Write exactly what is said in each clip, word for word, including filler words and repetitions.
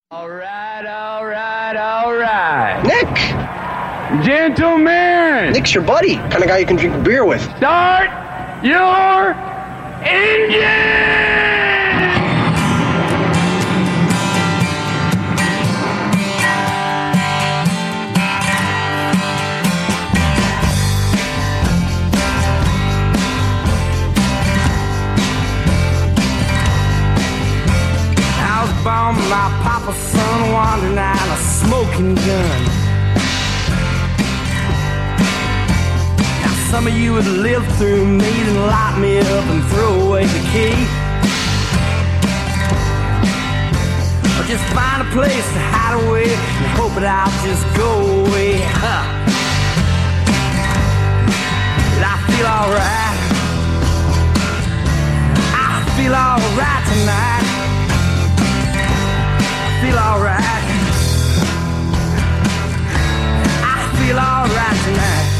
All right, all right, all right. Nick! Gentlemen! Nick's your buddy. Kind of guy you can drink beer with. Start your engine! Bomb, my papa's son wandering out a smoking gun. Now some of you would live through me and lock me up and throw away the key, or just find a place to hide away and hope that I'll just go away. Huh. But I feel alright. I feel alright tonight. Feel alright. I feel alright tonight.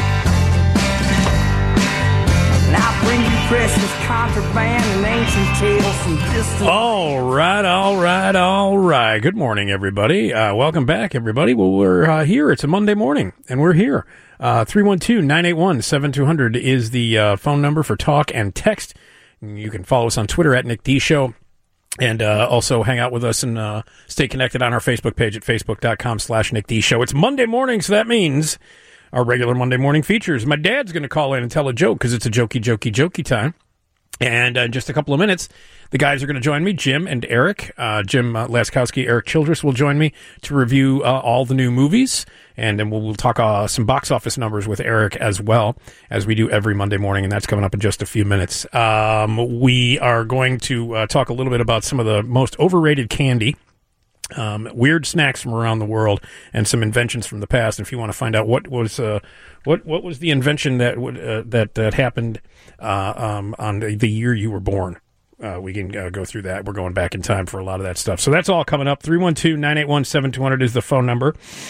And I'll bring you precious contraband and ancient tales from distant. All right, all right, all right. Good morning, everybody. Uh, welcome back, everybody. Well, we're uh, here. It's a Monday morning, and we're here. Uh, three one two, nine eight one, seven two zero zero is the uh, phone number for talk and text. You can follow us on Twitter at Nick D Show. And uh, also hang out with us and uh, stay connected on our Facebook page at facebook.com slash Nick D Show. It's Monday morning, so that means our regular Monday morning features. My dad's going to call in and tell a joke because it's a jokey, jokey, jokey time. And uh, in just a couple of minutes, the guys are going to join me, Jim and Eric. Uh, Jim uh, Laskowski, Eric Childress will join me to review uh, all the new movies. And then we'll, we'll talk uh, some box office numbers with Eric as well, as we do every Monday morning, and that's coming up in just a few minutes. Um, we are going to uh, talk a little bit about some of the most overrated candy, um, weird snacks from around the world, and some inventions from the past. And if you want to find out what was uh, what what was the invention that would, uh, that that happened uh, um, on the, the year you were born, Uh, we can uh, go through that. We're going back in time for a lot of that stuff. So that's all coming up. three one two, nine eight one, seven two zero zero is the phone number.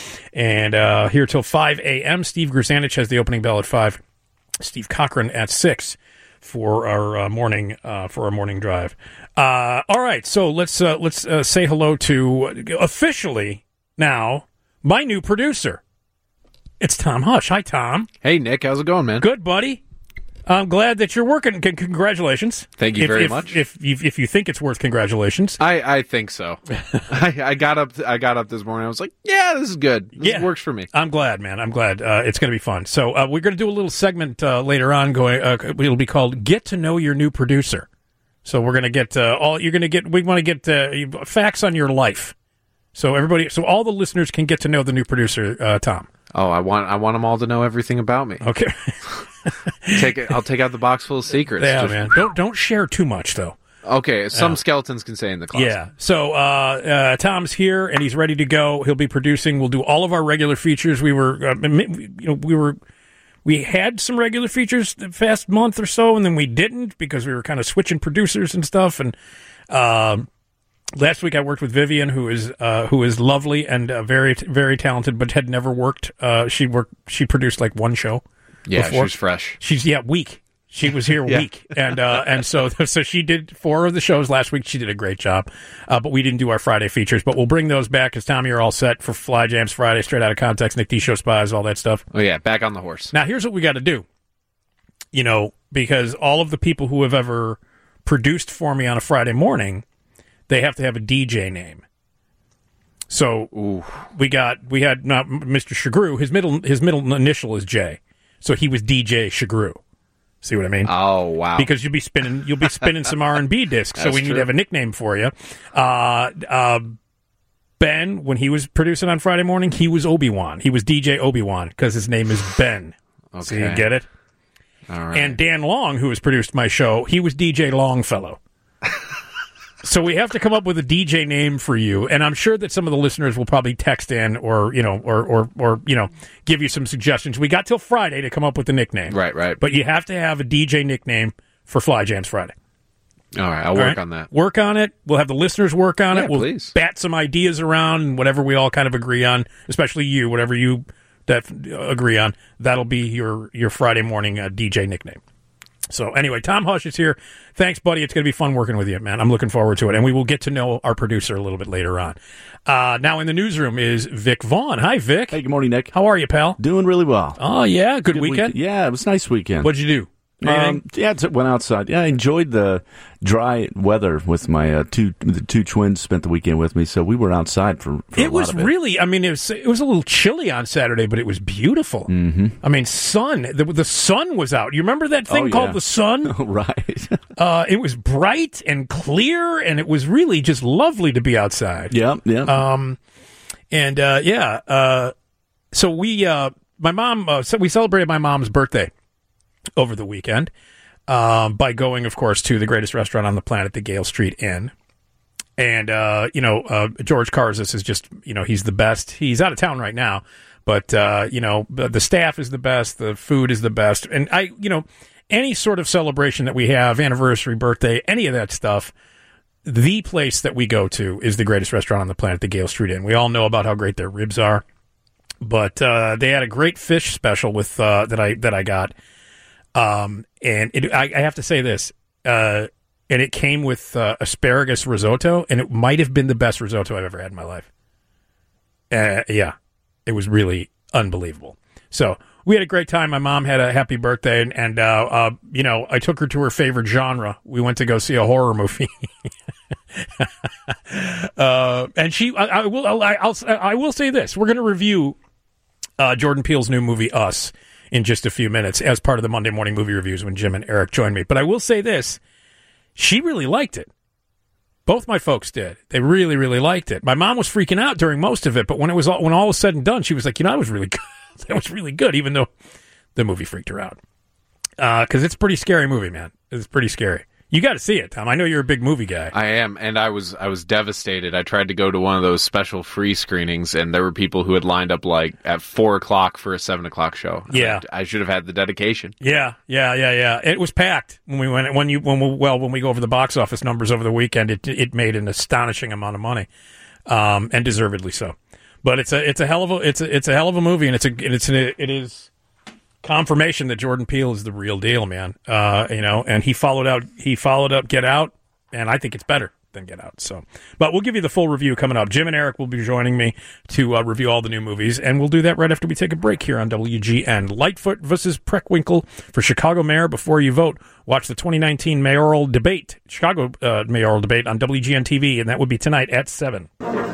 And uh, here till five a.m., Steve Grzanich has the opening bell at five. Steve Cochran at six for our uh, morning uh, for our morning drive. Uh, all right, so let's uh, let's uh, say hello to officially now my new producer. It's Tom Hush. Hi, Tom. Hey, Nick. How's it going, man? Good, buddy. I'm glad that you're working. C- congratulations. Thank you if, very if, much. If, if if you think it's worth congratulations, I, I think so. I, I got up. I got up this morning. I was like, "Yeah, this is good. This yeah. works for me." I'm glad, man. I'm glad. Uh, it's going to be fun. So uh, we're going to do a little segment uh, later on. Going, uh, it'll be called "Get to Know Your New Producer." So we're going to get uh, all. You're going to get. We want to get uh, facts on your life. So everybody. So all the listeners can get to know the new producer, uh, Tom. Oh, I want. I want them all to know everything about me. Okay. take it. I'll take out the box full of secrets. Yeah, Just, man. Don't don't share too much though. Okay, some Yeah. skeletons can stay in the closet. Yeah. So uh, uh, Tom's here and he's ready to go. He'll be producing. We'll do all of our regular features. We were, uh, you know, we were, we had some regular features the past month or so, and then we didn't because we were kind of switching producers and stuff. And uh, last week I worked with Vivian, who is uh, who is lovely and uh, very very talented, but had never worked. Uh, she worked. She produced like one show. Yeah, before. she's fresh. She's yeah weak. She was here Yeah. week, and uh, and so so she did four of the shows last week. She did a great job, uh, but we didn't do our Friday features. But we'll bring those back because Tommy, you're all set for Fly Jams Friday, Straight Out of Context, Nick D Show Spies, all that stuff. Oh yeah, back on the horse. Now here's what we got to do, you know, because all of the people who have ever produced for me on a Friday morning, they have to have a D J name. So Ooh. we got we had not Mister Shagru. His middle his middle initial is J, so he was D J Shagru. See what I mean? Oh wow! Because you'll be spinning, you'll be spinning some R and B discs, so we need true. to have a nickname for you. Uh, uh, Ben, when he was producing on Friday morning, he was Obi-Wan. He was D J Obi-Wan because his name is Ben. Okay. So you get it? All right. And Dan Long, who has produced my show, he was D J Longfellow. So we have to come up with a D J name for you, and I'm sure that some of the listeners will probably text in or, you know, or, or, or you know, give you some suggestions. We got till Friday to come up with the nickname. Right, right. But you have to have a D J nickname for Fly Jams Friday. All right, I'll All work right? on that. Work on it. We'll have the listeners work on Yeah, it. We'll please. bat some ideas around and whatever we all kind of agree on, especially you, whatever you that agree on. That'll be your, your Friday morning uh, D J nickname. So anyway, Tom Hush is here. Thanks, buddy. It's going to be fun working with you, man. I'm looking forward to it. And we will get to know our producer a little bit later on. Uh, now in the newsroom is Vic Vaughn. Hi, Vic. Hey, good morning, Nick. How are you, pal? Doing really well. Oh, yeah. Good, good weekend? Week- yeah, it was a nice weekend. What'd you do? Um, yeah, t- went outside. Yeah, I enjoyed the dry weather with my uh, two the two twins. Spent the weekend with me, so we were outside for. for it a was lot of it. really. I mean, it was it was a little chilly on Saturday, but it was beautiful. Mm-hmm. I mean, sun. The, the sun was out. You remember that thing Oh, called yeah. the sun? Oh, right. uh, it was bright and clear, and it was really just lovely to be outside. yeah, yeah. Um, and uh, yeah. Uh, so we, uh, my mom. Uh, so we celebrated my mom's birthday over the weekend. Um, by going, of course, to the greatest restaurant on the planet, the Gale Street Inn. And, uh, you know, uh, George Karzis is just, you know, he's the best. He's out of town right now. But, uh, you know, the, the staff is the best. The food is the best. And I, you know, any sort of celebration that we have, anniversary, birthday, any of that stuff, the place that we go to is the greatest restaurant on the planet, the Gale Street Inn. We all know about how great their ribs are. But uh, they had a great fish special with uh, that I that I got. Um, and it, I, I have to say this, uh, and it came with uh, asparagus risotto, and it might have been the best risotto I've ever had in my life. Uh, yeah, it was really unbelievable. So we had a great time. My mom had a happy birthday, and, and uh, uh, you know, I took her to her favorite genre. We went to go see a horror movie. uh, and she, I, I will, I'll, I'll, I will say this: we're going to review uh, Jordan Peele's new movie, Us, in just a few minutes as part of the Monday morning movie reviews when Jim and Eric join me. But I will say this, she really liked it. Both my folks did. They really, really liked it. My mom was freaking out during most of it, but when it was all, when all was said and done, she was like, you know, that was really good. That was really good, even though the movie freaked her out. Because uh, it's a pretty scary movie, man. It's pretty scary. You got to see it, Tom. I know you're a big movie guy. I am, and I was I was devastated. I tried to go to one of those special free screenings, and there were people who had lined up like at four o'clock for a seven o'clock show. Yeah, I, I should have had the dedication. Yeah, yeah, yeah, yeah. It was packed when we went. When you when we, well when we go over the box office numbers over the weekend, it it made an astonishing amount of money, um, and deservedly so. But it's a it's a hell of a it's a it's a hell of a movie, and it's a it's a, it is. confirmation that Jordan Peele is the real deal, man. Uh, you know, and he followed out. He followed up Get Out, and I think it's better than Get Out. So, but we'll give you the full review coming up. Jim and Eric will be joining me to uh, review all the new movies, and we'll do that right after we take a break here on W G N. Lightfoot versus Preckwinkle for Chicago mayor. Before you vote, watch the twenty nineteen mayoral debate, Chicago uh, mayoral debate on W G N T V, and that would be tonight at seven.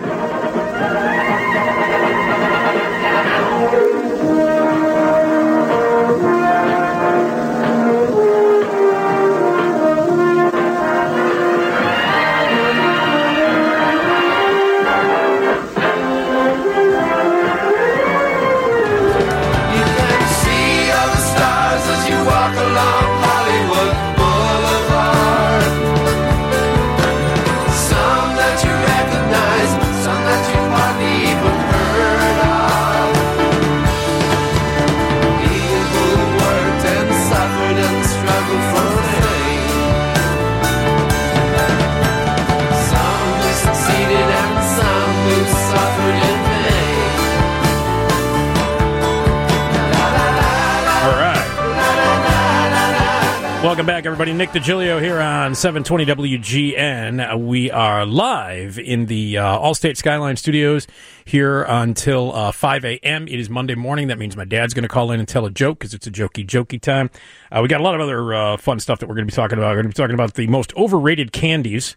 Welcome back, everybody. Nick DiGilio here on seven twenty W G N. Uh, we are live in the uh, Allstate Skyline Studios here until uh, five a.m. It is Monday morning. That means my dad's going to call in and tell a joke because it's a jokey, jokey time. Uh, we got a lot of other uh, fun stuff that we're going to be talking about. We're going to be talking about the most overrated candies.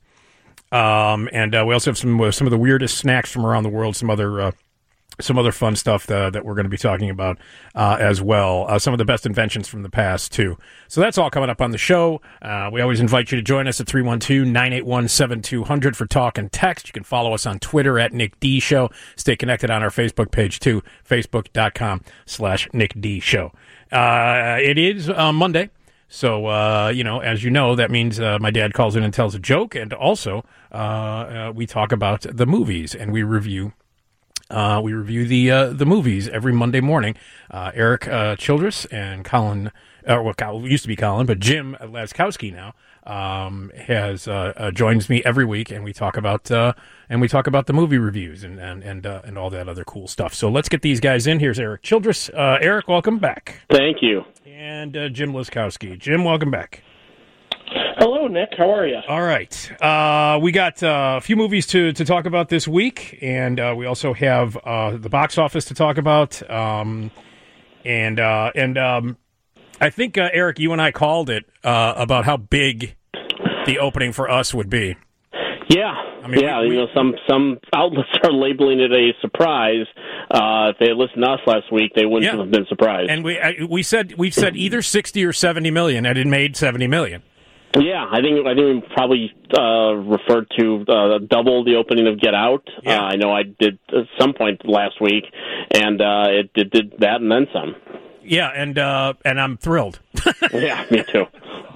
Um, and uh, we also have some uh, some of the weirdest snacks from around the world, some other uh, some other fun stuff that, that we're going to be talking about uh, as well. Uh, some of the best inventions from the past, too. So that's all coming up on the show. Uh, we always invite you to join us at three one two, nine eight one, seven two zero zero for talk and text. You can follow us on Twitter at Nick D Show. Stay connected on our Facebook page, too, facebook.com slash Nick D Show. Uh, it is uh, Monday. So, uh, you know, as you know, that means uh, my dad calls in and tells a joke. And also, uh, uh, we talk about the movies and we review Uh, we review the uh, the movies every Monday morning. Uh, Eric uh, Childress and Colin, uh, well, Colin, used to be Colin, but Jim Laskowski now um, has uh, uh, joins me every week, and we talk about uh, and we talk about the movie reviews and and and, uh, and all that other cool stuff. So let's get these guys in. Here's Eric Childress. Uh, Eric, welcome back. Thank you. And uh, Jim Liskowski. Jim, welcome back. Hello, Nick. How are you? All right. Uh, we got uh, a few movies to, to talk about this week, and uh, we also have uh, the box office to talk about. Um, and uh, and um, I think, uh, Eric, you and I called it uh, about how big the opening for Us would be. Yeah. I mean, yeah, we, you know, some some outlets are labeling it a surprise. Uh, if they had listened to us last week, they wouldn't yeah. have been surprised. And we I, we said we said either sixty or seventy million, and it made seventy million. Yeah, I think I think we probably uh, referred to uh, double the opening of Get Out. Yeah. Uh, I know I did at some point last week, and uh, it, it did that and then some. Yeah, and uh, and I'm thrilled. Yeah, me too.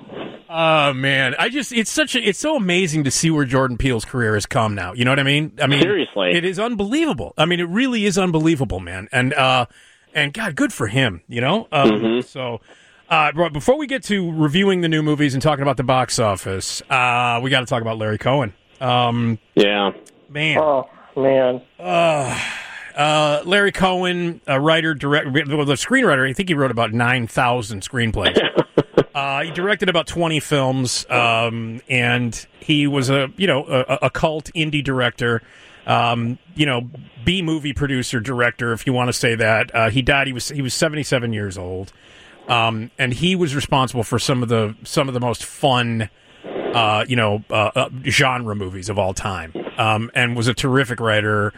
Oh man, I just it's such a, it's so amazing to see where Jordan Peele's career has come now. You know what I mean? I mean, seriously, it is unbelievable. I mean, it really is unbelievable, man. And uh, and God, good for him. You know. Um, mm-hmm. So, uh, before we get to reviewing the new movies and talking about the box office, uh, we got to talk about Larry Cohen. Um, yeah, man. Oh man. Uh, uh, Larry Cohen, a writer, director, well, the screenwriter. I think he wrote about nine thousand screenplays. Uh, he directed about twenty films, um, and he was a you know a, a cult indie director, um, you know B movie producer director, if you want to say that. Uh, he died. He was he was seventy-seven years old, um, and he was responsible for some of the some of the most fun, uh, you know, uh, uh, genre movies of all time, um, and was a terrific writer.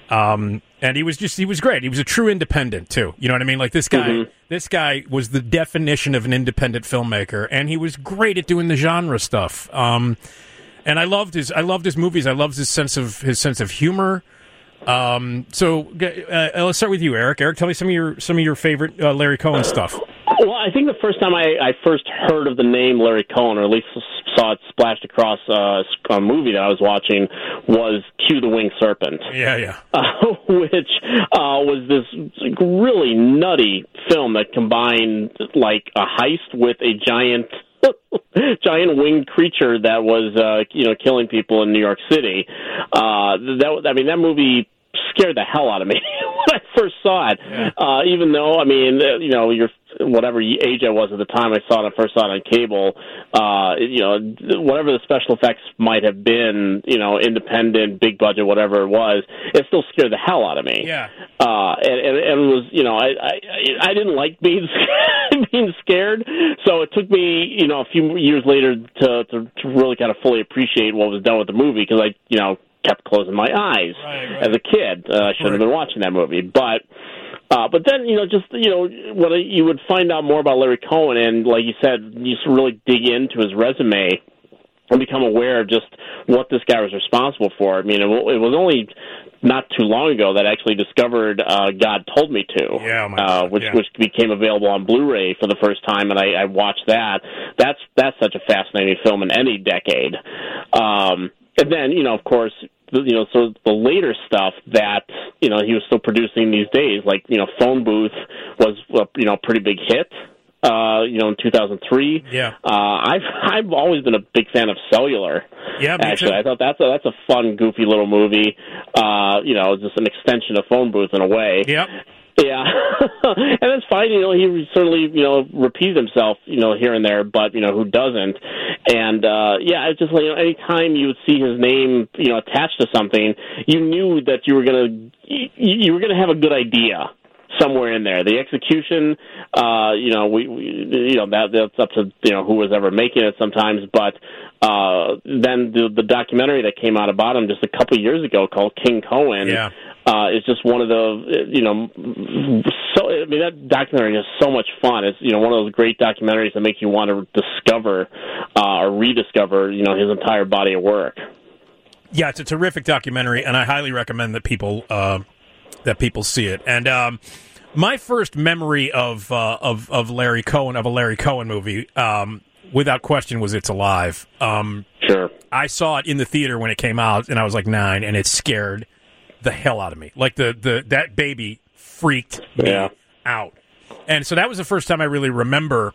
Um, and he was just, he was great. He was a true independent too. You know what I mean? Like this guy, mm-hmm. this guy was the definition of an independent filmmaker, and he was great at doing the genre stuff. Um, and I loved his, I loved his movies. I loved his sense of, his sense of humor. Um, so, uh, let's start with you, Eric. Eric, tell me some of your, some of your favorite, uh, Larry Cohen stuff. Well, I think the first time I, I first heard of the name Larry Cohen, or at least saw it splashed across uh, a movie that I was watching, was Q the Winged Serpent. Yeah, yeah. Uh, which uh, was this really nutty film that combined like a heist with a giant giant winged creature that was uh, you know killing people in New York City. Uh, that I mean that movie scared the hell out of me when I first saw it. Yeah. Uh, even though I mean you know you're whatever age I was at the time I saw it, I first saw it on cable, uh, you know, whatever the special effects might have been, you know, independent, big budget, whatever it was, it still scared the hell out of me. Yeah. Uh, and, and, and it was, you know, I, I, I didn't like being, being scared, so it took me, you know, a few years later to, to, to really kind of fully appreciate what was done with the movie, because I, you know, kept closing my eyes right, right. as a kid. Uh, I shouldn't right. have been watching that movie, but... Uh, but then, you know, just, you know, when you would find out more about Larry Cohen and, like you said, you just really dig into his resume and become aware of just what this guy was responsible for. I mean, it, it was only not too long ago that I actually discovered uh, God Told Me To, yeah, oh my uh, God, which yeah. which became available on Blu-ray for the first time, and I, I watched that. That's, that's such a fascinating film in any decade. Um, and then, you know, of course... You know, so the later stuff that, you know, he was still producing these days, like, you know, Phone Booth was, a, you know, a pretty big hit, uh, you know, in two thousand three. Yeah. Uh, I've, I've always been a big fan of Cellular. Yeah, me actually. too. I thought that's a, that's a fun, goofy little movie, uh, you know, just an extension of Phone Booth in a way. Yep. Yeah, and it's fine. You know, he certainly, you know, repeats himself, you know, here and there, but, you know, who doesn't? And, uh, yeah, it's just like, you know, anytime you would see his name, you know, attached to something, you knew that you were going to, you were going to have a good idea somewhere in there. The execution, uh, you know, we, we you know, that, that's up to, you know, who was ever making it sometimes, but, uh, then the, the documentary that came out about him just a couple years ago called King Cohen, yeah. Uh, it's just one of the, you know, so, I mean, that documentary is so much fun. It's, you know, one of those great documentaries that make you want to discover, uh, or rediscover, you know, his entire body of work. Yeah, it's a terrific documentary, and I highly recommend that people, uh, that people see it. And, um, my first memory of, uh, of, of Larry Cohen, of a Larry Cohen movie, um, without question was It's Alive. Um, sure. I saw it in the theater when it came out, and I was like nine, and it scared the hell out of me. Like the, the that baby freaked me yeah. out. And so that was the first time I really remember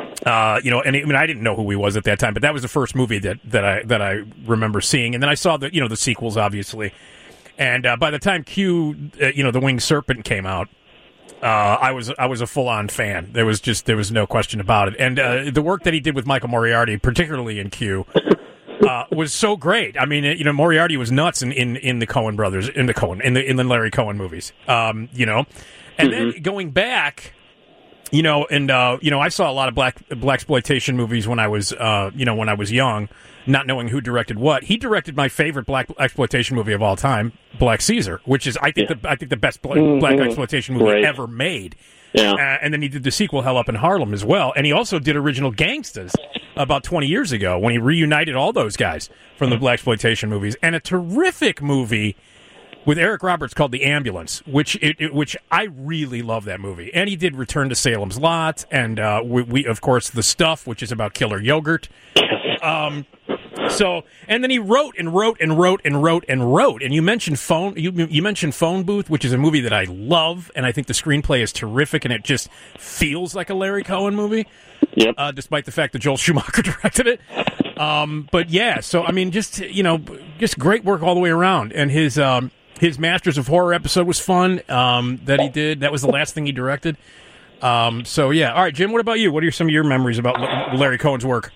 uh, you know, and I mean I didn't know who he was at that time, but that was the first movie that, that I that I remember seeing. And then I saw the you know the sequels obviously. And uh, by the time Q uh, you know, The Winged Serpent came out, uh, I was I was a full on fan. There was just there was no question about it. And uh, the work that he did with Michael Moriarty, particularly in Q, uh, was so great. I mean, you know, Moriarty was nuts in, in, in the Coen brothers, in the Coen, in the in the Larry Coen movies. Um, you know, and mm-hmm. then going back. You know, and uh, you know, I saw a lot of black blaxploitation movies when I was, uh, you know, when I was young, not knowing who directed what. He directed my favorite black exploitation movie of all time, Black Caesar, which is I think yeah. the I think the best black, mm-hmm. black exploitation movie right. ever made. Yeah, uh, and then he did the sequel, Hell Up in Harlem, as well, and he also did Original Gangsters about twenty years ago when he reunited all those guys from the blaxploitation movies, and a terrific movie with Eric Roberts called The Ambulance, which it, it, which I really love that movie. And he did Return to Salem's Lot, and uh, we, we, of course, The Stuff, which is about killer yogurt. Um, so, and then he wrote and wrote and wrote and wrote and wrote. And you mentioned Phone, you, you mentioned Phone Booth, which is a movie that I love, and I think the screenplay is terrific, and it just feels like a Larry Coen movie. Yep. Uh, despite the fact that Joel Schumacher directed it. Um, but yeah, so I mean, just you know, just great work all the way around, and his. Um, His Masters of Horror episode was fun um, that he did. That was the last thing he directed. Um, so, yeah. All right, Jim, what about you? What are some of your memories about Larry Cohen's work?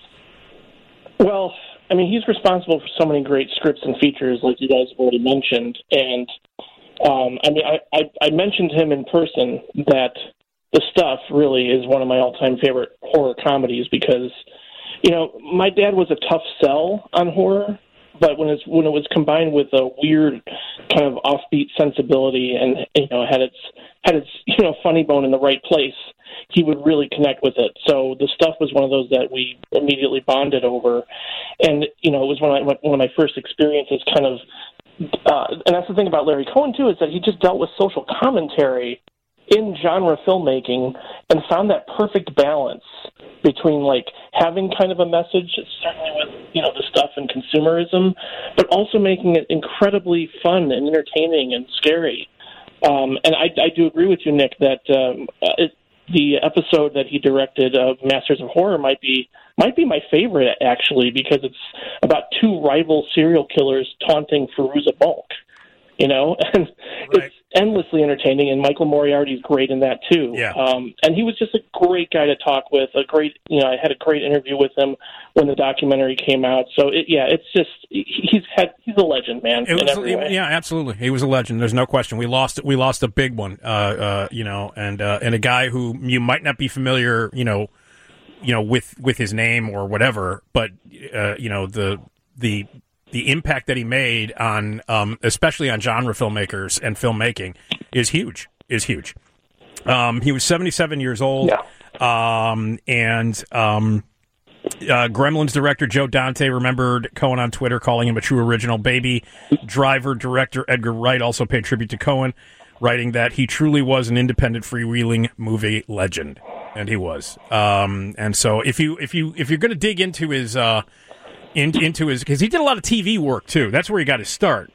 Well, I mean, he's responsible for so many great scripts and features, like you guys have already mentioned. And, um, I mean, I, I, I mentioned him in person that The Stuff really is one of my all-time favorite horror comedies because, you know, my dad was a tough sell on horror. But when it's when it was combined with a weird kind of offbeat sensibility and you know had its had its you know funny bone in the right place, he would really connect with it. So The Stuff was one of those that we immediately bonded over, and you know it was one of my, one of my first experiences. Kind of, uh, and that's the thing about Larry Coen too is that he just dealt with social commentary in genre filmmaking and found that perfect balance between like having kind of a message, certainly with you know The Stuff and consumerism, but also making it incredibly fun and entertaining and scary. Um, and I, I do agree with you, Nick, that um, it, the episode that he directed of Masters of Horror might be might be my favorite actually because it's about two rival serial killers taunting Fairuza Balk. You know, and right. It's endlessly entertaining, and Michael Moriarty's great in that too. Yeah. Um, and he was just a great guy to talk with. A great, you know, I had a great interview with him when the documentary came out. So it, yeah, it's just he's had he's a legend, man. It in was, every way. Yeah, absolutely, he was a legend. There's no question. We lost we lost a big one, uh, uh, you know, and uh, and a guy who you might not be familiar, you know, you know, with with his name or whatever, but uh, you know the the. The impact that he made on, um, especially on genre filmmakers and filmmaking, is huge. Is huge. Um, he was seventy-seven years old, yeah. um, and um, uh, Gremlins director Joe Dante remembered Coen on Twitter, calling him a true original. Baby Driver director Edgar Wright also paid tribute to Coen, writing that he truly was an independent, freewheeling movie legend, and he was. Um, and so, if you if you if you're going to dig into his uh, In, into his because he did a lot of T V work too. That's where he got his start.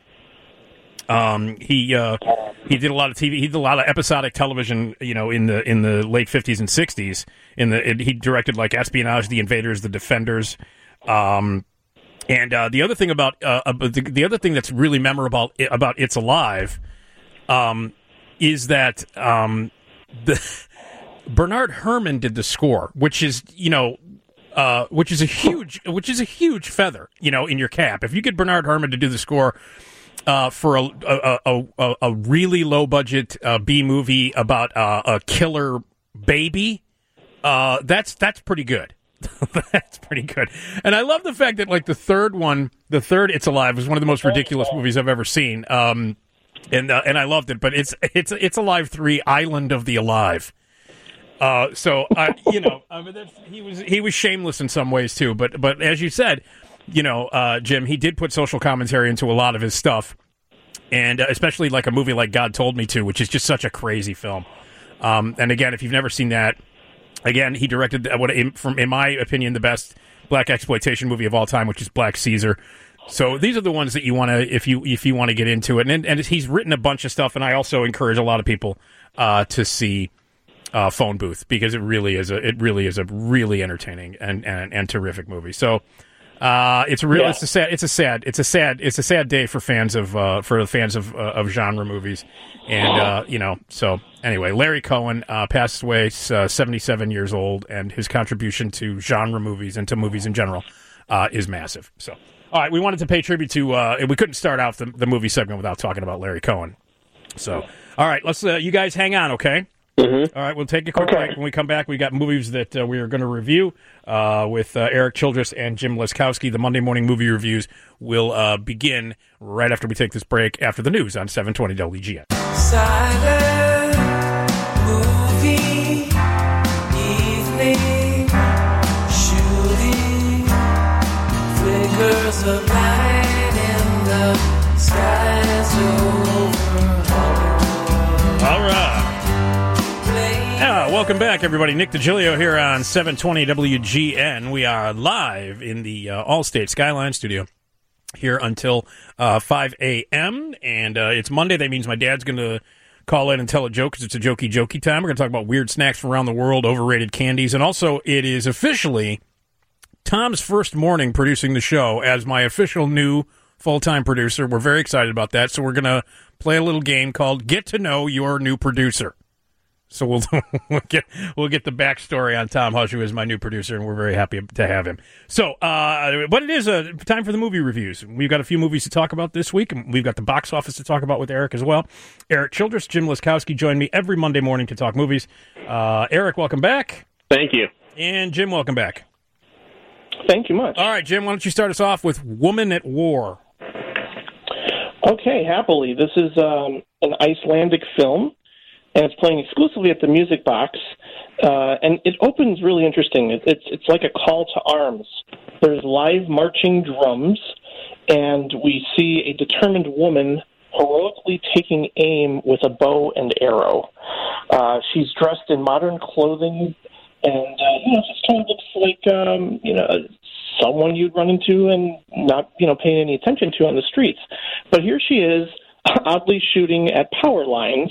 Um, he uh, he did a lot of T V. He did a lot of episodic television. You know, in the in the late fifties and sixties. In the it, he directed like Espionage, The Invaders, The Defenders. Um, and uh, the other thing about uh, the, the other thing that's really memorable about It's Alive, um, is that um, the Bernard Herrmann did the score, which is you know. Uh, which is a huge, which is a huge feather, you know, in your cap. If you get Bernard Herrmann to do the score uh, for a, a, a, a really low budget uh, B movie about uh, a killer baby, uh, that's that's pretty good. That's pretty good. And I love the fact that like the third one, the third It's Alive was one of the most ridiculous movies I've ever seen. Um, and uh, and I loved it. But it's it's It's Alive three, Island of the Alive. Uh, so uh, you know, I mean, that's, he was he was shameless in some ways too. But but as you said, you know, uh, Jim, he did put social commentary into a lot of his stuff, and uh, especially like a movie like God Told Me To, which is just such a crazy film. Um, and again, if you've never seen that, again, he directed what, in, from in my opinion, the best black exploitation movie of all time, which is Black Caesar. So these are the ones that you want to if you if you want to get into it. And and he's written a bunch of stuff, and I also encourage a lot of people uh, to see. Uh, Phone Booth, because it really is a it really is a really entertaining and, and, and terrific movie. So Uh, it's a real. Yeah. It's a sad. It's a sad. It's a sad. It's a sad day for fans of uh, for the fans of uh, of genre movies, and uh, you know. So anyway, Larry Cohen uh, passed away, uh, seventy-seven years old, and his contribution to genre movies and to movies in general uh, is massive. So, all right, we wanted to pay tribute to. Uh, we couldn't start off the, the movie segment without talking about Larry Cohen. So, all right, let's. Uh, you guys hang on, okay? Mm-hmm. All right, we'll take a quick Okay. break. When we come back, we got movies that uh, we are going to review uh, with uh, Eric Childress and Jim Leskowski. The Monday morning movie reviews will uh, begin right after we take this break after the news on seven twenty W G N. Silent movie evening shooting flickers of light in the skies over Hollywood. All right. Yeah, welcome back, everybody. Nick DiGilio here on seven twenty W G N. We are live in the uh, Allstate Skyline studio here until uh, five a.m. And uh, it's Monday. That means my dad's going to call in and tell a joke because it's a jokey, jokey time. We're going to talk about weird snacks from around the world, overrated candies. And also, it is officially Tom's first morning producing the show as my official new full-time producer. We're very excited about that. So we're going to play a little game called Get to Know Your New Producer. So we'll we'll get we'll get the backstory on Tom Hush, who is my new producer, and we're very happy to have him. So, uh, but it is a time for the movie reviews. We've got a few movies to talk about this week, and we've got the box office to talk about with Eric as well. Eric Childress, Jim Leskowski join me every Monday morning to talk movies. Uh, Eric, welcome back. Thank you. And Jim, welcome back. Thank you much. All right, Jim, why don't you start us off with Woman at War? Okay, happily. This is um, an Icelandic film, and it's playing exclusively at the Music Box. Uh, and it opens really interesting. It, it's it's like a call to arms. There's live marching drums, and we see a determined woman heroically taking aim with a bow and arrow. Uh, she's dressed in modern clothing, and uh, you know, just kind of looks like um, you know someone you'd run into and not you know paying any attention to on the streets. But here she is, oddly shooting at power lines.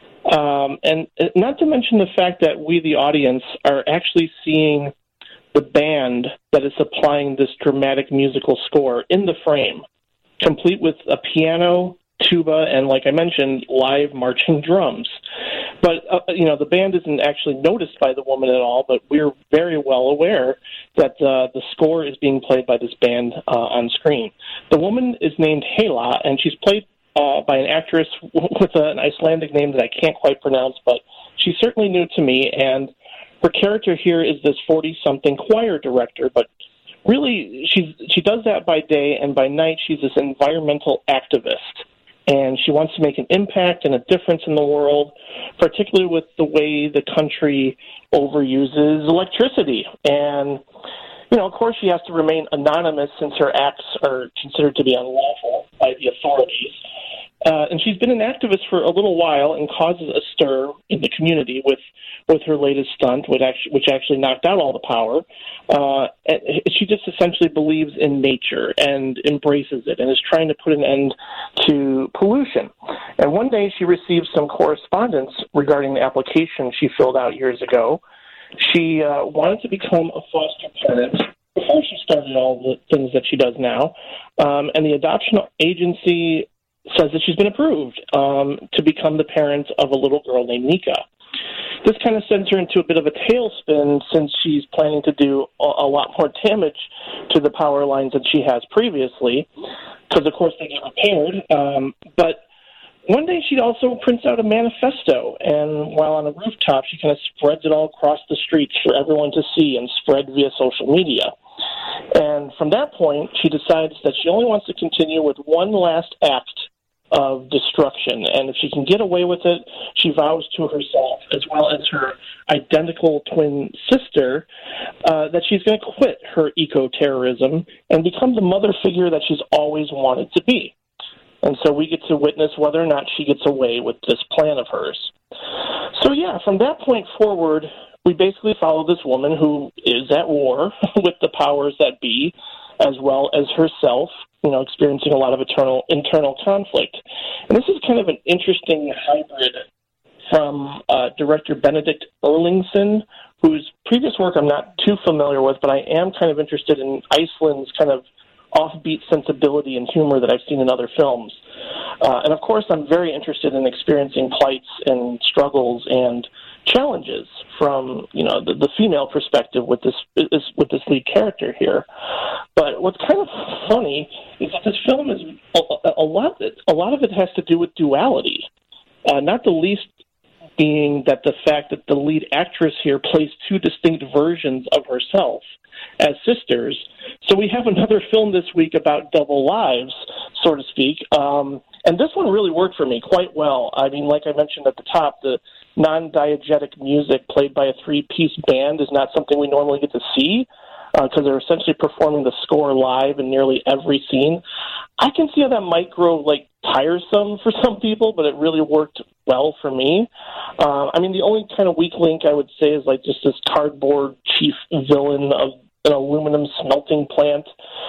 Um, and not to mention the fact that we, the audience, are actually seeing the band that is supplying this dramatic musical score in the frame, complete with a piano, tuba, and, like I mentioned, live marching drums. But, uh, you know, the band isn't actually noticed by the woman at all, but we're very well aware that uh, the score is being played by this band uh, on screen. The woman is named Hela, and she's played Uh, by an actress with an Icelandic name that I can't quite pronounce, but she's certainly new to me, and her character here is this forty-something choir director, but really she's, she does that by day, and by night she's this environmental activist, and she wants to make an impact and a difference in the world, particularly with the way the country overuses electricity. And you know, of course, she has to remain anonymous since her acts are considered to be unlawful by the authorities. Uh, and she's been an activist for a little while and causes a stir in the community with, with her latest stunt, which actually, which actually knocked out all the power. Uh, and she just essentially believes in nature and embraces it and is trying to put an end to pollution. And one day she received some correspondence regarding the application she filled out years ago. She uh, wanted to become a foster parent before she started all the things that she does now. Um, and the adoption agency says that she's been approved um, to become the parent of a little girl named Nika. This kind of sends her into a bit of a tailspin since she's planning to do a, a lot more damage to the power lines than she has previously, because, of course, they get repaired. Um, but one day she also prints out a manifesto, and while on a rooftop, she kind of spreads it all across the streets for everyone to see and spread via social media. And from that point, she decides that she only wants to continue with one last act of destruction. And if she can get away with it, she vows to herself, as well as her identical twin sister, uh, that she's going to quit her eco-terrorism and become the mother figure that she's always wanted to be. And so we get to witness whether or not she gets away with this plan of hers. So, yeah, from that point forward, we basically follow this woman who is at war with the powers that be, as well as herself, you know, experiencing a lot of internal internal conflict. And this is kind of an interesting hybrid from uh, director Benedict Erlingsson, whose previous work I'm not too familiar with, but I am kind of interested in Iceland's kind of offbeat sensibility and humor that I've seen in other films. Uh, and of course, I'm very interested in experiencing plights and struggles and challenges from, you know, the, the female perspective with this, this with this lead character here. But what's kind of funny is that this film is a, a lot. A lot of it has to do with duality, uh, not the least being that the fact that the lead actress here plays two distinct versions of herself as sisters. So we have another film this week about double lives, so to speak. Um, and this one really worked for me quite well. I mean, like I mentioned at the top, the non-diegetic music played by a three-piece band is not something we normally get to see because uh, they're essentially performing the score live in nearly every scene. I can see how that might grow, like, tiresome for some people, but it really worked well for me. Uh, I mean, the only kind of weak link I would say is, like, just this cardboard chief villain of an aluminum smelting plant.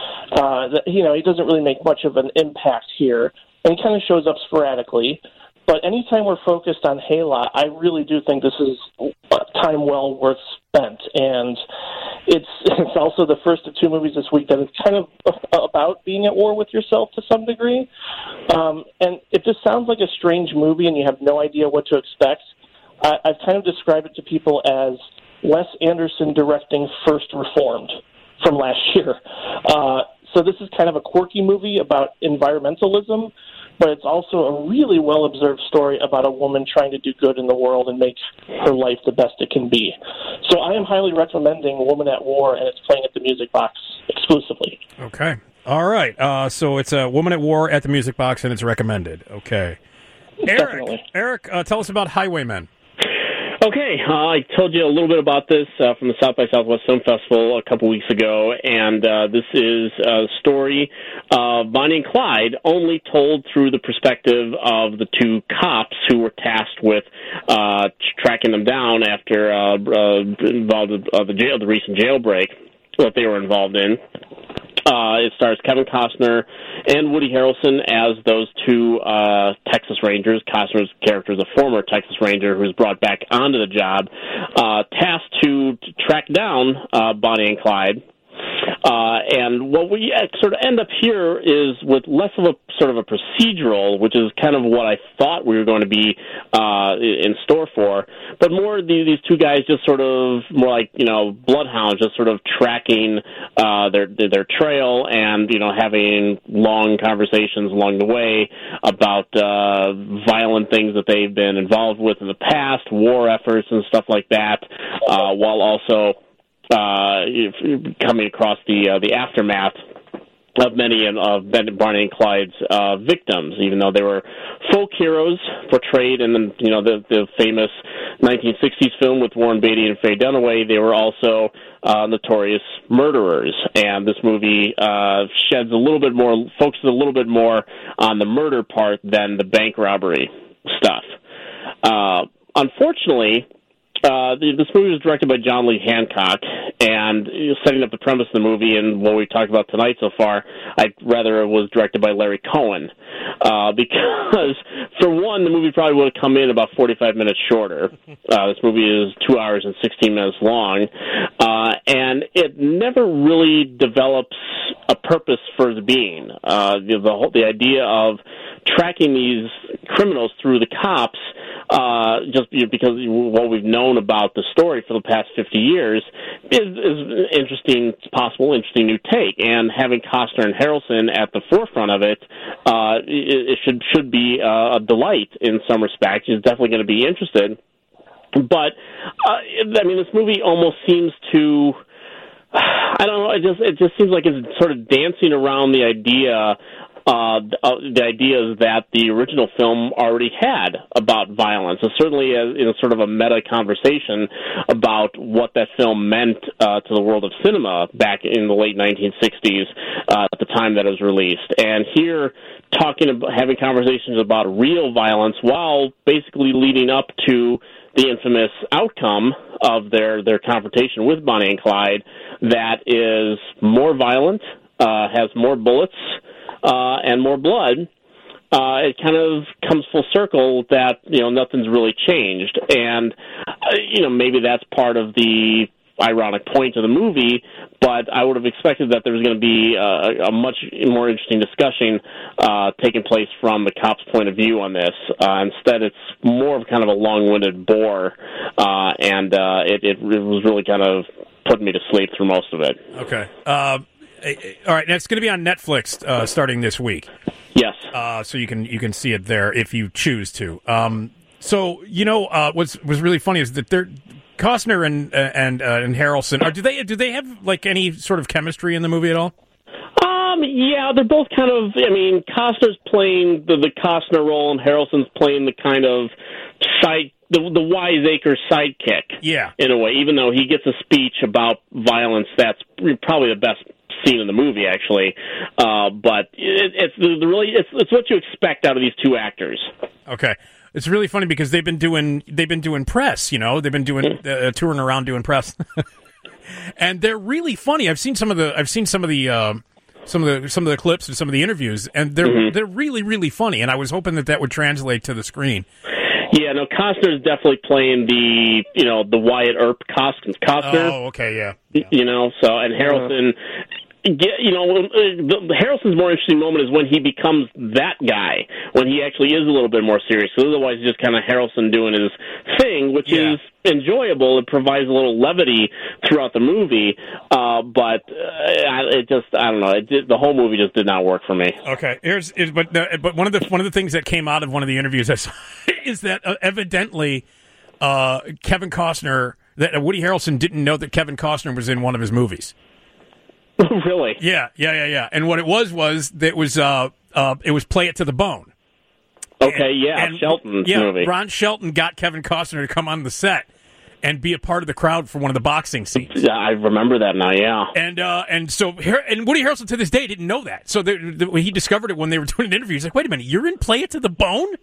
Uh, that, you know, he doesn't really make much of an impact here, and he kind of shows up sporadically. But anytime we're focused on Hela, I really do think this is time well worth spent. And it's it's also the first of two movies this week that is kind of about being at war with yourself to some degree. Um, and if this sounds like a strange movie and you have no idea what to expect, I, I've kind of described it to people as Wes Anderson directing First Reformed from last year. Uh, so this is kind of a quirky movie about environmentalism, but it's also a really well-observed story about a woman trying to do good in the world and make her life the best it can be. So I am highly recommending Woman at War, and it's playing at the Music Box exclusively. Okay. All right. Uh, so it's a Woman at War at the Music Box, and it's recommended. Okay. Eric, Definitely. Eric, uh, tell us about Highwaymen. Okay, uh, I told you a little bit about this uh, from the South by Southwest Film Festival a couple weeks ago, and uh, this is a story of Bonnie and Clyde, only told through the perspective of the two cops who were tasked with uh, tracking them down after uh, uh, involved with uh, the jail, the recent jailbreak that they were involved in. Uh, it stars Kevin Costner and Woody Harrelson as those two uh, Texas Rangers. Costner's character is a former Texas Ranger who's brought back onto the job, uh, tasked to, to track down uh, Bonnie and Clyde. Uh, and what we sort of end up here is with less of a sort of a procedural, which is kind of what I thought we were going to be uh, in store for, but more these, these two guys just sort of more like, you know, bloodhounds, just sort of tracking uh, their their trail and, you know, having long conversations along the way about uh, violent things that they've been involved with in the past, war efforts and stuff like that, uh, while also Uh, coming across the uh, the aftermath of many of Bonnie and Clyde's uh, victims, even though they were folk heroes portrayed in the, you know, the, the famous nineteen sixties film with Warren Beatty and Faye Dunaway. They were also uh, notorious murderers, and this movie uh, sheds a little bit more, focuses a little bit more on the murder part than the bank robbery stuff. Uh, unfortunately, Uh, this movie was directed by John Lee Hancock, and setting up the premise of the movie and what we talked about tonight so far, I'd rather it was directed by Larry Cohen, uh, because, for one, the movie probably would have come in about forty-five minutes shorter. Uh, this movie is two hours and sixteen minutes long, uh, and it never really develops a purpose for the being. Uh, the, the, whole, the idea of tracking these criminals through the cops, uh, just because what we've known about the story for the past fifty years is, is interesting, possible, interesting new take. And having Costner and Harrelson at the forefront of it, uh, it, it should should be uh, a delight in some respects. He's definitely going to be interested. But, uh, I mean, this movie almost seems to, I don't know, it just, it just seems like it's sort of dancing around the idea Uh, the ideas that the original film already had about violence, and certainly as, in a sort of a meta conversation about what that film meant uh, to the world of cinema back in the late nineteen sixties uh, at the time that it was released. And here, talking about having conversations about real violence while basically leading up to the infamous outcome of their, their confrontation with Bonnie and Clyde that is more violent, uh, has more bullets, Uh, and more blood, uh, it kind of comes full circle that, you know, nothing's really changed. And, uh, you know, maybe that's part of the ironic point of the movie, but I would have expected that there was going to be uh, a much more interesting discussion uh, taking place from the cop's point of view on this. Uh, instead, it's more of kind of a long-winded bore, uh, and uh, it, it, it was really kind of putting me to sleep through most of it. Okay. Uh, all right, and it's going to be on Netflix uh, starting this week. Yes. Uh, so you can you can see it there if you choose to. Um, so you know uh, what's was really funny is that they're Costner and uh, and uh, and Harrelson. Are do they do they have like any sort of chemistry in the movie at all? Um, yeah, they're both kind of. I mean, Costner's playing the, the Costner role, and Harrelson's playing the kind of side, the the wiseacre sidekick. Yeah, in a way, even though he gets a speech about violence, that's probably the best scene in the movie, actually. Uh, but it, it's the, the really it's it's what you expect out of these two actors. Okay. It's really funny because they've been doing they've been doing press, you know, they've been doing uh, touring around doing press, and they're really funny. I've seen some of the I've seen some of the uh, some of the some of the clips and some of the interviews, and they're mm-hmm. they're really really funny. And I was hoping that that would translate to the screen. Yeah, no, Costner's definitely playing the you know the Wyatt Earp Costner. Oh, okay, yeah. yeah. You know, so and Harrelson. Yeah, you know, the, Harrelson's more interesting moment is when he becomes that guy, when he actually is a little bit more serious. So otherwise, just kind of Harrelson doing his thing, which yeah. is enjoyable. It provides a little levity throughout the movie, uh, but uh, it just, I don't know, it did, the whole movie just did not work for me. Okay, here's, here's but uh, but one of the one of the things that came out of one of the interviews I saw is that uh, evidently uh, Kevin Costner, that uh, Woody Harrelson didn't know that Kevin Costner was in one of his movies. Really? Yeah, yeah, yeah, yeah. And what it was was that it was uh, uh, it was Play It to the Bone. Okay, and, yeah, and, Shelton's yeah, movie. Ron Shelton got Kevin Costner to come on the set and be a part of the crowd for one of the boxing scenes. Yeah, I remember that now. Yeah, and uh, and so and Woody Harrelson to this day didn't know that. So the, the, he discovered it when they were doing an interview. He's like, "Wait a minute, you're in Play It to the Bone?"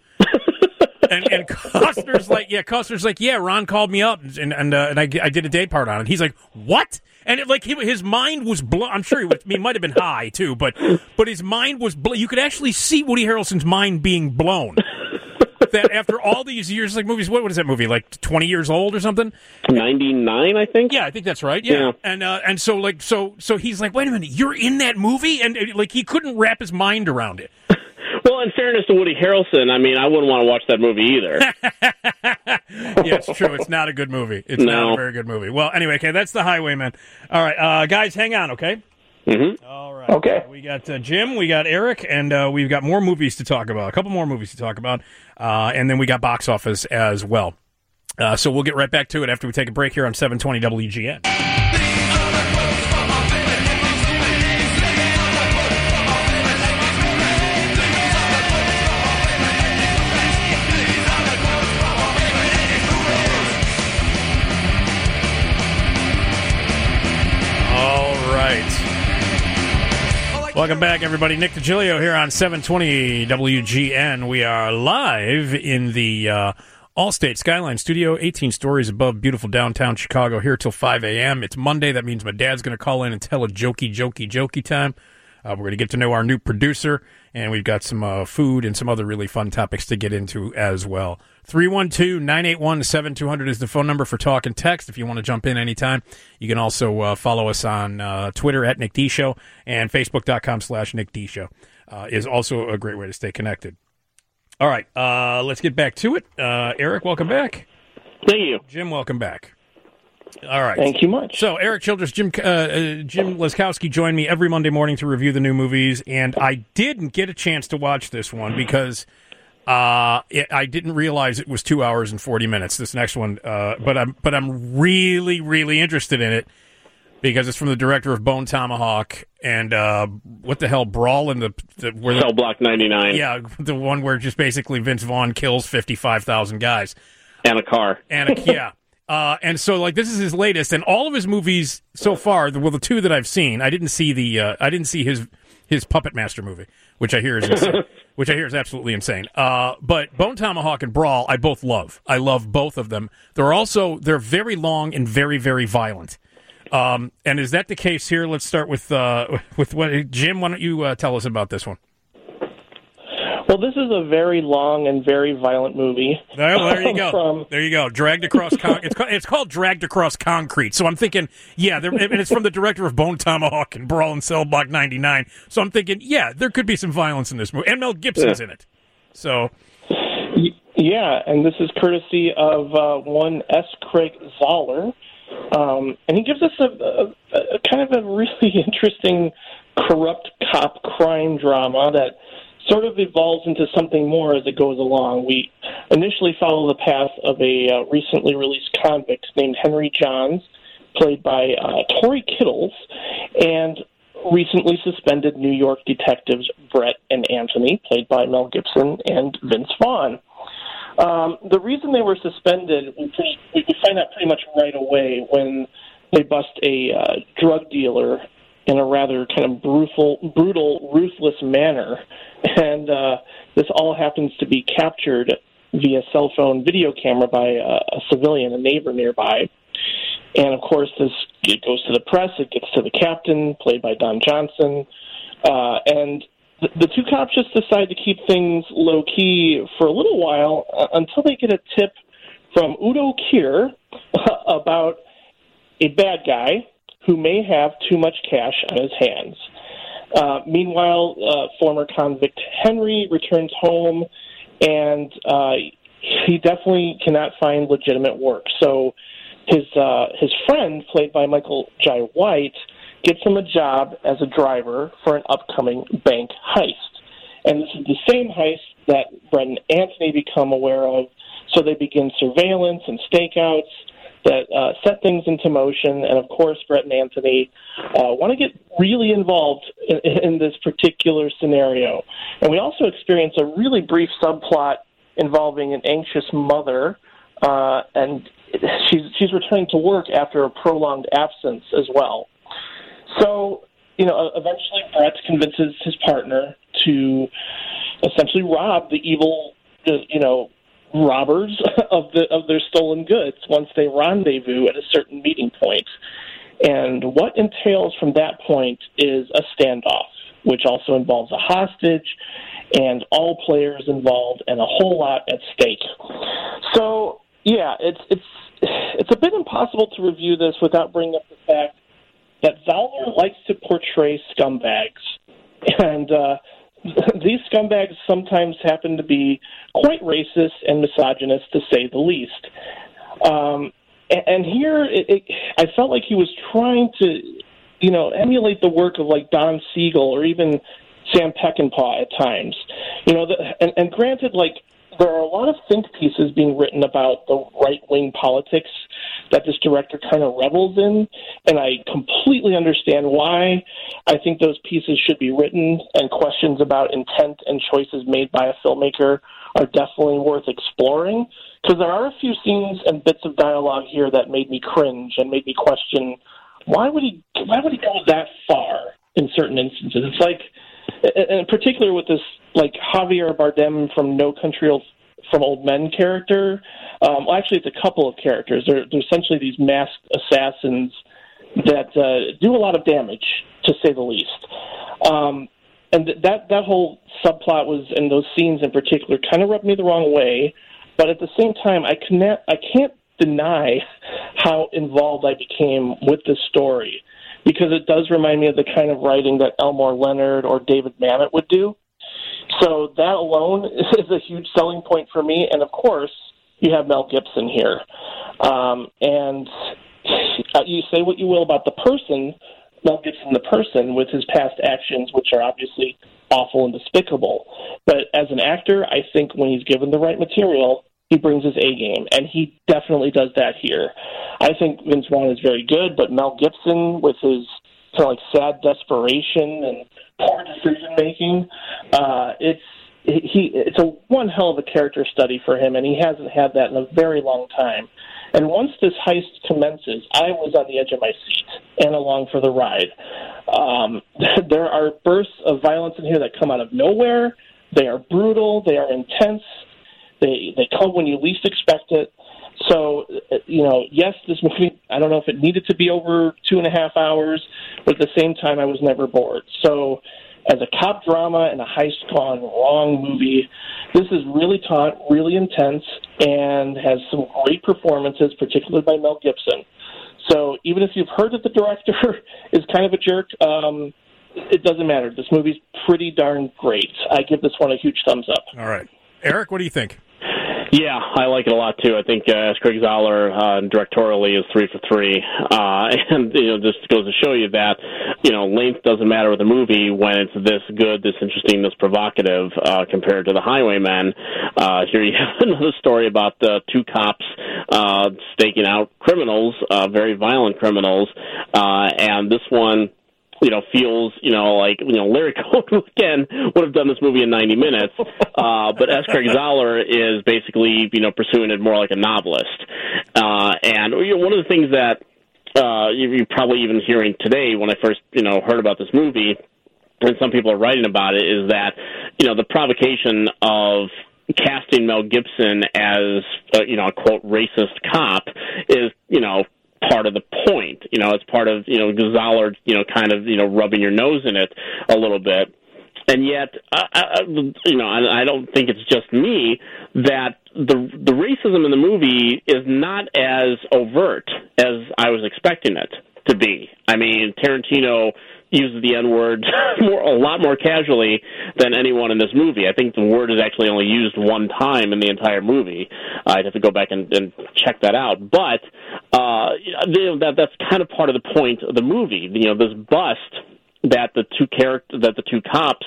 and, and Costner's like, "Yeah." Costner's like, "Yeah." Ron called me up and and uh, and I, I did a day part on it. He's like, "What?" And it, like he, his mind was blown. I'm sure he, was, he might have been high too, but but his mind was. Blo- you could actually see Woody Harrelson's mind being blown. That after all these years, like movies, what, what is that movie? Like twenty years old or something? ninety-nine, I think. Yeah, I think that's right. Yeah, yeah. and uh, and so like so so he's like, wait a minute, you're in that movie, and uh, like he couldn't wrap his mind around it. Well, in fairness to Woody Harrelson, I mean, I wouldn't want to watch that movie either. Yeah, it's true. It's not a good movie. It's no. not a very good movie. Well, anyway, okay, that's The Highwayman. All right, uh, guys, hang on, okay? Mm-hmm. All right. Okay. Uh, we got uh, Jim, we got Eric, and uh, we've got more movies to talk about, a couple more movies to talk about, uh, and then we got box office as well. Uh, so we'll get right back to it after we take a break here on seven twenty W G N. Welcome back, everybody. Nick DiGilio here on seven twenty W G N. We are live in the uh, Allstate Skyline Studio, eighteen stories above beautiful downtown Chicago, here till five a.m. It's Monday. That means my dad's going to call in and tell a jokey, jokey, jokey time. Uh, we're going to get to know our new producer, and we've got some uh, food and some other really fun topics to get into as well. three one two, nine eight one, seven two zero zero is the phone number for talk and text if you want to jump in anytime. You can also uh, follow us on uh, Twitter at Nick D Show, and Facebook.com slash Nick D Show uh, is also a great way to stay connected. All right, uh, let's get back to it. Uh, Eric, welcome back. Thank you. Jim, welcome back. All right. Thank you much. So, Eric Childress, Jim uh, uh, Jim Leskowski joined me every Monday morning to review the new movies, and I didn't get a chance to watch this one because uh, it, I didn't realize it was two hours and forty minutes. This next one, uh, but I'm but I'm really really interested in it because it's from the director of Bone Tomahawk and uh, what the hell, Brawl in the, the where Cell Block ninety-nine. Yeah, the one where just basically Vince Vaughn kills fifty-five thousand guys and a car and a yeah. Uh, and so, like, this is his latest, and all of his movies so far, well, the two that I've seen, I didn't see the, uh, I didn't see his his Puppet Master movie, which I hear is insane, which I hear is absolutely insane. Uh, but Bone Tomahawk and Brawl, I both love. I love both of them. They're also they're very long and very very violent. Um, and is that the case here? Let's start with uh, with what Jim. Why don't you uh, tell us about this one? Well, this is a very long and very violent movie. Well, there you go. From, there you go. Dragged across. Con- it's called, it's called Dragged Across Concrete. So I'm thinking, yeah, and it's from the director of Bone Tomahawk and Brawl in Cell Block ninety-nine. So I'm thinking, yeah, there could be some violence in this movie, and Mel Gibson's yeah. in it. So. Yeah, and this is courtesy of uh, one S. Craig Zoller, um, and he gives us a, a, a kind of a really interesting corrupt cop crime drama that sort of evolves into something more as it goes along. We initially follow the path of a uh, recently released convict named Henry Johns, played by uh, Tory Kittles, and recently suspended New York detectives Brett and Anthony, played by Mel Gibson and Vince Vaughn. Um, the reason they were suspended, we, pretty, we find out pretty much right away when they bust a uh, drug dealer in a rather kind of brutal, brutal, ruthless manner. And uh, this all happens to be captured via cell phone video camera by uh, a civilian, a neighbor nearby. And, of course, this it goes to the press. It gets to the captain, played by Don Johnson. Uh, and the, the two cops just decide to keep things low-key for a little while uh, until they get a tip from Udo Kier about a bad guy who may have too much cash on his hands. Uh, meanwhile, uh, former convict Henry returns home, and uh, he definitely cannot find legitimate work. So his uh, his friend, played by Michael Jai White, gets him a job as a driver for an upcoming bank heist. And this is the same heist that Brett and Anthony become aware of, so they begin surveillance and stakeouts that uh, set things into motion. And, of course, Brett and Anthony uh, want to get really involved in, in this particular scenario. And we also experience a really brief subplot involving an anxious mother, uh, and she's, she's returning to work after a prolonged absence as well. So, you know, eventually Brett convinces his partner to essentially rob the evil, you know, robbers of the of their stolen goods once they rendezvous at a certain meeting point. And what entails from that point is a standoff, which also involves a hostage and all players involved and a whole lot at stake. So, yeah, it's it's it's a bit impossible to review this without bringing up the fact that Zoller likes to portray scumbags. And uh, these scumbags sometimes happen to be quite racist and misogynist, to say the least. Um, and, and here, it, it, I felt like he was trying to, you know, emulate the work of, like, Don Siegel or even Sam Peckinpah at times. You know, the, and, and granted, like, there are a lot of think pieces being written about the right-wing politics that this director kind of revels in, and I completely understand why. I think those pieces should be written, and questions about intent and choices made by a filmmaker are definitely worth exploring, because there are a few scenes and bits of dialogue here that made me cringe and made me question, why would he, why would he go that far in certain instances? It's like, in particular with this, like, Javier Bardem from No Country from Old Men character. Um, well, actually, it's a couple of characters. They're, they're essentially these masked assassins that uh, do a lot of damage, to say the least. Um, and th- that that whole subplot was, and those scenes in particular, kind of rubbed me the wrong way. But at the same time, I cannot, I can't deny how involved I became with this story, because it does remind me of the kind of writing that Elmore Leonard or David Mamet would do. So that alone is a huge selling point for me. And, of course, you have Mel Gibson here. Um, and you say what you will about the person, Mel Gibson the person, with his past actions, which are obviously awful and despicable. But as an actor, I think when he's given the right material, he brings his A game, and he definitely does that here. I think Vince Vaughn is very good, but Mel Gibson, with his kind of like sad desperation and poor decision making, uh, it's he it's a one hell of a character study for him, and he hasn't had that in a very long time. And once this heist commences, I was on the edge of my seat and along for the ride. Um, there are bursts of violence in here that come out of nowhere. They are brutal. They are intense. They they come when you least expect it. So, you know, yes, this movie, I don't know if it needed to be over two and a half hours, but at the same time, I was never bored. So as a cop drama and a heist gone wrong movie. This is really taut, really intense, and has some great performances, particularly by Mel Gibson. So even if you've heard that the director is kind of a jerk, um, it doesn't matter. This movie's pretty darn great. I give this one a huge thumbs up. All right. Eric, what do you think? Yeah, I like it a lot too. I think uh, Craig Zoller uh, directorially is three for three, uh, and you know, just goes to show you that you know length doesn't matter with a movie when it's this good, this interesting, this provocative uh, compared to The Highwaymen. Uh, here you have another story about uh, two cops uh, staking out criminals, uh, very violent criminals, uh, and this one, you know, feels, you know, like, you know, Larry Cohen, again, would have done this movie in ninety minutes, uh, but S. Craig Zoller is basically, you know, pursuing it more like a novelist. Uh, and, you know, one of the things that uh, you're probably even hearing today when I first, you know, heard about this movie, and some people are writing about it, is that, you know, the provocation of casting Mel Gibson as, uh, you know, a, quote, racist cop is, you know, part of the point. You know, it's part of, you know, Zoller, you know, kind of, you know, rubbing your nose in it a little bit. And yet, uh, I, you know, I, I don't think it's just me that the the racism in the movie is not as overt as I was expecting it to be. I mean, Tarantino uses the N-word more, a lot more casually than anyone in this movie. I think the word is actually only used one time in the entire movie. Uh, I'd have to go back and, and check that out. But uh, you know, that that's kind of part of the point of the movie. You know, this bust that the two character that the two cops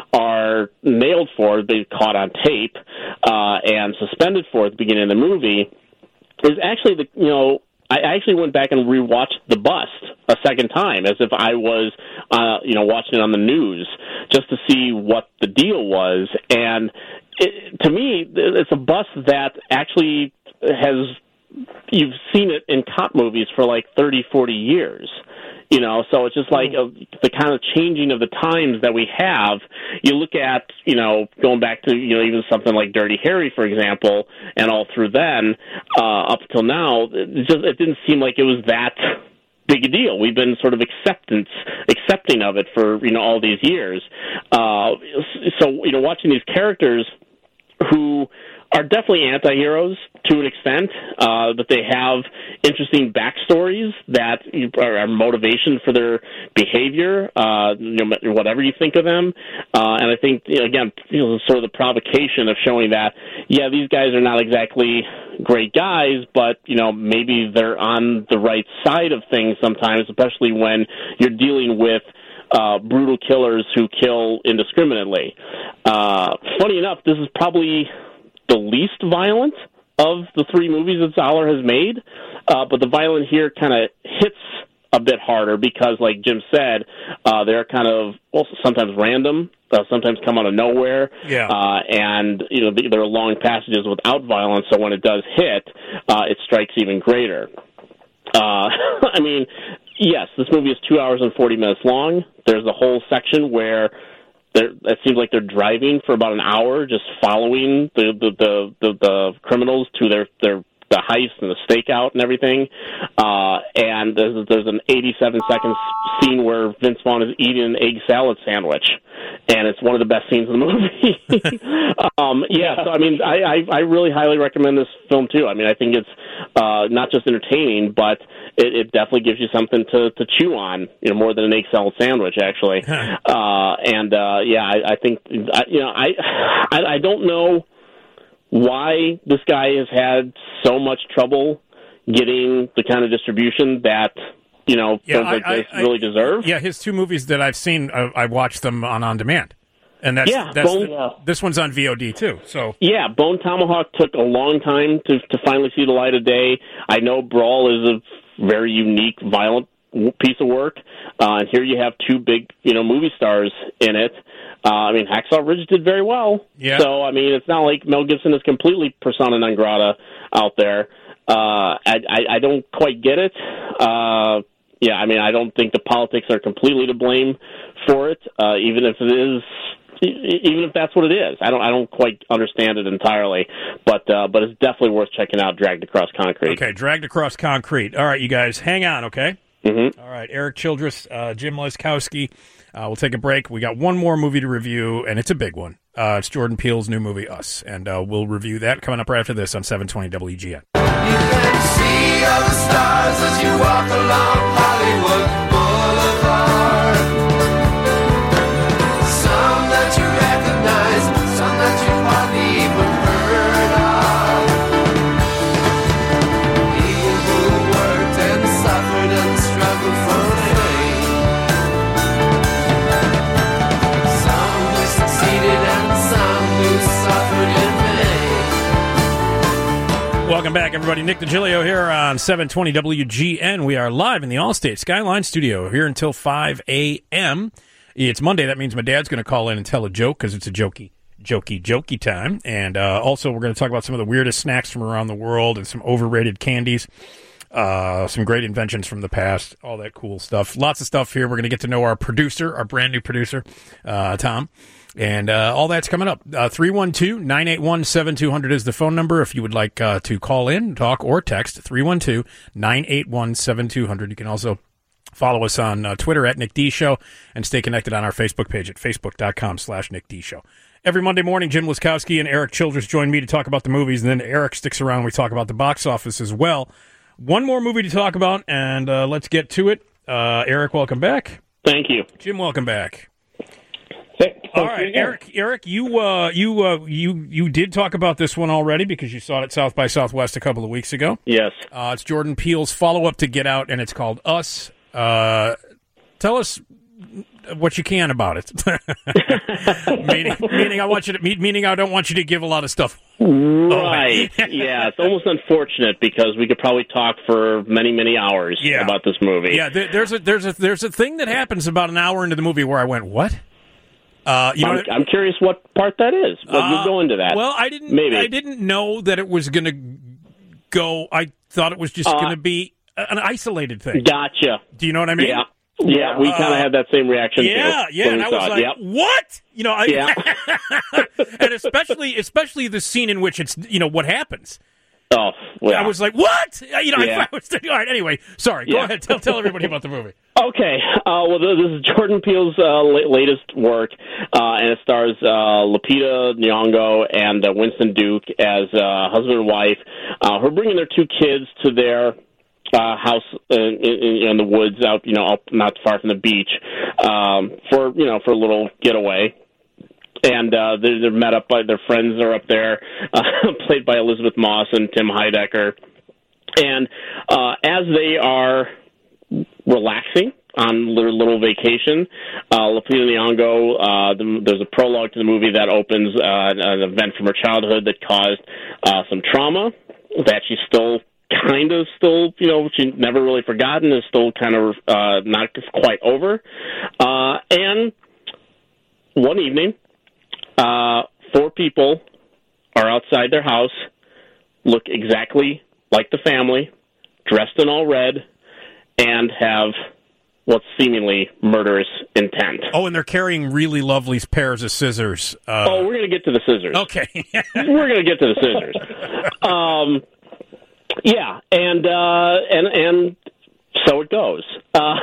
are nailed for, they caught on tape uh, and suspended for at the beginning of the movie, is actually the you know. I actually went back and rewatched the bust a second time, as if I was, uh, you know, watching it on the news, just to see what the deal was. And it, to me, it's a bust that actually has, you've seen it in cop movies for like thirty, forty years. You know, so it's just like a, the kind of changing of the times that we have. You look at, you know, going back to, you know, even something like Dirty Harry, for example, and all through then, uh, up until now, it just it didn't seem like it was that big a deal. We've been sort of acceptance, accepting of it for, you know, all these years. Uh, so, you know, watching these characters who are definitely anti-heroes to an extent, uh, but they have interesting backstories that are, are motivation for their behavior, uh, you know, whatever you think of them. Uh, and I think, you know, again, you know, sort of the provocation of showing that, yeah, these guys are not exactly great guys, but, you know, maybe they're on the right side of things sometimes, especially when you're dealing with Uh, brutal killers who kill indiscriminately. Uh, funny enough, this is probably the least violent of the three movies that Zoller has made, uh, but the violence here kind of hits a bit harder because, like Jim said, uh, they're kind of well, sometimes random, uh, sometimes come out of nowhere, yeah. uh, and you know there are long passages without violence, so when it does hit, uh, it strikes even greater. Uh, I mean, yes, this movie is two hours and forty minutes long. There's a whole section where they're, it seems like they're driving for about an hour, just following the the, the, the, the criminals to their, their the heist and the stakeout and everything. Uh, and there's, there's an eighty-seven second scene where Vince Vaughn is eating an egg salad sandwich, and it's one of the best scenes in the movie. um, yeah, so I mean, I, I, I really highly recommend this film too. I mean, I think it's uh, not just entertaining, but it, it definitely gives you something to, to chew on, you know, more than an egg salad sandwich, actually. uh, and uh, yeah, I, I think I, you know, I, I I don't know why this guy has had so much trouble getting the kind of distribution that, you know, yeah, films like I, this I, really deserve. Yeah, his two movies that I've seen, uh, I watched them on On Demand. And that's, yeah, that's Bone, the, yeah. this one's on V O D, too. So Yeah, Bone Tomahawk took a long time to, to finally see the light of day. I know Brawl is a very unique, violent piece of work. Uh, and here you have two big, you know, movie stars in it. Uh, I mean, Hacksaw Ridge did very well. Yeah. So, I mean, it's not like Mel Gibson is completely persona non grata out there. Uh, I, I, I don't quite get it. Uh, yeah, I mean, I don't think the politics are completely to blame for it, uh, even if it is, even if that's what it is. I don't, I don't quite understand it entirely, but, uh, but it's definitely worth checking out. Dragged Across Concrete. Okay, Dragged Across Concrete. All right, you guys, hang on, okay? Mm-hmm. All right, Eric Childress, uh, Jim Leskowski. Uh, we'll take a break. We got one more movie to review, and it's a big one. Uh, it's Jordan Peele's new movie, Us, and uh, we'll review that coming up right after this on seven twenty W G N. You can see all the stars as you walk along Hollywood Boulevard. Some that you recognize, some that you hardly even heard of. People who worked and suffered and struggled for fame. Some who succeeded and some who suffered in vain. Welcome back, everybody. Nick DiGilio here on seven twenty W G N. We are live in the Allstate Skyline studio here until five a.m. It's Monday. That means my dad's going to call in and tell a joke because it's a jokey, jokey, jokey time. And uh, also, we're going to talk about some of the weirdest snacks from around the world and some overrated candies, uh, some great inventions from the past, all that cool stuff. Lots of stuff here. We're going to get to know our producer, our brand new producer, uh, Tom. And uh, all that's coming up. Uh, three one two, nine eight one, seven two zero zero is the phone number if you would like uh, to call in, talk, or text. three one two, nine eight one, seven two zero zero. You can also follow us on uh, Twitter at Nick D Show and stay connected on our Facebook page at facebook.com slash Nick D Show. Every Monday morning, Jim Leskowski and Eric Childress join me to talk about the movies, and then Eric sticks around. We talk about the box office as well. One more movie to talk about, and uh, let's get to it. Uh, Eric, welcome back. Thank you. Jim, welcome back. Thank, thank All right, Eric. Eric, you uh, you uh, you you did talk about this one already because you saw it at South by Southwest a couple of weeks ago. Yes. Uh, it's Jordan Peele's follow-up to Get Out, and it's called Us. Uh, tell us what you can about it. meaning, meaning, I want you to meaning I don't want you to give a lot of stuff. Right. Yeah, it's almost unfortunate because we could probably talk for many, many hours Yeah. about this movie. Yeah, there, there's a there's a there's a thing that happens about an hour into the movie where I went, what? Uh, you know, I'm, I'm curious what part that is. But uh, we'll go into that. Well, I didn't. Maybe. I didn't know that it was going to go. I thought it was just Uh, going to be an isolated thing. Gotcha. Do you know what I mean? Yeah. Yeah, we kind of Uh, had that same reaction. Yeah, too, yeah. when And we I saw was it. like, Yep. what? You know, I, Yeah. and especially, especially the scene in which it's, you know, what happens. Oh, well. I was like, what? You know, Yeah. I, I was thinking, all right. Anyway, sorry. Go Yeah. ahead. Tell tell everybody about the movie. Okay, uh, well, this is Jordan Peele's uh, la- latest work, uh, and it stars uh, Lupita Nyong'o and uh, Winston Duke as uh, husband and wife. Uh, who are bringing their two kids to their uh, house uh, in, in, in the woods, out you know, up not far from the beach, um, for you know, for a little getaway. And uh, they're, they're met up by their friends are up there, uh, played by Elizabeth Moss and Tim Heidecker. And uh, as they are relaxing on their little vacation, uh, Lupita Nyong'o, uh, the, there's a prologue to the movie that opens uh, an event from her childhood that caused uh, some trauma that she's still kind of still, you know, she's never really forgotten, is still kind of uh, not quite over. Uh, and one evening, uh, four people are outside their house, look exactly like the family, dressed in all red, and have what's seemingly murderous intent. Oh, and they're carrying really lovely pairs of scissors. Uh, oh, we're going to get to the scissors. Okay. We're going to get to the scissors. Um, yeah, and uh, and and so it goes. Uh,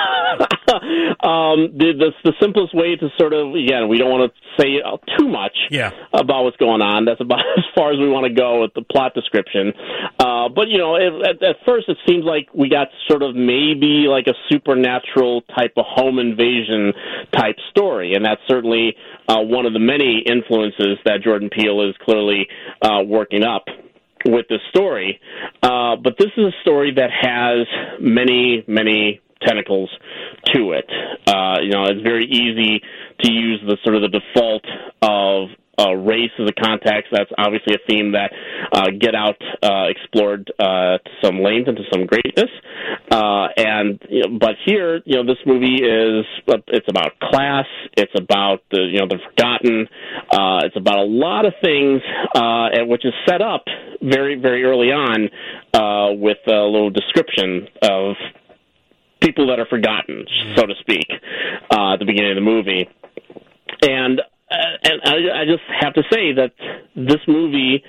um, the, the the simplest way to sort of, again, we don't want to say too much Yeah. about what's going on. That's about as far as we want to go with the plot description. Uh, but, you know, it, at, at first it seems like we got sort of maybe like a supernatural type of home invasion type story, and that's certainly uh, one of the many influences that Jordan Peele is clearly uh, working up with this story. Uh, but this is a story that has many, many tentacles to it. Uh, you know, it's very easy to use the sort of the default of uh, race as a context. That's obviously a theme that uh, Get Out uh, explored uh, to some length and to some greatness. Uh, and you know, but here, you know, this movie is it's about class. It's about the you know the forgotten. Uh, it's about a lot of things, uh, and which is set up very very early on uh, with a little description of people that are forgotten, so to speak, uh, at the beginning of the movie. And uh, and I, I just have to say that this movie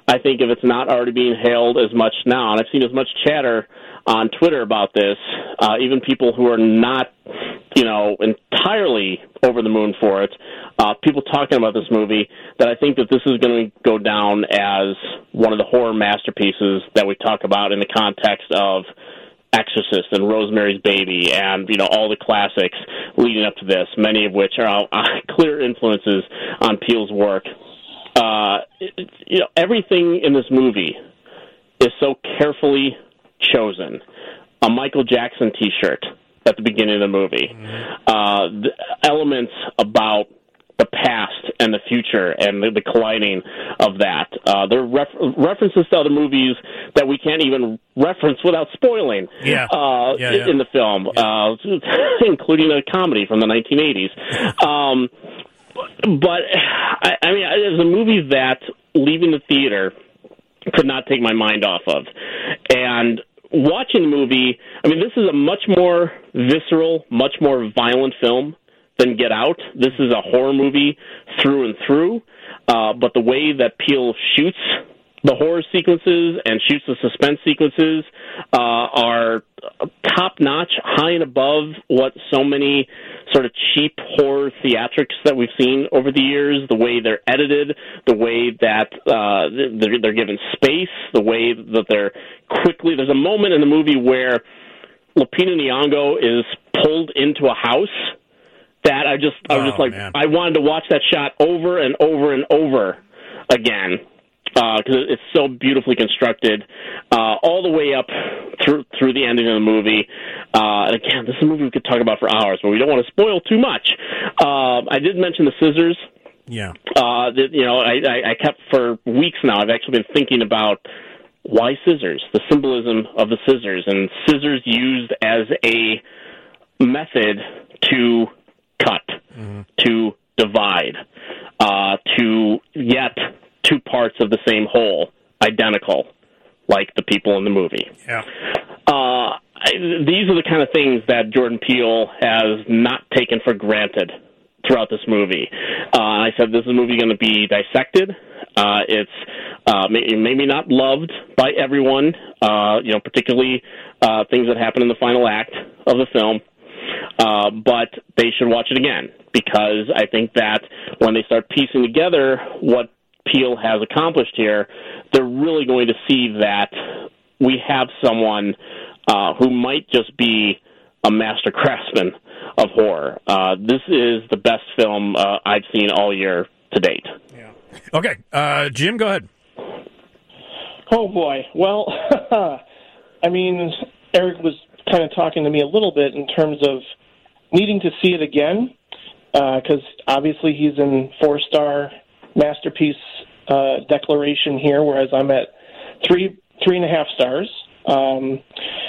I think if it's not already being hailed as much now, and I've seen as much chatter on Twitter about this, uh, even people who are not, you know, entirely over the moon for it, uh, people talking about this movie, that I think that this is going to go down as one of the horror masterpieces that we talk about in the context of Exorcist and Rosemary's Baby and, you know, all the classics leading up to this, many of which are uh, clear influences on Peele's work. Uh, it, you know, everything in this movie is so carefully chosen. A Michael Jackson T-shirt at the beginning of the movie. Uh, the elements about the past and the future and the, the colliding of that. Uh, there are ref- references to other movies that we can't even reference without spoiling yeah. Uh, yeah, yeah. in the film, yeah. uh, including a comedy from the nineteen eighties. Um, but, I, I mean, it's a movie that, leaving the theater, could not take my mind off of. And watching the movie, I mean, this is a much more visceral, much more violent film than Get Out. This is a horror movie through and through, uh, but the way that Peele shoots the horror sequences and shoots the suspense sequences uh, are top-notch, high and above what so many sort of cheap horror theatrics that we've seen over the years, the way they're edited, the way that uh, they're, they're given space, the way that they're quickly... There's a moment in the movie where Lupita Nyong'o is pulled into a house that I just, I was Oh, just like, man. I wanted to watch that shot over and over and over again because uh, it's so beautifully constructed, uh, all the way up through through the ending of the movie. Uh, and again, this is a movie we could talk about for hours, but we don't want to spoil too much. Uh, I did mention the scissors. Yeah. Uh, that, you know, I, I, I kept for weeks now. I've actually been thinking about why scissors, the symbolism of the scissors, and scissors used as a method to cut, mm-hmm. to divide, uh, to get two parts of the same whole, identical, like the people in the movie. Yeah. Uh, I, these are the kind of things that Jordan Peele has not taken for granted throughout this movie. Uh, I said this is a movie going to be dissected. Uh, it's uh, may, maybe not loved by everyone, uh, you know, particularly uh, things that happen in the final act of the film. Uh, but they should watch it again, because I think that when they start piecing together what Peele has accomplished here, they're really going to see that we have someone uh, who might just be a master craftsman of horror. Uh, this is the best film uh, I've seen all year to date. Yeah. Okay, uh, Jim, go ahead. Oh, boy. Well, I mean, Eric was kind of talking to me a little bit in terms of needing to see it again, because uh, obviously he's in four-star masterpiece uh, declaration here, whereas I'm at three, three and a half stars. Um,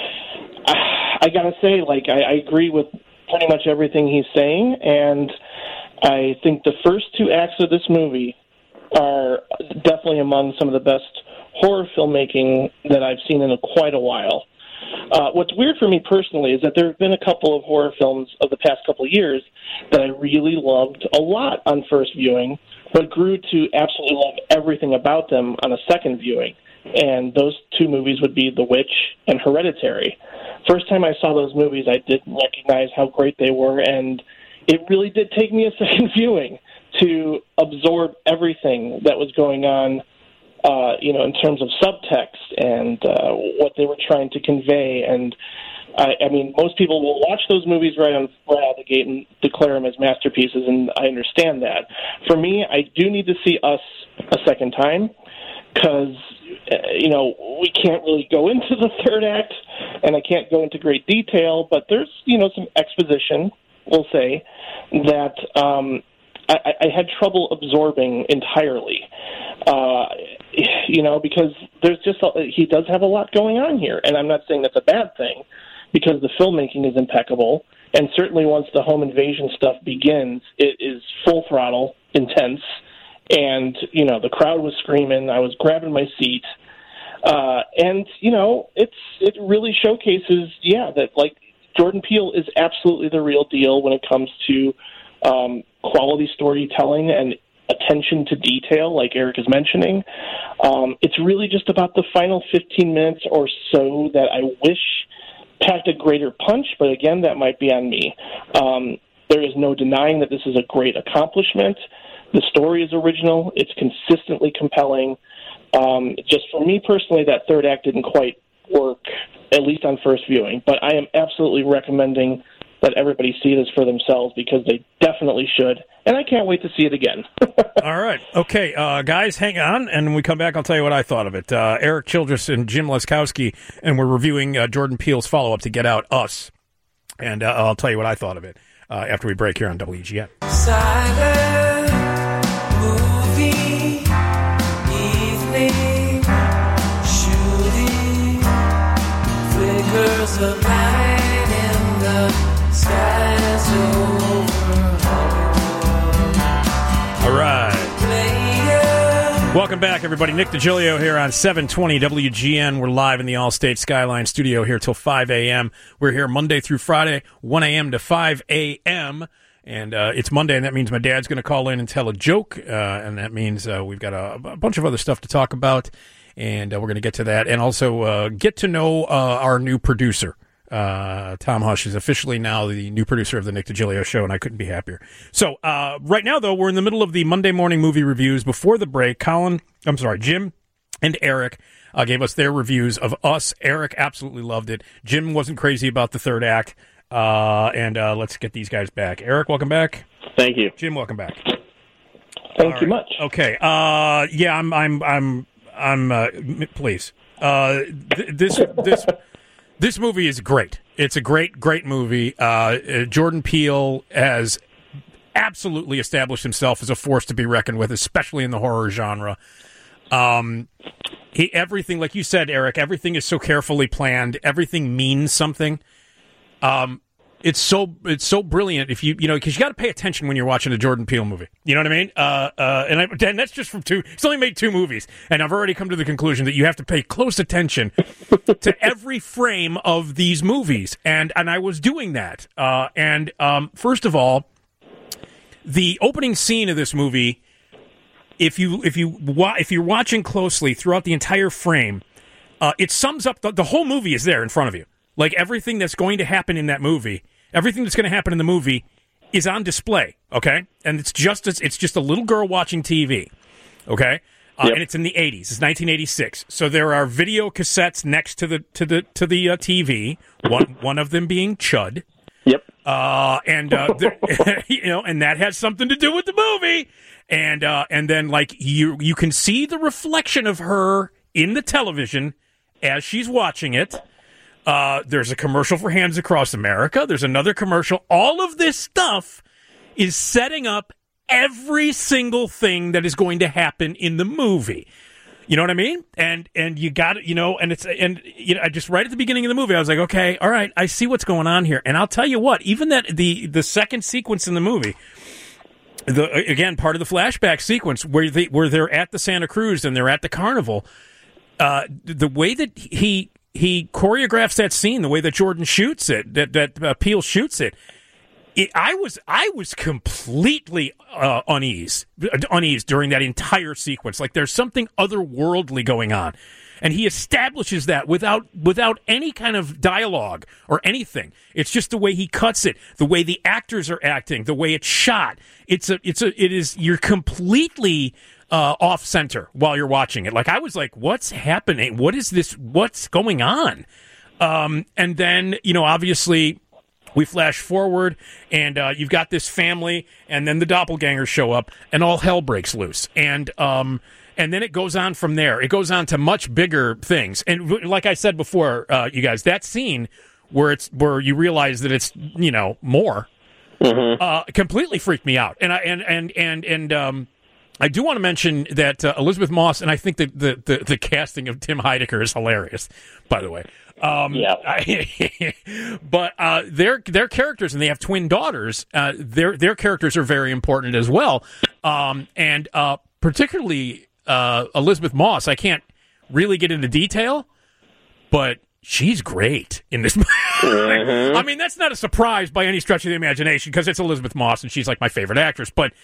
I, I gotta say, like, I, I agree with pretty much everything he's saying, and I think the first two acts of this movie are definitely among some of the best horror filmmaking that I've seen in a, quite a while. Uh, what's weird for me personally is that there have been a couple of horror films of the past couple of years that I really loved a lot on first viewing, but grew to absolutely love everything about them on a second viewing. And those two movies would be The Witch and Hereditary. First time I saw those movies, I didn't recognize how great they were, and it really did take me a second viewing to absorb everything that was going on, uh, you know, in terms of subtext and uh, what they were trying to convey. And I, I mean, most people will watch those movies right on right out of the gate and declare them as masterpieces, and I understand that. For me, I do need to see Us a second time, because, uh, you know, we can't really go into the third act, and I can't go into great detail, but there's, you know, some exposition, we'll say, that um, I, I had trouble absorbing entirely, uh, you know, because there's just, a, he does have a lot going on here, and I'm not saying that's a bad thing, because the filmmaking is impeccable, and certainly once the home invasion stuff begins, it is full throttle, intense, and, you know, the crowd was screaming, I was grabbing my seat, uh, and, you know, it's it really showcases, yeah, that, like, Jordan Peele is absolutely the real deal when it comes to um, quality storytelling and attention to detail, like Eric is mentioning. Um, it's really just about the final fifteen minutes or so that I wish packed a greater punch, but again, that might be on me. Um, there is no denying that this is a great accomplishment. The story is original. It's consistently compelling. Um, just for me personally, that third act didn't quite work, at least on first viewing. But I am absolutely recommending that everybody see this for themselves because they definitely should. And I can't wait to see it again. All right. Okay, uh, guys, hang on. And when we come back, I'll tell you what I thought of it. Uh, Eric Childress and Jim Leskowski, and we're reviewing uh, Jordan Peele's follow-up to Get Out, Us. And uh, I'll tell you what I thought of it uh, after we break here on W G N. Silent movie evening shooting flickers of light in the skies over Hollywood. All right. Welcome back, everybody. Nick DiGilio here on seven twenty W G N. We're live in the Allstate Skyline studio here till five a.m. We're here Monday through Friday, one a.m. to five a.m., and uh, it's Monday, and that means my dad's going to call in and tell a joke, uh, and that means uh, we've got a, a bunch of other stuff to talk about, and uh, we're going to get to that, and also uh, get to know uh, our new producer. Uh, Tom Hush is officially now the new producer of the Nick DiGilio Show, and I couldn't be happier. So uh, right now, though, we're in the middle of the Monday morning movie reviews. Before the break, Colin, I'm sorry, Jim and Eric uh, gave us their reviews of Us. Eric absolutely loved it. Jim wasn't crazy about the third act. Uh, and uh, let's get these guys back. Eric, welcome back. Thank you. Jim, welcome back. Thank All you right. much. Okay. Uh, yeah, I'm. I'm. I'm. I'm. Uh, m- please. Uh, th- this. This. This movie is great. It's a great, great movie. Uh, uh, Jordan Peele has absolutely established himself as a force to be reckoned with, especially in the horror genre. Um, he, everything, like you said, Eric, everything is so carefully planned. Everything means something. Um, it's so it's so brilliant if you you know because you got to pay attention when you're watching a Jordan Peele movie. You know what I mean? Uh, uh, and, I, and that's just from two. He's only made two movies, and I've already come to the conclusion that you have to pay close attention to every frame of these movies. And and I was doing that. Uh, and um, first of all, the opening scene of this movie, if you if you wa- if you're watching closely throughout the entire frame, uh, it sums up the, the whole movie is there in front of you. Like everything that's going to happen in that movie, everything that's going to happen in the movie is on display, okay? And it's just it's just a little girl watching T V, okay? Uh, Yep. And it's in the eighties. It's nineteen eighty-six. So there are video cassettes next to the to the to the uh, T V. One one of them being Chud. Yep. Uh, and uh, there, you know, and that has something to do with the movie. And uh, and then like you you can see the reflection of her in the television as she's watching it. Uh, there's a commercial for Hands Across America. There's another commercial. All of this stuff is setting up every single thing that is going to happen in the movie. You know what I mean? And and you got it, you know, and it's and you know, I just right at the beginning of the movie, I was like, okay, all right, I see what's going on here. And I'll tell you what, even that the the second sequence in the movie, the again part of the flashback sequence where they where they're at the Santa Cruz and they're at the carnival, uh, the way that he he choreographs that scene, the way that Jordan shoots it, that that uh, Peele shoots it. It, I was I was completely uh, unease unease during that entire sequence. Like there's something otherworldly going on, and he establishes that without without any kind of dialogue or anything. It's just the way he cuts it, the way the actors are acting, the way it's shot. It's a it's a it is you're completely uh, off center while you're watching it. Like I was like, what's happening? What is this? What's going on? Um, and then you know, obviously. We flash forward, and uh, you've got this family, and then the doppelgangers show up, and all hell breaks loose. And um, and then it goes on from there. It goes on to much bigger things. And like I said before, uh, you guys, that scene where it's where you realize that it's you know more, mm-hmm. uh, completely freaked me out. And I and and and and um, I do want to mention that uh, Elizabeth Moss, and I think that the, the the casting of Tim Heidecker is hilarious. By the way. Um, yeah, I, but uh, their their characters, and they have twin daughters. Uh, their their characters are very important as well, um, and uh, particularly uh, Elizabeth Moss. I can't really get into detail, but she's great in this movie. Mm-hmm. I mean, that's not a surprise by any stretch of the imagination because it's Elizabeth Moss, and she's like my favorite actress. But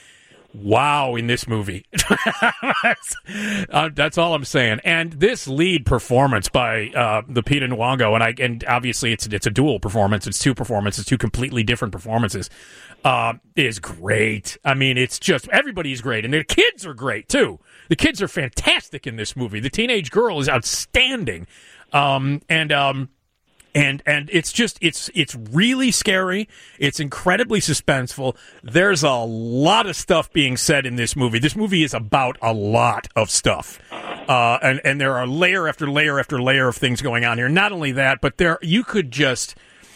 wow in this movie. that's, uh, that's all I'm saying. And this lead performance by uh, the Lupita Nyong'o, and I and obviously it's it's a dual performance. It's two performances, two completely different performances. Uh, is great. I mean, it's just everybody's great, and the kids are great too. The kids are fantastic in this movie. The teenage girl is outstanding, um, and. Um, And and it's just it's it's really scary. It's incredibly suspenseful. There's a lot of stuff being said in this movie. This movie is about a lot of stuff, uh, and and there are layer after layer after layer of things going on here. Not only that, but there you could just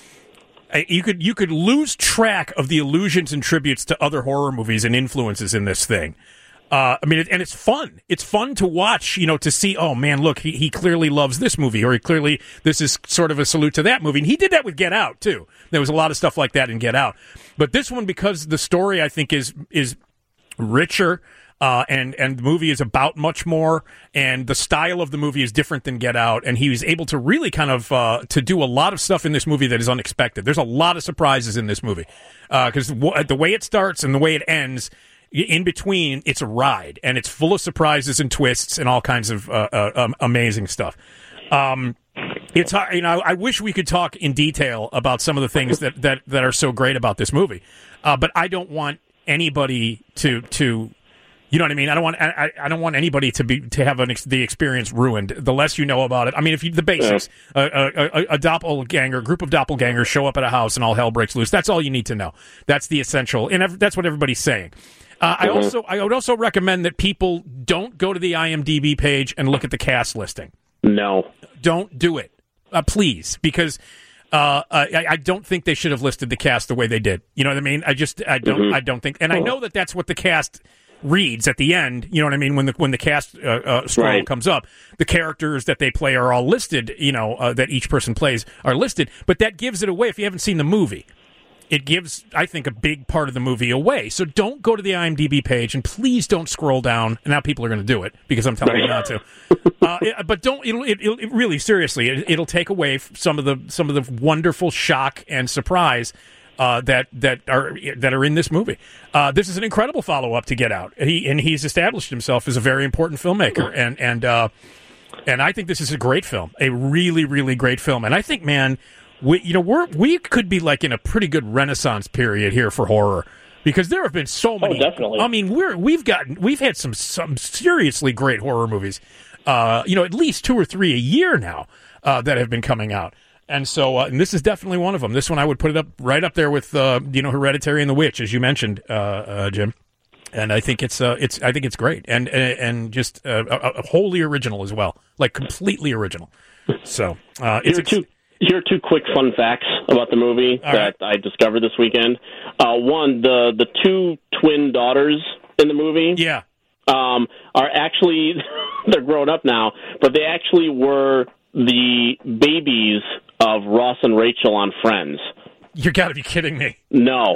you could you could lose track of the allusions and tributes to other horror movies and influences in this thing. Uh, I mean, it, and it's fun. It's fun to watch, you know, to see, oh, man, look, he, he clearly loves this movie, or he clearly, this is sort of a salute to that movie. And he did that with Get Out, too. There was a lot of stuff like that in Get Out. But this one, because the story, I think, is is richer, uh, and, and the movie is about much more, and the style of the movie is different than Get Out, and he was able to really kind of, uh, to do a lot of stuff in this movie that is unexpected. There's a lot of surprises in this movie. Because uh, w- the way it starts and the way it ends, in between, it's a ride, and it's full of surprises and twists and all kinds of uh, uh, um, amazing stuff. Um, it's you know I wish we could talk in detail about some of the things that, that, that are so great about this movie, uh, but I don't want anybody to to you know what I mean. I don't want I, I don't want anybody to be to have an ex- the experience ruined. The less you know about it, I mean, if you, the basics, yeah. a, a, a, a doppelganger, a group of doppelgangers show up at a house and all hell breaks loose. That's all you need to know. That's the essential, and ev- that's what everybody's saying. Uh, I also I would also recommend that people don't go to the I M D B page and look at the cast listing. No. Don't do it, uh, please, because uh, I, I don't think they should have listed the cast the way they did. You know what I mean? I just I don't mm-hmm. I don't think, and I know that that's what the cast reads at the end. You know what I mean? When the when the cast uh, uh, scroll right. comes up, the characters that they play are all listed. You know uh, that each person plays are listed, but that gives it away if you haven't seen the movie. It gives, I think, a big part of the movie away. So don't go to the I M D B page, and please don't scroll down. And now people are going to do it because I'm telling you not to. Uh, it, but don't. It'll, it, it really, seriously, it, it'll take away some of the some of the wonderful shock and surprise uh, that that are that are in this movie. Uh, this is an incredible follow up to Get Out. He and he's established himself as a very important filmmaker, and and uh, and I think this is a great film, a really, really great film. And I think, man. We, you know, we're we could be like in a pretty good renaissance period here for horror, because there have been so many. Oh, definitely. I mean, we're we've gotten we've had some some seriously great horror movies. Uh, you know, at least two or three a year now uh, that have been coming out, and so uh, and this is definitely one of them. This one I would put it up right up there with uh, you know Hereditary and The Witch, as you mentioned, uh, uh, Jim. And I think it's uh, it's I think it's great, and and, and just uh, a, a wholly original as well, like completely original. So uh, it's. Ex- two- Here are two quick fun facts about the movie All that right. I discovered this weekend. Uh, one, the the two twin daughters in the movie yeah. um, are actually, they're grown up now, but they actually were the babies of Ross and Rachel on Friends. You got to be kidding me. No.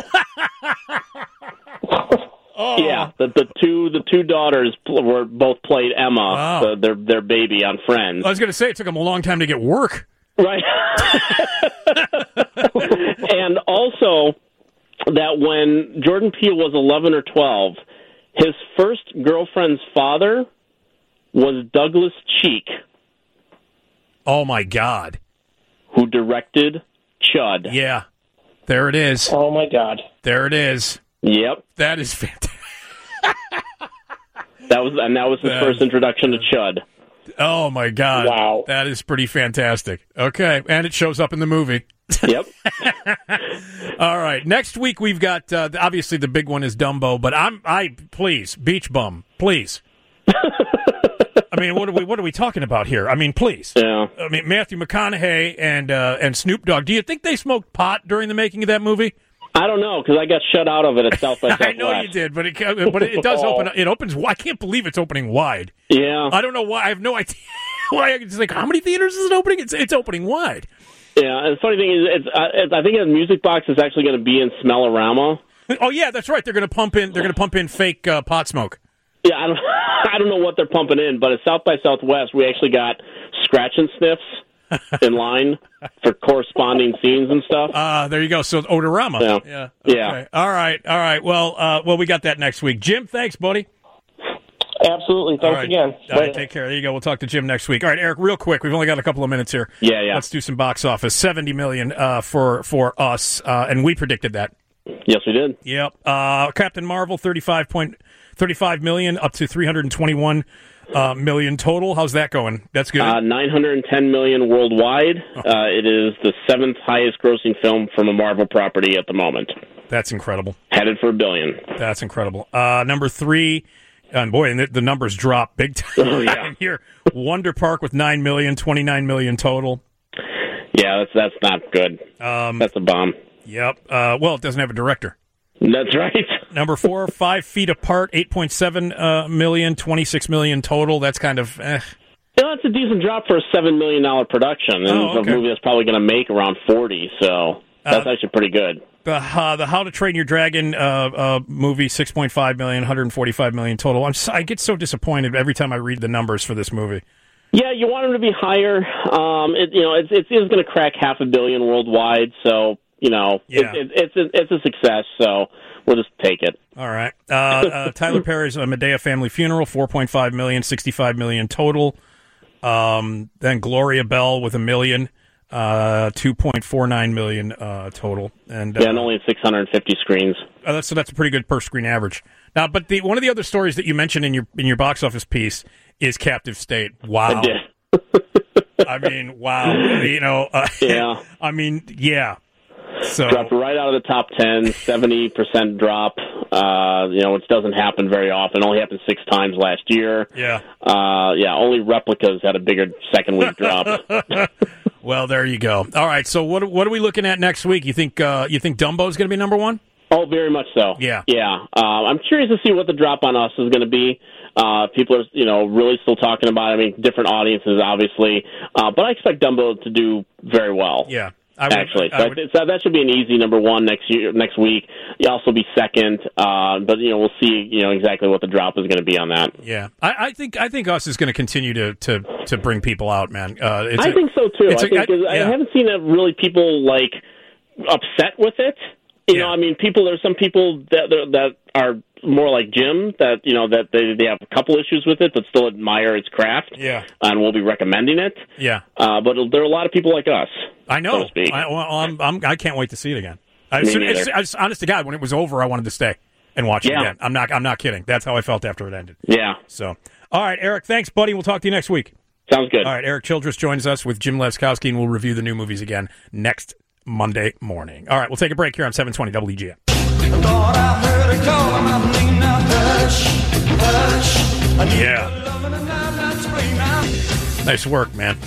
Oh. Yeah, the, the two the two daughters were both played Emma, wow. the, their their baby on Friends. I was going to say, it took them a long time to get work. Right. And also that when Jordan Peele was eleven or twelve, his first girlfriend's father was Douglas Cheek. Oh, my God. Who directed Chud. Yeah. There it is. Oh, my God. There it is. Yep. That is fantastic. That was, and that was his that first introduction to Chud. Oh, my God. Wow. That is pretty fantastic. Okay, and it shows up in the movie. Yep. All right, next week we've got, uh, obviously the big one is Dumbo, but I'm, I, please, Beach Bum, please. I mean, what are we, what are we talking about here? I mean, please. Yeah. I mean, Matthew McConaughey and, uh, and Snoop Dogg, do you think they smoked pot during the making of that movie? I don't know, because I got shut out of it at South by Southwest. I know you did, but it but it does open. It opens. I can't believe it's opening wide. Yeah. I don't know why. I have no idea why. It's like, how many theaters is it opening? It's it's opening wide. Yeah, and the funny thing is, it's, uh, it's I think the Music Box is actually going to be in Smell-O-Rama. Oh yeah, that's right. They're going to pump in. They're going to pump in fake uh, pot smoke. Yeah, I don't. I don't know what they're pumping in, but at South by Southwest, we actually got scratch and sniffs in line for corresponding scenes and stuff. Uh, there you go. So Odorama. Yeah. Yeah. Yeah. Okay. All right. All right. Well, uh, well, we got that next week. Jim, thanks, buddy. Absolutely. Thanks All right. again. All right, take care. There you go. We'll talk to Jim next week. All right, Eric, real quick. We've only got a couple of minutes here. Yeah, yeah. Let's do some box office. seventy million uh, for for us, uh, and we predicted that. Yes, we did. Yep. Uh, Captain Marvel, thirty-five point thirty-five million, up to three hundred twenty-one uh, million total. How's that going? That's good. Uh, nine hundred ten million worldwide. Uh, it is the seventh highest grossing film from a Marvel property at the moment. That's incredible. Headed for a billion. That's incredible. Uh, number three, and boy, and the, the numbers drop big time Oh, yeah. here. Wonder Park with nine million, twenty-nine million total. Yeah, that's that's not good. Um, that's a bomb. Yep. Uh, well, it doesn't have a director. That's right. Number four, Five Feet Apart, eight point seven uh, million, twenty-six million total. That's kind of eh. You know, it's a decent drop for a seven million dollar production, and Oh, it's okay. a movie that's probably going to make around forty. So that's Uh, actually pretty good. The uh, the How to Train Your Dragon uh, uh, movie, six point five million, one hundred forty-five million total. I'm so, I get so disappointed every time I read the numbers for this movie. Yeah, you want them to be higher. Um, it, you know, it's it is going to crack half a billion worldwide. So you know, Yeah. it, it, it's a, it's a success. So we'll just take it. All right. Uh, uh, Tyler Perry's uh, Medea Family Funeral, four point five million, sixty-five million total. Um, then Gloria Bell with a million, uh, two point four nine million uh, total. And uh, Yeah, and only six hundred fifty screens. Uh, that's, so that's a pretty good per screen average. Now, but the one of the other stories that you mentioned in your in your box office piece is Captive State. Wow. I did. I mean, wow. You know, uh, Yeah. I mean, yeah. So Dropped right out of the top ten, seventy percent drop, uh, you know, which doesn't happen very often. Only happened six times last year. yeah. Uh, yeah, only Replicas had a bigger second week drop. Well, there you go. All right. So what what are we looking at next week? You think uh, you think Dumbo's going to be number one? Oh, very much so. Yeah. Yeah. Uh, I'm curious to see what the drop on us is going to be. Uh, people are, you know, really still talking about it. I mean, different audiences, obviously. Uh, but I expect Dumbo to do very well. Yeah. I would, Actually, I so, would, I, so that should be an easy number one next year, next week. You also be second, uh, but you know we'll see. You know exactly what the drop is going to be on that. yeah. I, I think I think Us is going to continue to, to, to bring people out, man. Uh, it's I a- think so too. I it's a- think I- 'cause I yeah. haven't seen uh, really people like upset with it. You Yeah. know, I mean, people. There's some people that that are more like Jim, that you know that they they have a couple issues with it, but still admire its craft. Yeah. and we'll be recommending it. Yeah. Uh, but there are a lot of people like us. I know. so to speak. I, well, I'm, I'm, I can't wait to see it again. I, Me it's, neither. it's, it's, honest to God, when it was over, I wanted to stay and watch it Yeah. again. I'm not. I'm not kidding. That's how I felt after it ended. Yeah, So, all right, Eric. Thanks, buddy. We'll talk to you next week. sounds good. All right, Eric Childress joins us with Jim Leskowski, and we'll review the new movies again next Monday morning. All right, we'll take a break here on seven twenty W E G M. Thought I heard her call, I mean, now hush, hush. I need Yeah. your loving and I'm not screaming out. Nice work, man.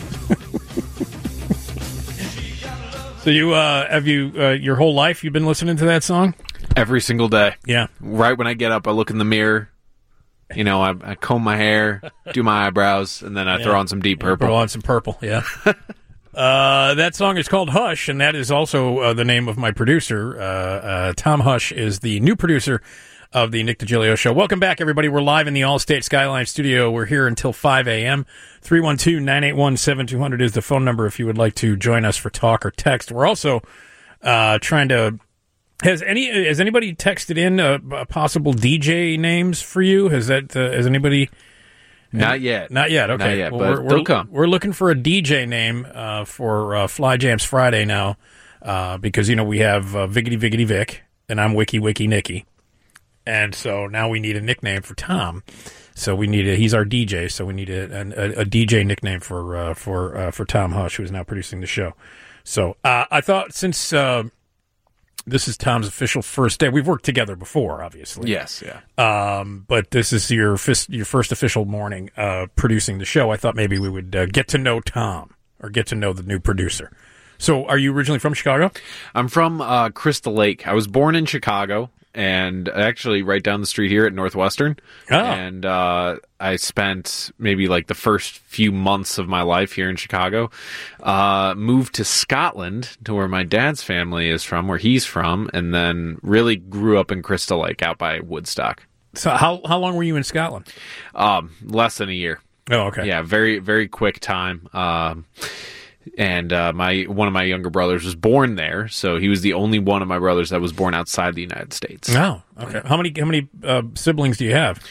So you uh, have you uh, your whole life you've been listening to that song? Every single day. Yeah. Right when I get up, I look in the mirror. You know, I, I comb my hair, do my eyebrows, and then I throw on some Deep Purple. Put on some purple. Yeah. uh, that song is called Hush, and that is also uh, the name of my producer. Uh, uh, Tom Hush is the new producer of the Nick DiGilio Show. Welcome back, everybody. We're live in the Allstate Skyline Studio. We're here until five a.m. three one two, nine eight one, seven two zero zero is the phone number if you would like to join us for talk or text. We're also uh, trying to... Has any has anybody texted in uh, possible D J names for you? Has that uh, has anybody... Not yet. Not yet. Okay, Not yet, Well, but we're, they'll we're, come. We're looking for a D J name uh, for uh, Fly Jams Friday now, uh, because you know we have uh, Viggity Viggity Vic, and I'm Wiki Wiki Nicky, and so now we need a nickname for Tom. So we need a, he's our D J, so we need a, a, a D J nickname for uh, for uh, for Tom Hush, who is now producing the show. So uh, I thought since. Uh, This is Tom's official first day. We've worked together before, obviously. Yes, yeah. Um, but this is your fis- your first official morning uh, producing the show. I thought maybe we would uh, get to know Tom or get to know the new producer. So, are you originally from Chicago? I'm from uh, Crystal Lake. I was born in Chicago, and actually right down the street here at Northwestern. Oh. And uh, I spent maybe like the first few months of my life here in Chicago. Uh, moved to Scotland, to where my dad's family is from, where he's from, and then really grew up in Crystal Lake out by Woodstock. So, how how long were you in Scotland? Um, less than a year. Oh, okay. Yeah, very very quick time. Um, and uh, my one of my younger brothers was born there, so he was the only one of my brothers that was born outside the United States. Oh, okay. How many how many uh, siblings do you have?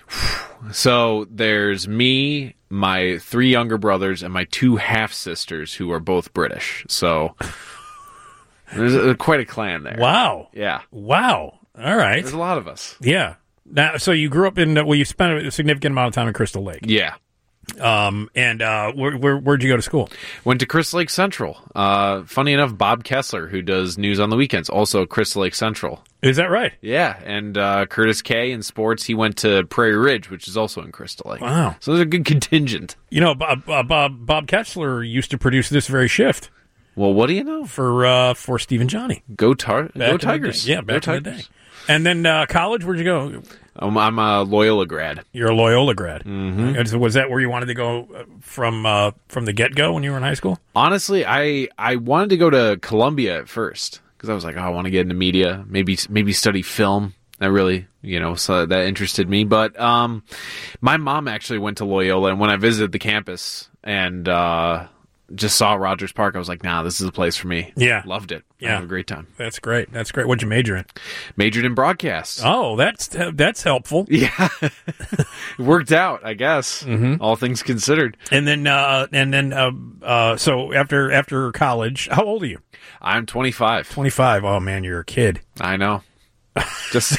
So there's me, my three younger brothers, and my two half sisters who are both British. So there's a, quite a clan there. Wow. Yeah. Wow. All right. There's a lot of us. Yeah. Now, so you grew up in, well, you spent a significant amount of time in Crystal Lake. Yeah. Um, and uh, where, where, where'd you go to school? Went to Crystal Lake Central. Uh, funny enough, Bob Kessler, who does news on the weekends, also Crystal Lake Central. Is that right? Yeah, and uh, Curtis Kay in sports, he went to Prairie Ridge, which is also in Crystal Lake. Wow. So there's a good contingent. You know, Bob, uh, Bob, Bob Kessler used to produce this very shift. Well, what do you know? For uh, for Steve and Johnny. Go, tar- back go Tigers. Yeah, back go in Tigers. the day. And then uh, college, where'd you go? Um, I'm a Loyola grad. You're a Loyola grad. Mm-hmm. And so was that where you wanted to go from uh, from the get-go when you were in high school? Honestly, I, I wanted to go to Columbia at first because I was like, oh, I want to get into media, maybe maybe study film. That really, you know, so that interested me. But um, my mom actually went to Loyola, and when I visited the campus and uh, just saw Rogers Park, I was like, nah, this is the place for me. Yeah. Loved it. I Yeah. had a great time. That's great. That's great. What'd you major in? Majored in broadcast. Oh, that's that's helpful. Yeah. It worked out, I guess, Mm-hmm. all things considered. And then, uh, and then, uh, uh, so after after college, how old are you? I'm twenty-five. twenty-five. Oh man, you're a kid. I know. Just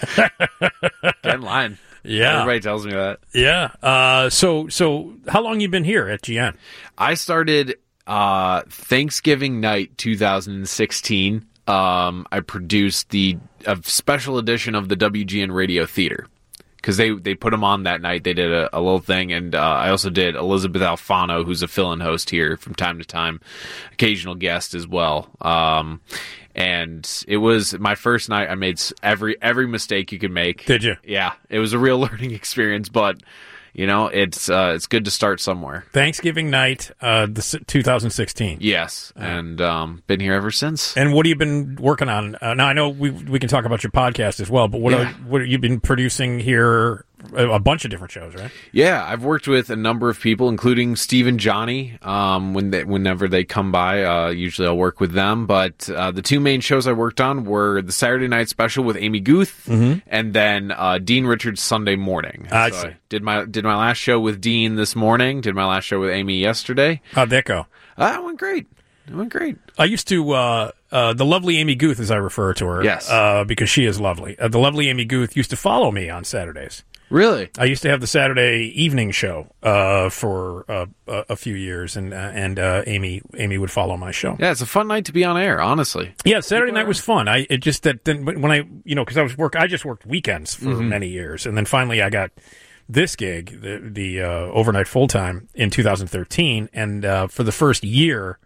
get in line. Yeah. Everybody tells me that. Yeah. Uh, so so how long you been here at G N? I started uh, Thanksgiving night two thousand sixteen. Um, I produced the a special edition of the W G N Radio Theater because they, they put them on that night. They did a, a little thing, and uh, I also did Elizabeth Alfano, who's a fill-in host here from time to time, occasional guest as well. Um, and it was my first night. I made s- every every mistake you could make. Did you? Yeah, it was a real learning experience, but you know, it's uh, it's good to start somewhere. Thanksgiving night, uh, the s- two thousand sixteen. Yes, and um, been here ever since. And what have you been working on? Uh, now I know we we can talk about your podcast as well, but what Yeah. are, what have you been producing here? A, a bunch of different shows, right? Yeah, I've worked with a number of people, including Steve and Johnny. Um, when they, whenever they come by, uh, usually I'll work with them. But uh, the two main shows I worked on were the Saturday Night Special with Amy Guth, Mhm. and then uh, Dean Richards' Sunday Morning. I So see. I did my did my last show with Dean this morning. Did my last show with Amy yesterday. How'd that go? Ah, it went great. It went great. I used to, uh, uh, the lovely Amy Guth, as I refer to her, Yes. uh, because she is lovely. Uh, the lovely Amy Guth used to follow me on Saturdays. Really? I used to have the Saturday evening show uh, for uh, a, a few years, and uh, and uh, Amy Amy would follow my show. Yeah, it's a fun night to be on air, honestly. Yeah, Saturday night was fun. I it just that then when I you know because I was work I just worked weekends for Mhm. many years, and then finally I got this gig, the the uh, overnight full time in two thousand thirteen, and uh, for the first year,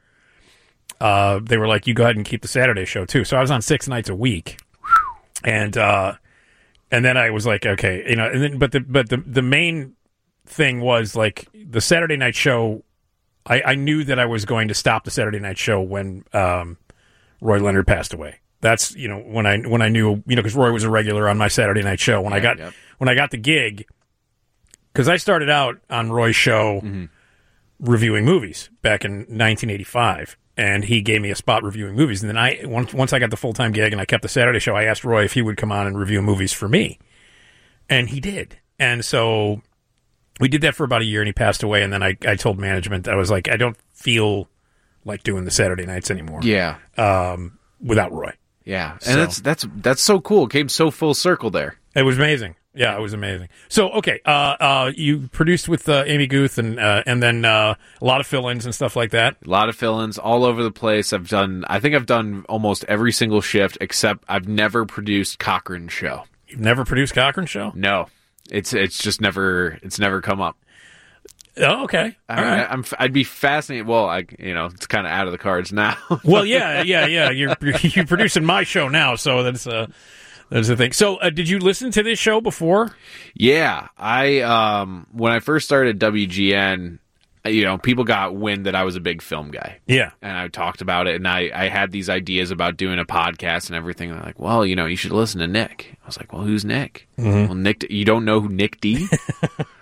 uh, they were like, "You go ahead and keep the Saturday show too." So I was on six nights a week, and uh, and then I was like, okay, you know, and then but the but the the main thing was like the Saturday night show. I, I knew that I was going to stop the Saturday night show when um, Roy Leonard passed away. That's you know when I when I knew you know because Roy was a regular on my Saturday night show. When I Yeah, got yep. when I got the gig, because I started out on Roy's show Mm-hmm. reviewing movies back in nineteen eighty-five, and he gave me a spot reviewing movies. And then I once once I got the full time gig and I kept the Saturday show, I asked Roy if he would come on and review movies for me, and he did. And so we did that for about a year, and he passed away. And then I, I told management, I was like, I don't feel like doing the Saturday nights anymore. Yeah. Um, without Roy. Yeah, and So- that's that's that's so cool. It came so full circle there. It was amazing. Yeah, it was amazing. So, okay, uh, uh, you produced with uh, Amy Guth, and uh, and then uh, a lot of fill-ins and stuff like that. A lot of fill-ins all over the place. I've done. I think I've done almost every single shift, except I've never produced Cochran's show. You've never produced Cochran's show? No, it's it's just never it's never come up. Oh, okay. All I, right. I'm I'd be fascinated. Well, I you know it's kind of out of the cards now. Well, yeah, yeah, yeah. You're you're producing my show now, so that's uh, that's the thing. So, uh, did you listen to this show before? Yeah, I um when I first started W G N, you know, people got wind that I was a big film guy. Yeah. And I talked about it, and I, I had these ideas about doing a podcast and everything. And they're like, well, you know, you should listen to Nick. I was like, well, who's Nick? Mhm. Well, Nick, you don't know who Nick D?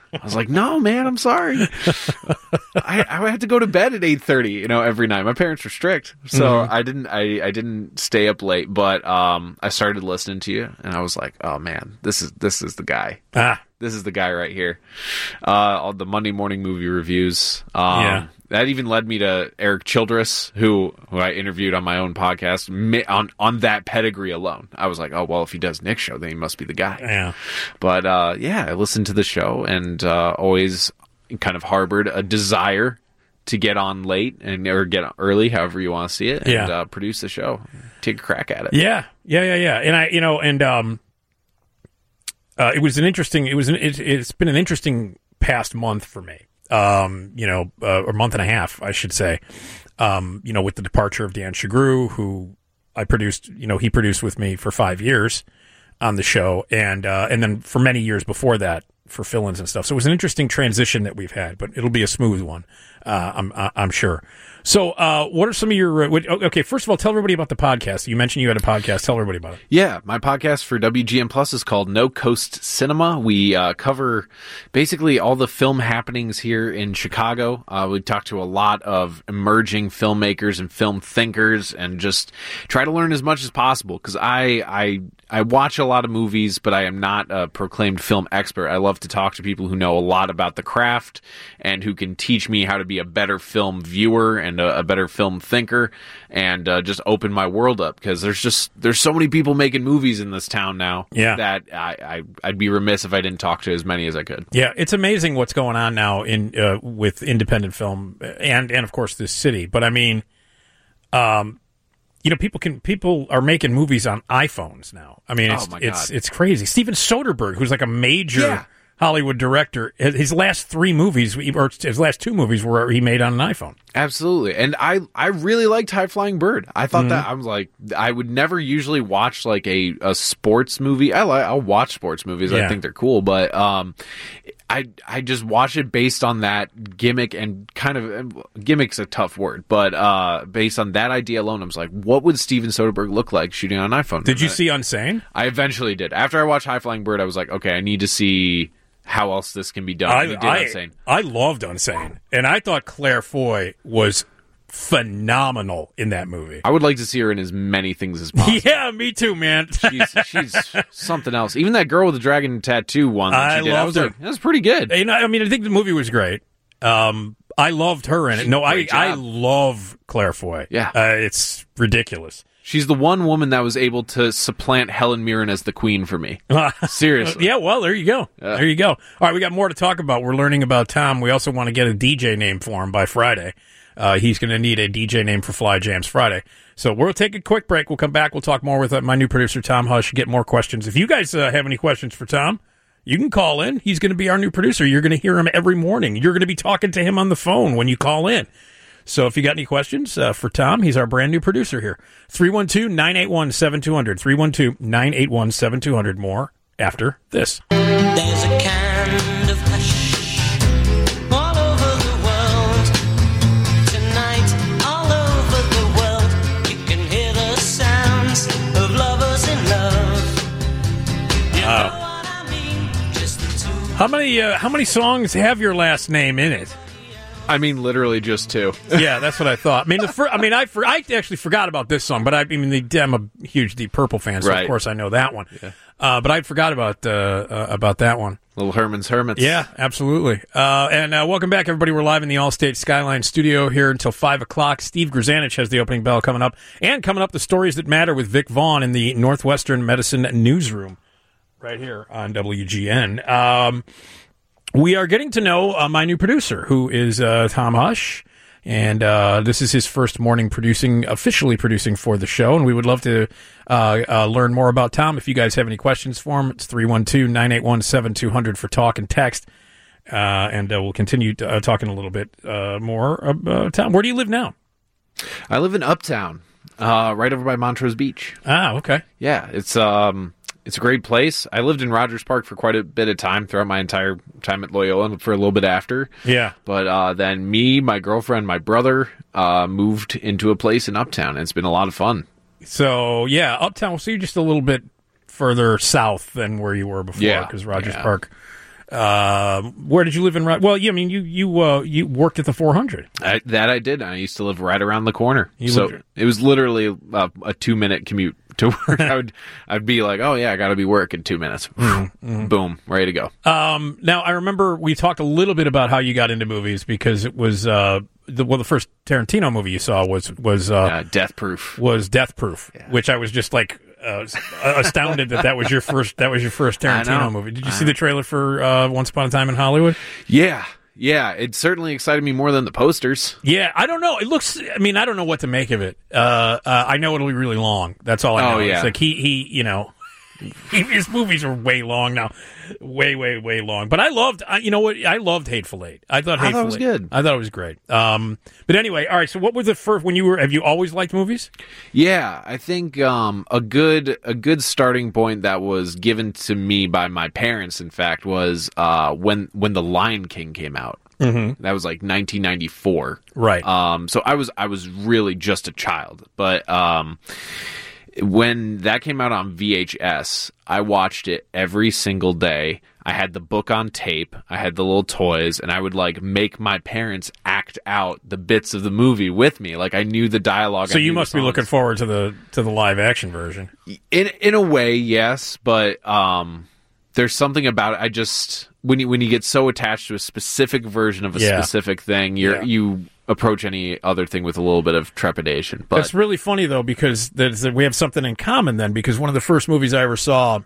I was like, no, man, I'm sorry. I, I had to go to bed at eight thirty, you know, every night. My parents were strict, so mm-hmm. I didn't I, I didn't stay up late. But um, I started listening to you, and I was like, oh man, this is this is the guy. Ah. This is the guy right here. Uh, all the Monday morning movie reviews. Um, yeah. That even led me to Eric Childress, who who I interviewed on my own podcast. On on that pedigree alone, I was like, oh well, if he does Nick's show, then he must be the guy. Yeah. But uh, yeah, I listened to the show and uh, always kind of harbored a desire to get on late and or get on early, however you want to see it, and yeah. uh, produce the show, take a crack at it. Yeah, yeah, yeah, yeah. And I, you know, and um, uh, it was an interesting. It was an, it, it's been an interesting past month for me. Um, you know, uh, or month and a half, I should say. Um, you know, with the departure of Dan Shagru, who I produced. You know, he produced with me for five years on the show, and uh, and then for many years before that for fill-ins and stuff. So it was an interesting transition that we've had, but it'll be a smooth one, uh, I'm I'm sure. So, uh, what are some of your? Uh, what, okay, first of all, tell everybody about the podcast. You mentioned you had a podcast. Tell everybody about it. Yeah, my podcast for W G N Plus is called No Coast Cinema. We uh, cover basically all the film happenings here in Chicago. Uh, we talk to a lot of emerging filmmakers and film thinkers, and just try to learn as much as possible. Because I I I watch a lot of movies, but I am not a proclaimed film expert. I love to talk to people who know a lot about the craft and who can teach me how to be a better film viewer and a, a better film thinker, and uh, just open my world up, because there's just there's so many people making movies in this town now. Yeah. that I, I I'd be remiss if I didn't talk to as many as I could. Yeah, it's amazing what's going on now in uh, with independent film and and of course this city. But I mean, um, you know, people can people are making movies on iPhones now. I mean, it's oh my it's God. it's crazy. Steven Soderbergh, who's like a major Yeah. Hollywood director, his last three movies, or his last two movies, were he made on an iPhone. Absolutely. And I, I really liked High Flying Bird. I thought mm-hmm. that I was like, I would never usually watch like a, a sports movie. I like, I'll watch sports movies. Yeah. I think they're cool, but, um, I, I just watch it based on that gimmick and kind of gimmick's a tough word, but, uh, based on that idea alone, I was like, what would Steven Soderbergh look like shooting on an iPhone? Did you see Unsane? I eventually did. After I watched High Flying Bird, I was like, okay, I need to see how else this can be done. I, He did I, Unsane. I loved Unsane, and I thought Claire Foy was phenomenal in that movie. I would like to see her in as many things as possible. Yeah, me too, man. she's, she's something else. Even that girl with the dragon tattoo one that I she did, I was loved her. like, that was pretty good. You know, I mean, I think the movie was great. Um, I loved her in it. No, I, Great I job. love Claire Foy. Yeah. Uh, it's ridiculous. She's the one woman that was able to supplant Helen Mirren as the queen for me. Seriously. Yeah, well, there you go. Yeah. There you go. All right, we got more to talk about. We're learning about Tom. We also want to get a D J name for him by Friday. Uh, he's going to need a D J name for Fly Jams Friday. So we'll take a quick break. We'll come back. We'll talk more with uh, my new producer, Tom Hush, get more questions. If you guys uh, have any questions for Tom, you can call in. He's going to be our new producer. You're going to hear him every morning. You're going to be talking to him on the phone when you call in. So if you got any questions uh, for Tom, he's our brand new producer here. three one two, nine eight one, seven two zero zero. three one two, nine eight one, seven two zero zero. More after this. There's a kind of hush all over the world. Tonight, all over the world, you can hear the sounds of lovers in love. You Uh, know what I mean? Just the two. How many uh, how many songs have your last name in it? I mean, literally just two. Yeah, that's what I thought. I mean, the fir- I mean, I for- I actually forgot about this song, but I, I mean, the, I'm a huge Deep Purple fan, so Right. of course I know that one. Yeah. Uh, but I forgot about uh, uh, about that one. Little Herman's Hermits. Yeah, absolutely. Uh, and uh, welcome back, everybody. We're live in the Allstate Skyline studio here until five o'clock. Steve Grzanich has the opening bell coming up, and coming up, the stories that matter with Vic Vaughn in the Northwestern Medicine Newsroom, right here on W G N. Um, We are getting to know uh, my new producer, who is uh, Tom Hush, and uh, this is his first morning producing, officially producing for the show, and we would love to uh, uh, learn more about Tom. If you guys have any questions for him, it's three one two, nine eight one, seven two zero zero for talk and text, uh, and uh, we'll continue to, uh, talking a little bit uh, more about Tom. Where do you live now? I live in Uptown, uh, right over by Montrose Beach. Ah, okay. Yeah, it's um, it's a great place. I lived in Rogers Park for quite a bit of time throughout my entire time at Loyola, and for a little bit after. Yeah. But uh, then me, my girlfriend, my brother uh, moved into a place in Uptown, and it's been a lot of fun. So, yeah, Uptown, so you're just a little bit further south than where you were before, Yeah, because Rogers yeah. Park Uh, where did you live in? Ro- Well, yeah, I mean, you you uh, you worked at the four hundred. I, that I did. I used to live right around the corner, You so lived- it was literally a, a two minute commute to work. I would I'd be like, oh yeah, I got to be work in two minutes. Boom, ready to go. Um, now I remember we talked a little bit about how you got into movies because it was uh, the well the first Tarantino movie you saw was was uh, Uh, Death Proof. was Death Proof, which I was just like uh, astounded that that was your first that was your first I know. Tarantino movie. Did you see the trailer for uh, Once Upon a Time in Hollywood? Yeah, yeah. It certainly excited me more than the posters. Yeah, I don't know. It looks. I mean, I don't know what to make of it. Uh, uh, I know it'll be really long. That's all I know. Oh, yeah. It's like he he you know. He, his movies are way long now, way, way, way long. But I loved, I, you know what? I loved Hateful Eight. I thought I Hateful thought it was Eight- good. I thought it was great. Um, but anyway, all right. So, what was the first when you were? Have you always liked movies? Yeah, I think um, a good a good starting point that was given to me by my parents, in fact, was uh, when when The Lion King came out. Mm-hmm. That was like nineteen ninety-four, Right. Um, so I was I was really just a child, but um, when that came out on V H S, I watched it every single day. I had the book on tape. I had the little toys, and I would like make my parents act out the bits of the movie with me. Like I knew the dialogue. So I you knew the must be songs. looking forward to the to the live action version. In in a way, yes, but um, there's something about it. I just when you when you get so attached to a specific version of a Yeah. specific thing, you're Yeah. you approach any other thing with a little bit of trepidation. But That's really funny though because there's, we have something in common then because one of the first movies I ever saw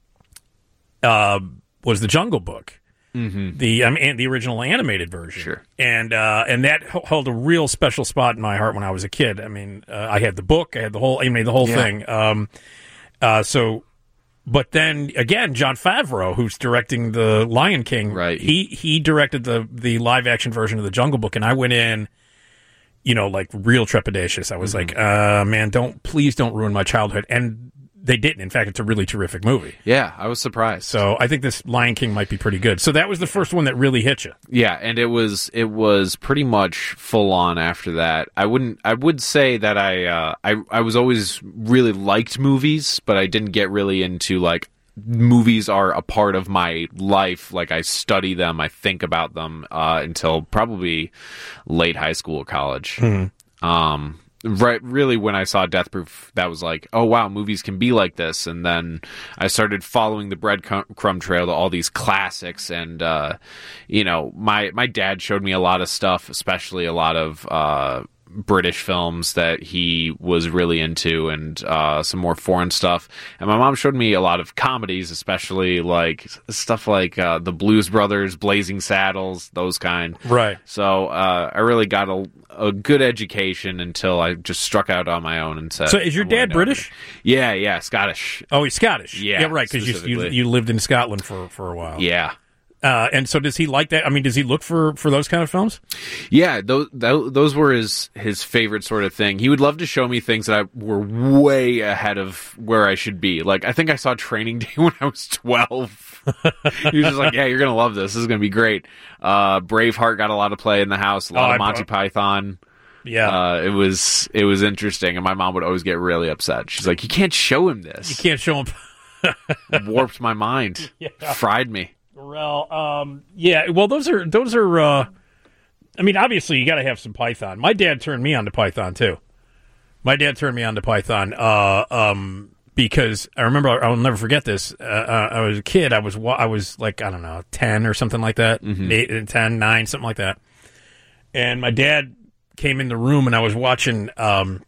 uh, was The Jungle Book. Mm-hmm. The I mean, the original animated version, Sure. and uh, and that h- held a real special spot in my heart when I was a kid. I mean, uh, I had the book, I had the whole, I mean, the whole Yeah. thing. Um, uh, so, but then again, Jon Favreau, who's directing the Lion King, Right. He he directed the the live action version of the Jungle Book, and I went in, you know, like real trepidatious. I was like, uh, man, don't please don't ruin my childhood, and they didn't. In fact, it's a really terrific movie. yeah, I was surprised. So I think this Lion King might be pretty good. So that was the first one that really hit you. Yeah, and it was it was pretty much full on after that. I wouldn't I would say that I uh, I I was always really liked movies, but I didn't get really into like movies are a part of my life. Like I study them, I think about them uh, until probably late high school or college. Um Right, really, when I saw Death Proof, that was like, oh wow, movies can be like this. And then I started following the breadcrumb trail to all these classics, and uh, you know, my my dad showed me a lot of stuff, especially a lot of uh, British films that he was really into, and uh, some more foreign stuff. And my mom showed me a lot of comedies, especially like stuff like uh, the Blues Brothers, Blazing Saddles, those kind. Right. So uh, I really got a, a good education until I just struck out on my own and said. So is your I'm going dad down British? here. Yeah, yeah, Scottish. Oh, he's Scottish. Yeah, right. Because you, you specifically. you lived in Scotland for, for a while. Yeah. Uh, and so does he like that? I mean, does he look for, for those kind of films? Yeah, those those were his his favorite sort of thing. He would love to show me things that I were way ahead of where I should be. Like I think I saw Training Day when I was twelve. He was just like, "Yeah, you're gonna love this. This is gonna be great." Uh, Braveheart got a lot of play in the house. A lot Oh, of I- Monty Python. Yeah. Uh, it was it was interesting, and my mom would always get really upset. She's like, "You can't show him this." you can't show him. It warped my mind, fried me. Well, um, yeah. Well, those are those are. Uh, I mean, obviously, you got to have some Python. My dad turned me on to Python too. My dad turned me on to Python uh, um, because I remember I'll never forget this. Uh, uh, I was a kid. I was wa- I was like I don't know ten or something like that, eight, ten, nine, something like that. And my dad came in the room, and I was watching um,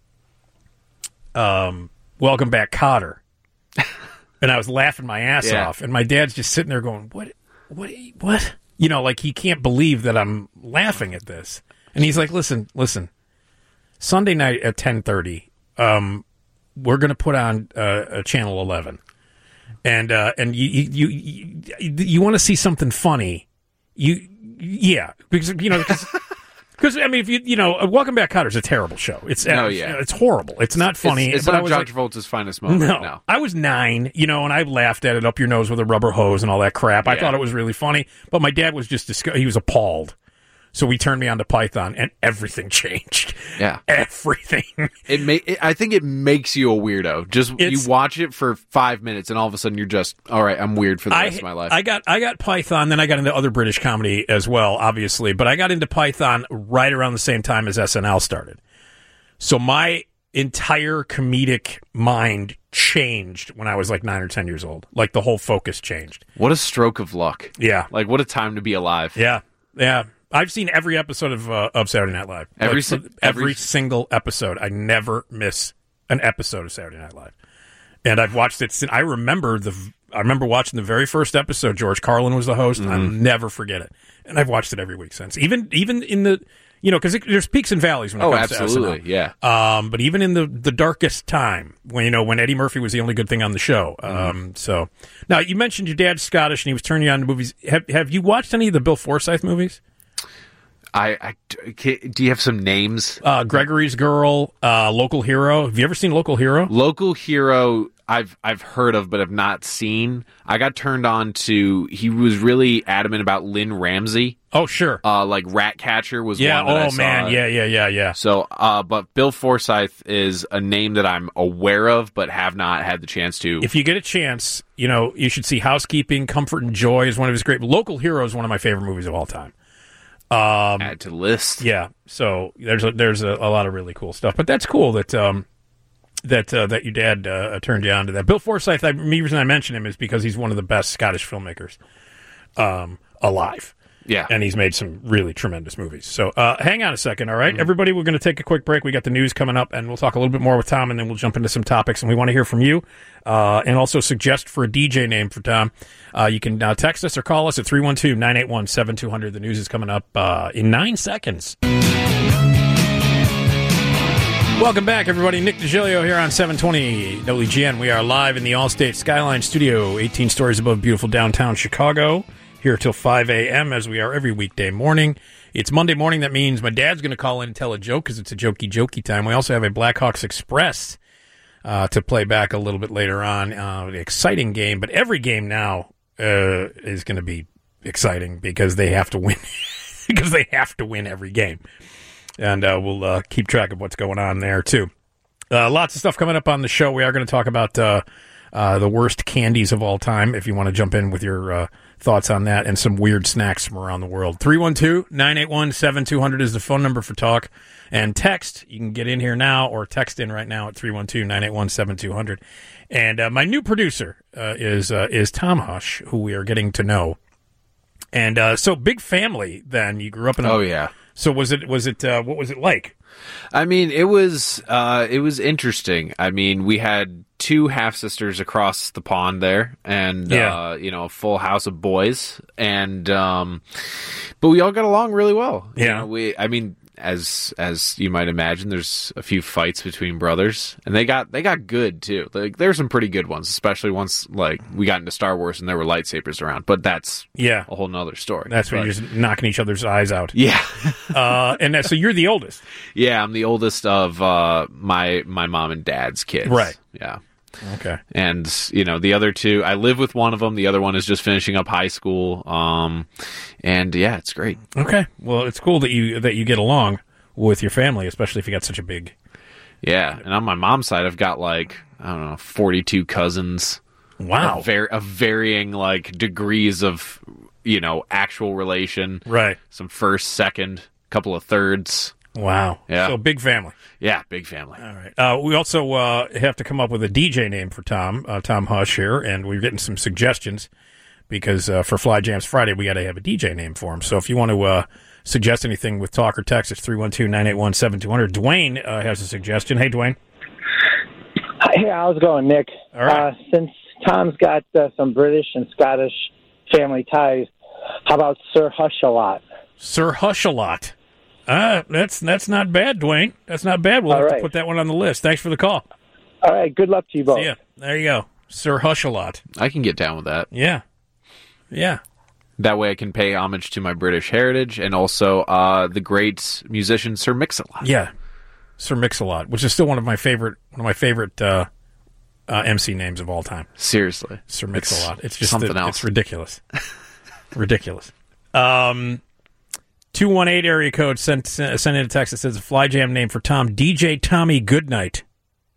um, Welcome Back, Kotter. And I was laughing my ass Yeah. off, and my dad's just sitting there going, "What? What? What?" You know, like he can't believe that I'm laughing at this. And he's like, "Listen, listen. Sunday night at ten thirty, um, we're going to put on uh, a channel eleven, and uh, and you you you, you, you want to see something funny, you yeah, because you know." Because I mean, if you you know, Welcome Back, Kotter's a terrible show. It's No, uh, yeah. it's horrible. It's not funny. It's, it's but I not was John like, Travolta's finest moment. no, No. I was nine, you know, and I laughed at it up your nose with a rubber hose and all that crap. I Yeah. thought it was really funny, but my dad was just disgu- he was appalled. So we turned me on to Python, and everything changed. Yeah. Everything. It may. It, I think it makes you a weirdo. Just It's- you watch it for five minutes, and all of a sudden you're just, all right, I'm weird for the I, rest of my life. I got I got Python, then I got into other British comedy as well, obviously. But I got into Python right around the same time as S N L started. So my entire comedic mind changed when I was like nine or ten years old. Like the whole focus changed. What a stroke of luck. Yeah. Like, what a time to be alive. Yeah. Yeah. I've seen every episode of uh, of Saturday Night Live. Every Like, si- every, every- single episode. I never miss an episode of Saturday Night Live. And I've watched it since I remember the I remember watching the very first episode. George Carlin was the host. Mm-hmm. I'll never forget it. And I've watched it every week since. Even even in the you know, because there's peaks and valleys when it Oh, comes to absolutely. S N L. Yeah. Um, but even in the, the darkest time, when you know when Eddie Murphy was the only good thing on the show. Um, Mm-hmm. so now you mentioned your dad's Scottish and he was turning you on to movies. Have Have you watched any of the Bill Forsyth movies? I, I can- do you have some names? Uh, Gregory's Girl, uh, Local Hero. Have you ever seen Local Hero? Local Hero, I've I've heard of, but have not seen. I got turned on to. He was really adamant about Lynn Ramsey. Oh, sure. Uh, like Ratcatcher was Yeah. one that I Oh saw. man. Yeah. Yeah. Yeah. Yeah. So, uh, but Bill Forsyth is a name that I'm aware of, but have not had the chance to. If you get a chance, you know you should see Housekeeping. Comfort and Joy is one of his great. Local Hero is one of my favorite movies of all time. Um, add to the list. Yeah, so there's a, there's a, a lot of really cool stuff, but that's cool that um, that uh, that your dad uh, turned you on to that. Bill Forsyth, I, the reason I mention him is because he's one of the best Scottish filmmakers um, alive. Yeah. And he's made some really tremendous movies. So uh, hang on a second, all right? Everybody, we're going to take a quick break. We got the news coming up, and we'll talk a little bit more with Tom, and then we'll jump into some topics. And we want to hear from you uh, and also suggest for a D J name for Tom. Uh, you can uh, text us or call us at three one two, nine eight one, seven two zero zero. The news is coming up uh, in nine seconds. Welcome back, everybody. Nick DiGilio here on seven twenty W G N. We are live in the Allstate Skyline Studio, eighteen stories above beautiful downtown Chicago. Here till five a.m. as we are every weekday morning. It's Monday morning. That means my dad's going to call in and tell a joke because it's a jokey, jokey time. We also have a Blackhawks Express uh, to play back a little bit later on. Uh, an exciting game, but every game now uh, is going to be exciting because they have to win. because they have to win every game. And uh, we'll uh, keep track of what's going on there, too. Uh, lots of stuff coming up on the show. We are going to talk about uh, uh, the worst candies of all time, if you want to jump in with your uh, thoughts on that, and some weird snacks from around the world. three one two, nine eight one, seven two zero zero is the phone number for talk. And text, you can get in here now or text in right now at three one two, nine eight one, seven two zero zero. And uh, my new producer uh, is uh, is Tom Hush, who we are getting to know. And uh, so, big family then. You grew up in a... Oh, yeah. So was it, was it, uh, what was it like? I mean, it was uh, it was interesting. I mean, we had two half sisters across the pond there, and Yeah. uh, you know, a full house of boys, and um, but we all got along really well. You Yeah. know, we. I mean, as as you might imagine, there's a few fights between brothers, and they got they got good too. Like there's some pretty good ones, especially once like we got into Star Wars and there were lightsabers around. But that's Yeah. a whole nother story. That's when But- you're just knocking each other's eyes out. yeah. Uh, and that, so you're the oldest. Yeah, I'm the oldest of uh, my my mom and dad's kids. Right. Yeah. Okay. And you know, the other two, I live with one of them. The other one is just finishing up high school. Um, and yeah, it's great. Okay. Well, it's cool that you that you get along with your family, especially if you got such a big. Yeah. And on my mom's side, I've got like I don't know, forty-two cousins. Wow. Of, var- of varying like degrees of you know actual relation. Right. Some first, second, couple of thirds. Wow. Yeah. So big family. Yeah, big family. All right. Uh, we also uh, have to come up with a D J name for Tom, uh, Tom Hush here, and we're getting some suggestions because uh, for Fly Jams Friday, we got to have a D J name for him. So if you want to uh, suggest anything with talk or text, it's three one two, nine eight one, seven two zero zero. Dwayne uh, has a suggestion. Hey, Dwayne. Hey, how's it going, Nick? All right. Uh, since Tom's got uh, some British and Scottish family ties, how about Sir Hush-a-Lot? Sir Hush-a-Lot. Uh, that's that's not bad, Dwayne. That's not bad. We'll All have right. to put that one on the list. Thanks for the call. All right, good luck to you both. See ya. There you go. Sir Hush-a-Lot. I can get down with that. Yeah. Yeah. That way I can pay homage to my British heritage and also uh, the great musician Sir Mix-a-Lot. Yeah. Sir Mix-a-Lot, which is still one of my favorite one of my favorite uh, uh, M C names of all time. Seriously. Sir Mix-a-Lot. It's just something it- else. It's ridiculous. ridiculous. Um, two one eight area code sent sent in a text that says a fly jam name for Tom, D J Tommy Goodnight.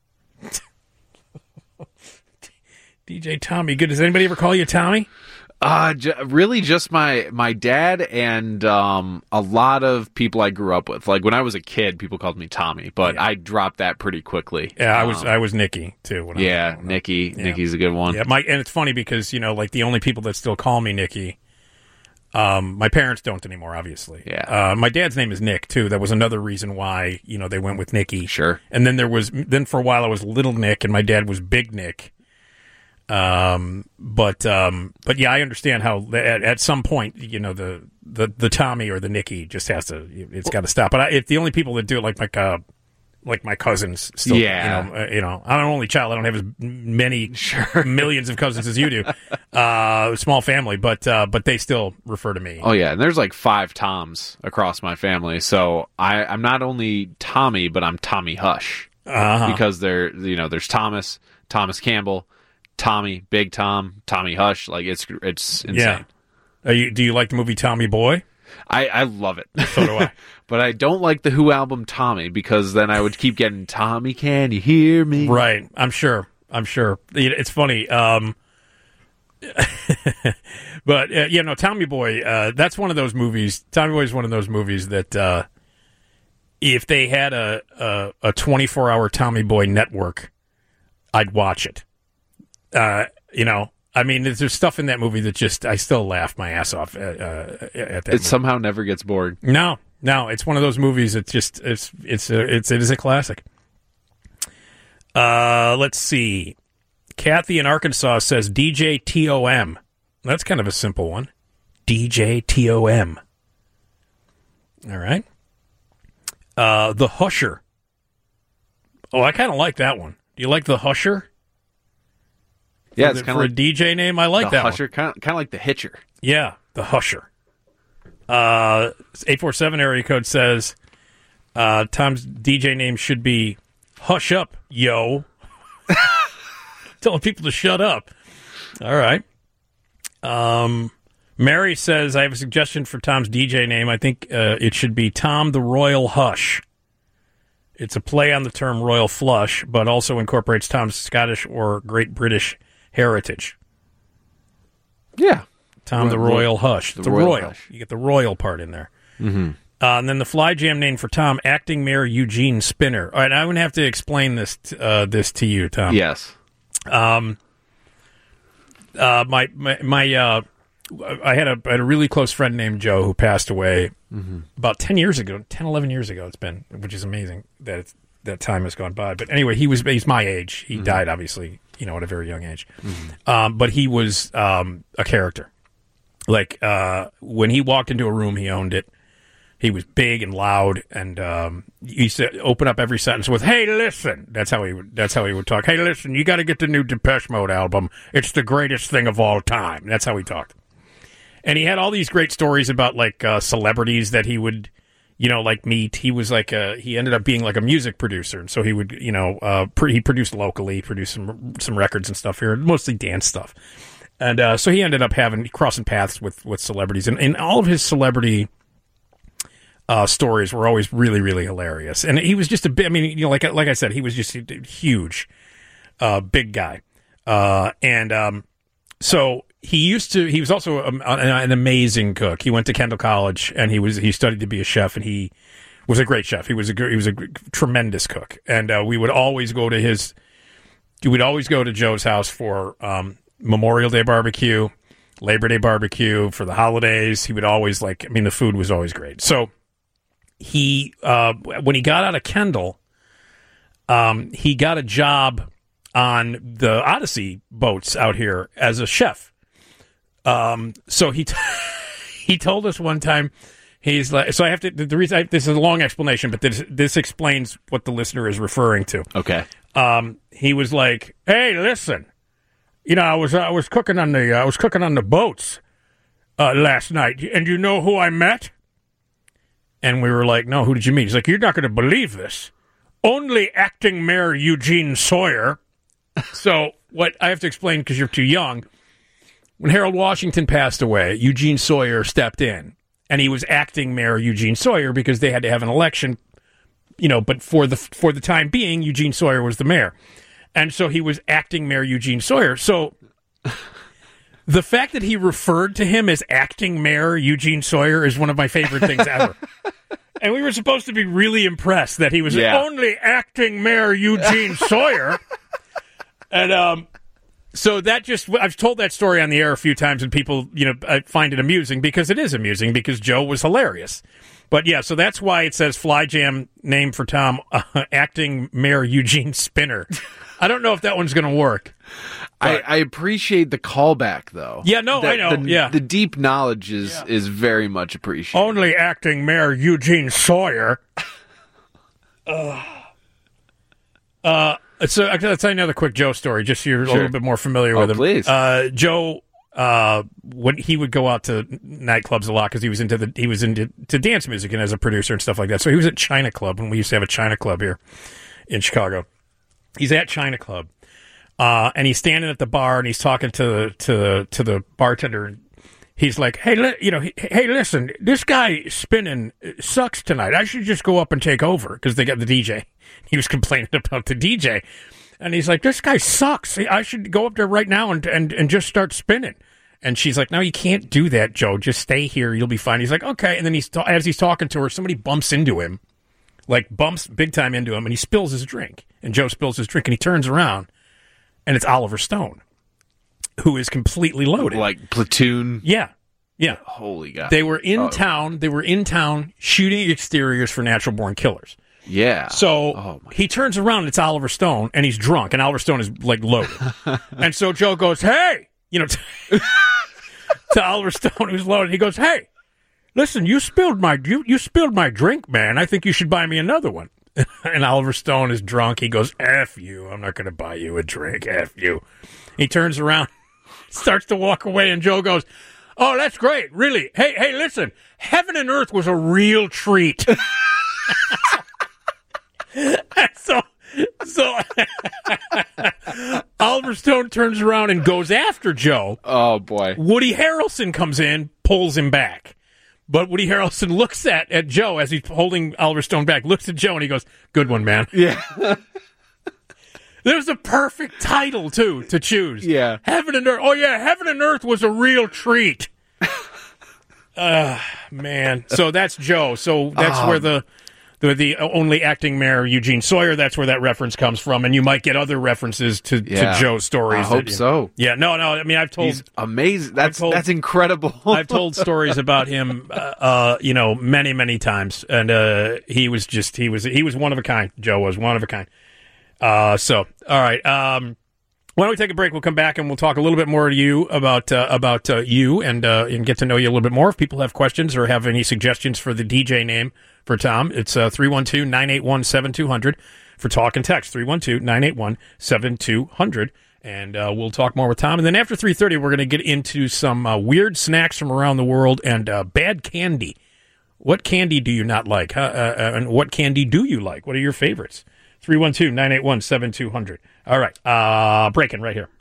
D J Tommy Good. Does anybody ever call you Tommy? Uh, j- really just my, my dad and, um, a lot of people I grew up with. Like when I was a kid, people called me Tommy, but Yeah. I dropped that pretty quickly. Yeah, I was Um, I was Nicky too. When yeah, I was growing up. Nicky. Yeah. Nicky's a good one. Yeah, my and it's funny because you know, like the only people that still call me Nicky, um, my parents don't anymore, obviously. Yeah. Uh, my dad's name is Nick too. That was another reason why you know they went with Nicky. Sure. And then there was then for a while I was Little Nick, and my dad was Big Nick. Um, but um, but yeah, I understand how at, at some point you know the, the the Tommy or the Nicky just has to it's got to stop. But I, if the only people that do it like my uh, like my cousins, still, Yeah. you know, uh, you know, I'm an only child. I don't have as many Sure. millions of cousins as you do. Uh, small family, but uh, but they still refer to me. Oh yeah, and there's like five Toms across my family, so I, I'm not only Tommy, but I'm Tommy Hush Uh-huh. because there, you know, there's Thomas, Thomas Campbell, Tommy, Big Tom, Tommy Hush. Like it's it's insane. Yeah. Are you, do you like the movie Tommy Boy? I, I love it. So do I. But I don't like the Who album Tommy because then I would keep getting Tommy, can you hear me? Right. I'm sure. I'm sure. It- It's funny. Um, but, uh, you know, Tommy Boy, uh, that's one of those movies. Tommy Boy is one of those movies that uh, if they had a, a, a twenty-four hour Tommy Boy network, I'd watch it. Uh, you know, I mean, there's, there's stuff in that movie that just, I still laugh my ass off at, uh, at that It movie. somehow never gets bored. No, no, it's one of those movies that just it's it's a, it's it is a classic. Uh, let's see. Kathy in Arkansas says D J T O M. That's kind of a simple one. D J T O M. All right. Uh, the Husher. Oh, I kind of like that one. Do you like the Husher? Yeah, For it's the- kind for of a like D J name. I like the that one. Husher, kind of, kind of like the Hitcher. Yeah, the Husher. Uh, eight four seven area code says uh, Tom's D J name should be Hush Up, Yo. Telling people to shut up. All right. Um, Mary says, I have a suggestion for Tom's D J name. I think uh, it should be Tom the Royal Hush. It's a play on the term royal flush, but also incorporates Tom's Scottish or Great British heritage. Yeah. Tom the Royal- Royal Hush. the The, Royal royal. Hush. You get the royal part in there. Mm-hmm. Uh, and then the fly jam name for Tom, acting mayor Eugene Spinner. All right, I'm going to have to explain this t- uh, this to you, Tom. Yes. Um. Uh. My my, my uh. I had a I had a really close friend named Joe who passed away Mm-hmm. about ten years ago. ten, eleven years ago. It's been, which is amazing that it's, that time has gone by. But anyway, he was he's my age. He Mm-hmm. died obviously, you know, at a very young age. Um. But he was um a character. Like uh, when he walked into a room, he owned it. He was big and loud, and um, he used to open up every sentence with "Hey, listen." That's how he would. That's how he would talk. Hey, listen, you got to get the new Depeche Mode album. It's the greatest thing of all time. That's how he talked. And he had all these great stories about like uh, celebrities that he would, you know, like meet. He was like a. He ended up being like a music producer, and so he would, you know, uh, pre- he produced locally, produced some some records and stuff here, mostly dance stuff. And uh, so he ended up having crossing paths with with celebrities, and, and all of his celebrity. Uh, stories were always really, really hilarious, and he was just a bit. I mean, you know, like like I said, he was just a huge, uh, big guy, uh, and um, so he used to. He was also a, an, an amazing cook. He went to Kendall College, and he was he studied to be a chef, and he was a great chef. He was a gr- he was a gr- tremendous cook, and uh, we would always go to his. We would always go to Joe's house for um, Memorial Day barbecue, Labor Day barbecue, for the holidays. He would always like. I mean, the food was always great. So. He uh, when he got out of Kendall, um, he got a job on the Odyssey boats out here as a chef. Um, so he t- he told us one time, he's like, so I have to. The reason I, this is a long explanation, but this this explains what the listener is referring to. Okay. Um, he was like, "Hey, listen, you know, I was I was cooking on the I was cooking on the boats uh, last night, and you know who I met?" And we were like, no, who did you meet? He's like, you're not going to believe this. Only acting Mayor Eugene Sawyer. So what I have to explain, because you're too young, when Harold Washington passed away, Eugene Sawyer stepped in. and he was acting Mayor Eugene Sawyer because they had to have an election, you know, but for the for the time being, Eugene Sawyer was the mayor. And so he was acting Mayor Eugene Sawyer. So the fact that he referred to him as acting Mayor Eugene Sawyer is one of my favorite things ever. And we were supposed to be really impressed that he was Yeah. only acting Mayor Eugene Sawyer. And um, so that just, I've told that story on the air a few times, and people, you know, I find it amusing because it is amusing because Joe was hilarious. But yeah, so that's why it says Fly Jam name for Tom, uh, acting Mayor Eugene Spinner. I don't know if that one's going to work. I, I appreciate the callback, though. Yeah, no, The- I know. The, yeah. the deep knowledge is, Yeah. is very much appreciated. Only acting Mayor Eugene Sawyer. uh, uh, so I'll tell you another quick Joe story, just so you're Sure. a little bit more familiar Oh, with him. please. Uh, Joe, uh, when he would go out to nightclubs a lot because he was into the he was into to dance music and as a producer and stuff like that. So he was at China Club when we used to have a China Club here in Chicago. He's at China Club, uh, and he's standing at the bar and he's talking to to to the bartender. And he's like, "Hey, li- you know, he, hey, listen, this guy spinning sucks tonight. I should just go up and take over because they got the D J." He was complaining about the D J, and he's like, "This guy sucks. I should go up there right now and and, and just start spinning." And she's like, "No, you can't do that, Joe. Just stay here. You'll be fine." He's like, "Okay." And then he's ta- as he's talking to her, somebody bumps into him. Like, bumps big time into him, and he spills his drink. And Joe spills his drink, and he turns around, and it's Oliver Stone, who is completely loaded. Like Platoon. Yeah, yeah. Holy God. They were in Oh. town. They were in town shooting exteriors for Natural Born Killers. Yeah. So Oh, my- he turns around, and it's Oliver Stone, and he's drunk, and Oliver Stone is, like, loaded. And so Joe goes, "Hey!" You know, to, to Oliver Stone, who's loaded. He goes, "Hey! Listen, you spilled my you, you spilled my drink, man. I think you should buy me another one." And Oliver Stone is drunk. He goes, "F you. I'm not going to buy you a drink. F you." He turns around, starts to walk away, and Joe goes, "Oh, that's great. Really. Hey, hey, listen. Heaven and Earth was a real treat." so, so Oliver Stone turns around and goes after Joe. Oh, boy. Woody Harrelson comes in, pulls him back. But Woody Harrelson looks at, at Joe as he's holding Oliver Stone back, looks at Joe, and he goes, "Good one, man." Yeah. There's a perfect title, too, to choose. Yeah. Heaven and Earth. Oh, yeah, Heaven and Earth was a real treat. uh, man. So that's Joe. So that's Um, where the, the the only acting Mayor, Eugene Sawyer, that's where that reference comes from. And you might get other references to, Yeah. to Joe's stories. I hope that, you- so. Yeah, no, no. I mean, I've told... He's amazing. That's told- that's incredible. I've told stories about him, uh, uh, you know, many, many times, and uh, he was just he was he was one of a kind. Joe was one of a kind. Uh, so, all right, um, why don't we take a break? We'll come back and we'll talk a little bit more to you about uh, about uh, you and uh, and get to know you a little bit more. If people have questions or have any suggestions for the D J name for Tom, it's uh, three one two, nine eight one, seven two zero zero for talk and text, three one two, nine eight one, seven two zero zero. And uh, we'll talk more with Tom. And then after three thirty, we're going to get into some uh, weird snacks from around the world and uh, bad candy. What candy do you not like? Huh? Uh, uh, and what candy do you like? What are your favorites? three one two, nine eight one, seven two zero zero. All right. Uh, breaking right here.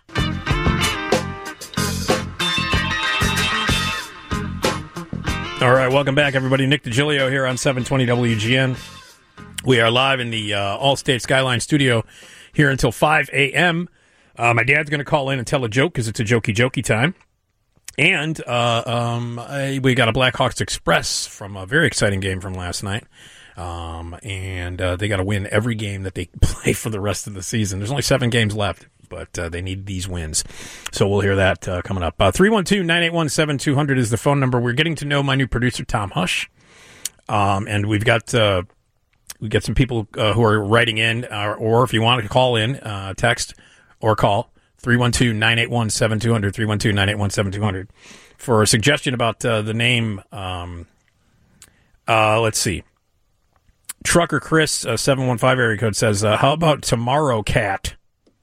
All right. Welcome back, everybody. Nick DiGilio here on seven twenty W G N. We are live in the uh, Allstate Skyline studio here until five a.m. Uh, my dad's going to call in and tell a joke because it's a jokey jokey time. And uh, um, I, we got a Blackhawks Express from a very exciting game from last night. Um, and uh, they got to win every game that they play for the rest of the season. There's only seven games left, but uh, they need these wins. So we'll hear that uh, coming up. Uh, three one two, nine eight one, seven two zero zero is the phone number. We're getting to know my new producer, Tom Hush. Um, and we've got... Uh, We got some people uh, who are writing in, uh, or if you want to call in, uh, text or call, three one two, nine eight one, seven two zero zero, three one two, nine eight one, seven two zero zero, for a suggestion about uh, the name. Um, uh, let's see. Trucker Chris, uh, seven one five area code, says, uh, how about Tomorrow Cat?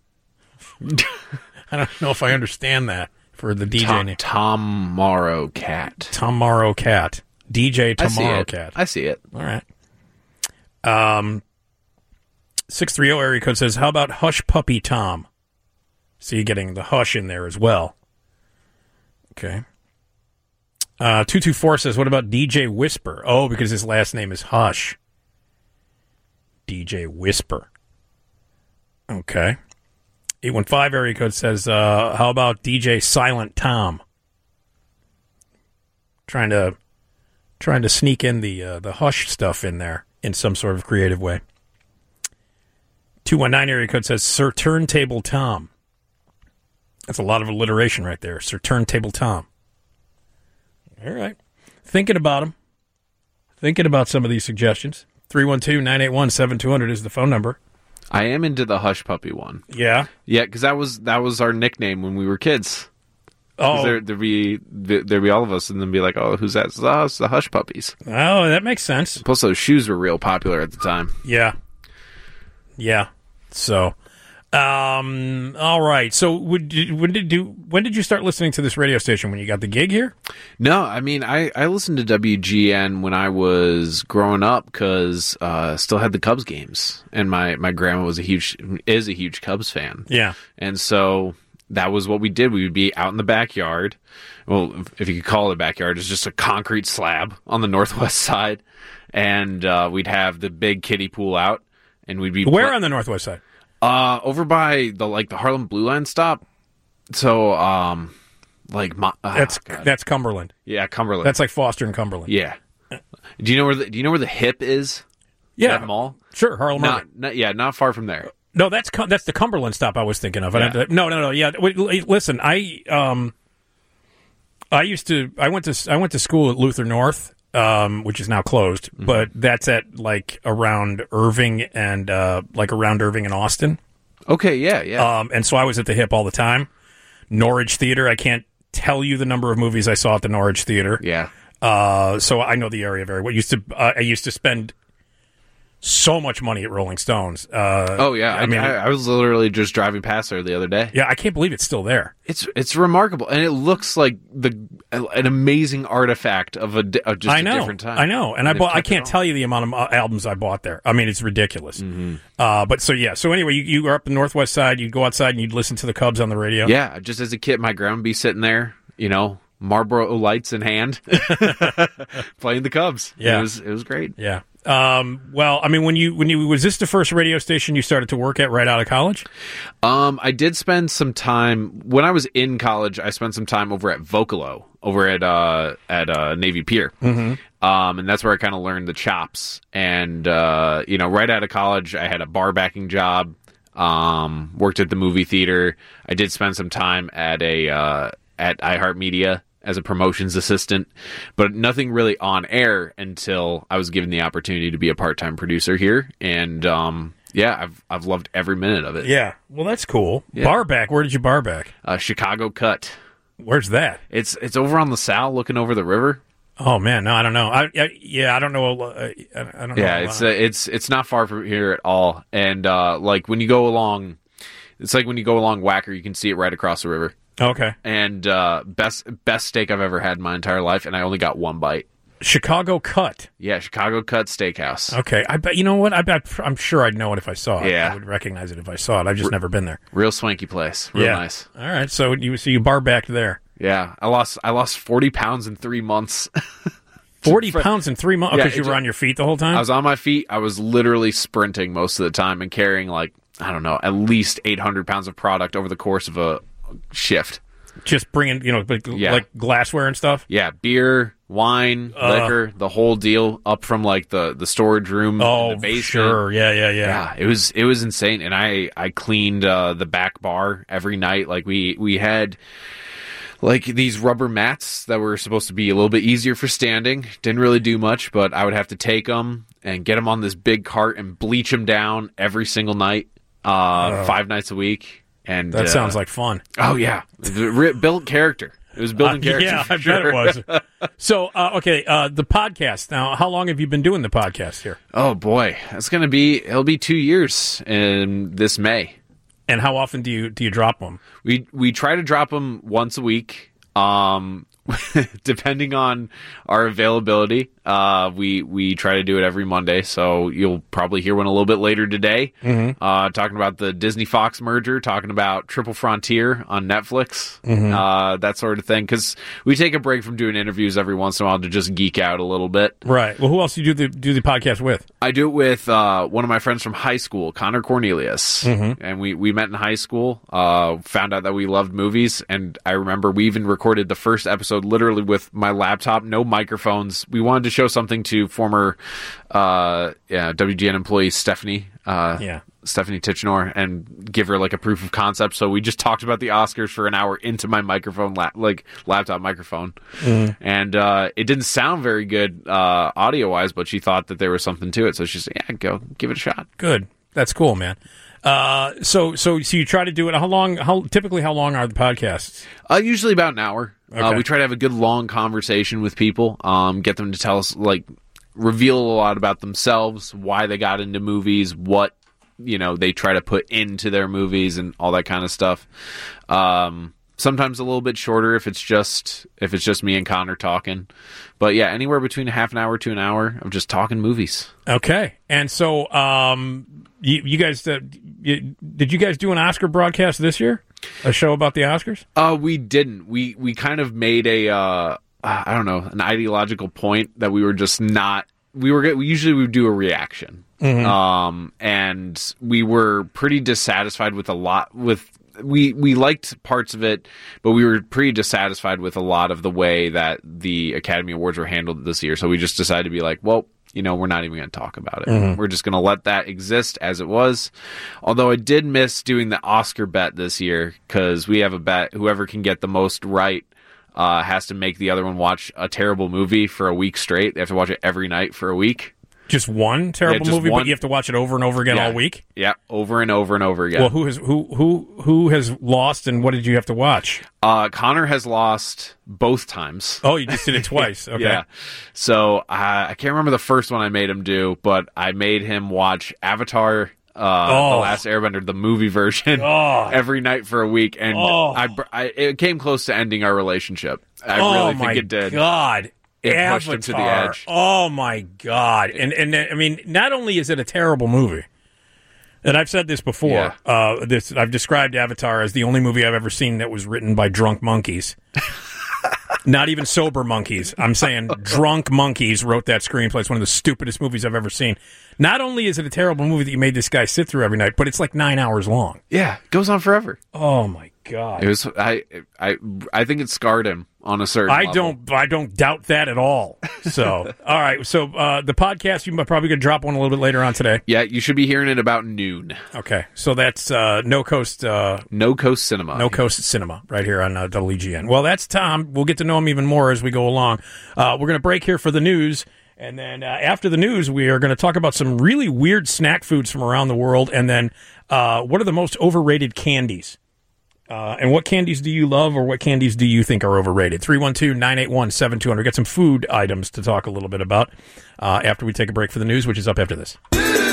I don't know if I understand that for the D J Tom, name. Tomorrow Cat. Tomorrow Cat. D J Tomorrow I see it. Cat. I see it. All right. Um, six three zero area code says, how about Hush Puppy Tom? So you're getting the hush in there as well. Okay. Uh, two two four says, what about D J Whisper? Oh, because his last name is Hush. D J Whisper. Okay. eight one five area code says, uh, how about D J Silent Tom? Trying to trying to sneak in the uh, the Hush stuff in there in some sort of creative way. two one nine area code says, Sir Turntable Tom. That's a lot of alliteration right there. Sir Turntable Tom. All right. Thinking about them. Thinking about some of these suggestions. three one two, nine eight one, seven two zero zero is the phone number. I am into the Hush Puppy one. Yeah? Yeah, because that was that was our nickname when we were kids. Oh. There, there'd be there'd be all of us, and then be like, "Oh, who's that?" It's us, the Hush Puppies. Oh, that makes sense. Plus, those shoes were real popular at the time. Yeah. Yeah. So, um, all right. So, would you, when did you when did you start listening to this radio station? When you got the gig here? No, I mean, I, I listened to W G N when I was growing up because uh, still had the Cubs games, and my, my grandma was a huge is a huge Cubs fan. Yeah, and so that was what we did. We would be out in the backyard. Well, if you could call it a backyard, it's just a concrete slab on the northwest side, and uh, we'd have the big kiddie pool out, and we'd be where pl- on the northwest side? Uh, over by the like the Harlem Blue Line stop. So, um, like my, oh, that's God. that's Cumberland. Yeah, Cumberland. That's like Foster and Cumberland. Yeah. Do you know where the Do you know where the Hip is? Yeah, that mall. Sure, Harlem. Not, not, yeah, not far from there. No, that's that's the Cumberland stop I was thinking of. Yeah. To, no, no, no. Yeah, wait, listen, I um, I used to I went to I went to school at Luther North, um, which is now closed, mm-hmm. but that's at like around Irving and uh, like around Irving and Austin. Okay, yeah, yeah. Um, and so I was at the Hip all the time. Norwich Theater. I can't tell you the number of movies I saw at the Norwich Theater. Yeah. Uh, so I know the area very well. Used to uh, I used to spend so much money at Rolling Stones. Uh, oh yeah, I, I mean, I, I was literally just driving past there the other day. Yeah, I can't believe it's still there. It's it's remarkable, and it looks like the an amazing artifact of a of just I a know, different time. I know, and, and I bought. I can't tell you the amount of uh, albums I bought there. I mean, it's ridiculous. Mm-hmm. Uh, but so yeah, so anyway, you, you were up the northwest side. You'd go outside and you'd listen to the Cubs on the radio. Yeah, just as a kid, my grandma would be sitting there, you know, Marlboro lights in hand, playing the Cubs. Yeah, it was it was great. Yeah. Um, well, I mean, when you when you was this the first radio station you started to work at right out of college? Um, I did spend some time when I was in college. I spent some time over at Vocalo, over at uh, at uh, Navy Pier, mm-hmm. um, and that's where I kind of learned the chops. And uh, you know, right out of college, I had a bar backing job. Um, worked at the movie theater. I did spend some time at a uh, at iHeartMedia as a promotions assistant, but nothing really on air until I was given the opportunity to be a part-time producer here. And, um, yeah, I've, I've loved every minute of it. Yeah. Well, that's cool. Yeah. Bar back. Where did you bar back? Uh, Chicago Cut. Where's that? It's, it's over on the Sal looking over the river. Oh man, no, I don't know. I, I yeah, I don't know. Uh, I, I don't know. Yeah, it's, uh, it's, it's not far from here at all. And, uh, like when you go along, it's like when you go along Wacker, you can see it right across the river. Okay. And uh, best best steak I've ever had in my entire life, and I only got one bite. Chicago Cut. Yeah, Chicago Cut Steakhouse. Okay, I bet you know what? I bet I'm sure I'd know it if I saw it. Yeah, I would recognize it if I saw it. I've just R- never been there. Real swanky place. Real yeah. nice. All right, so you so you bar backed there. Yeah, I lost I lost forty pounds in three months. Forty pounds in three months because yeah, you were on your feet the whole time. I was on my feet. I was literally sprinting most of the time and carrying like I don't know at least eight hundred pounds of product over the course of a shift. Just bringing, you know, like, yeah. like glassware and stuff? Yeah, beer, wine, uh, liquor, the whole deal up from, like, the, the storage room oh, in the basement. Sure, yeah, yeah, yeah. Yeah, it was it was insane, and I, I cleaned uh, the back bar every night. Like, we, we had, like, these rubber mats that were supposed to be a little bit easier for standing. Didn't really do much, but I would have to take them and get them on this big cart and bleach them down every single night, uh, uh, five nights a week. And that uh, sounds like fun. Oh yeah, built character. It was building uh, character. Yeah, I sure. bet it was. So, uh, okay, uh, the podcast. Now, how long have you been doing the podcast here? Oh boy, it's gonna be. It'll be two years in this May. And how often do you do you drop them? We we try to drop them once a week. Um, depending on our availability, uh, we we try to do it every Monday. So you'll probably hear one a little bit later today, Mm-hmm. uh, talking about the Disney Fox merger, talking about Triple Frontier on Netflix, Mm-hmm. uh, that sort of thing. Because we take a break from doing interviews every once in a while to just geek out a little bit. Right. Well, who else do you do the do the podcast with? I do it with uh, one of my friends from high school, Connor Cornelius, Mhm. and we, we met in high school. Uh, found out that we loved movies, and I remember we even recorded the first episode literally with my laptop, no microphones. We wanted to show something to former uh, yeah, W G N employee Stephanie. Uh, Yeah. Stephanie Tichenor, and give her like a proof of concept. So we just talked about the Oscars for an hour into my microphone, la- like laptop microphone, Mhm. and uh, it didn't sound very good uh, audio wise, but she thought that there was something to it. So she said, "Yeah, go give it a shot." Good. That's cool, man. Uh, so so so you try to do it. How long? How typically how long are the podcasts? Uh, usually about an hour. Uh, Okay. we try to have a good long conversation with people, um, get them to tell us, like, reveal a lot about themselves, why they got into movies, what, you know, they try to put into their movies and all that kind of stuff. Um, sometimes a little bit shorter if it's just if it's just me and Connor talking. But yeah, anywhere between a half an hour to an hour of just talking movies. Okay. And so um, you, you guys uh, you, did you guys do an Oscar broadcast this year? A show about the Oscars? Uh, we didn't. We we kind of made a uh, I don't know, an ideological point that we were just not. We were we usually we would do a reaction, Mhm. um, and we were pretty dissatisfied with a lot with. We we liked parts of it, but we were pretty dissatisfied with a lot of the way that the Academy Awards were handled this year. So we just decided to be like, well, you know, we're not even going to talk about it. Mhm. We're just going to let that exist as it was. Although I did miss doing the Oscar bet this year, because we have a bet. Whoever can get the most right uh, has to make the other one watch a terrible movie for a week straight. They have to watch it every night for a week. Just one terrible Yeah, just movie, one. but you have to watch it over and over again Yeah. all week. Yeah, over and over and over again. Well, who has who who who has lost, and what did you have to watch? Uh, Connor has lost both times. Oh, you just did it twice. Okay. Yeah. So uh, I can't remember the first one I made him do, but I made him watch Avatar, uh, Oh. The Last Airbender, the movie version, Oh. every night for a week, and Oh. I, I it came close to ending our relationship. I oh really my think it did. God. It Avatar. pushed him to the edge. Oh my God. And and I mean, not only is it a terrible movie, and I've said this before, Yeah. uh, this I've described Avatar as the only movie I've ever seen that was written by drunk monkeys. Not even sober monkeys. I'm saying drunk monkeys wrote that screenplay. It's one of the stupidest movies I've ever seen. Not only is it a terrible movie that you made this guy sit through every night, but it's like nine hours long. Yeah, it goes on forever. Oh my God. It was I I I think it scarred him on a certain I level. don't. I don't doubt that at all. So, all right. So, uh, the podcast you probably gonna drop one a little bit later on today. Yeah, you should be hearing it about noon. Okay. So that's uh, No Coast. Uh, No Coast Cinema. No Coast Cinema right here on uh, W E G N. Well, that's Tom. We'll get to know him even more as we go along. Uh, we're gonna break here for the news, and then uh, after the news, we are gonna talk about some really weird snack foods from around the world, and then uh, what are the most overrated candies. Uh, and what candies do you love, or what candies do you think are overrated? three one two, nine eight one, seven two zero zero. Got some food items to talk a little bit about uh, after we take a break for the news, which is up after this.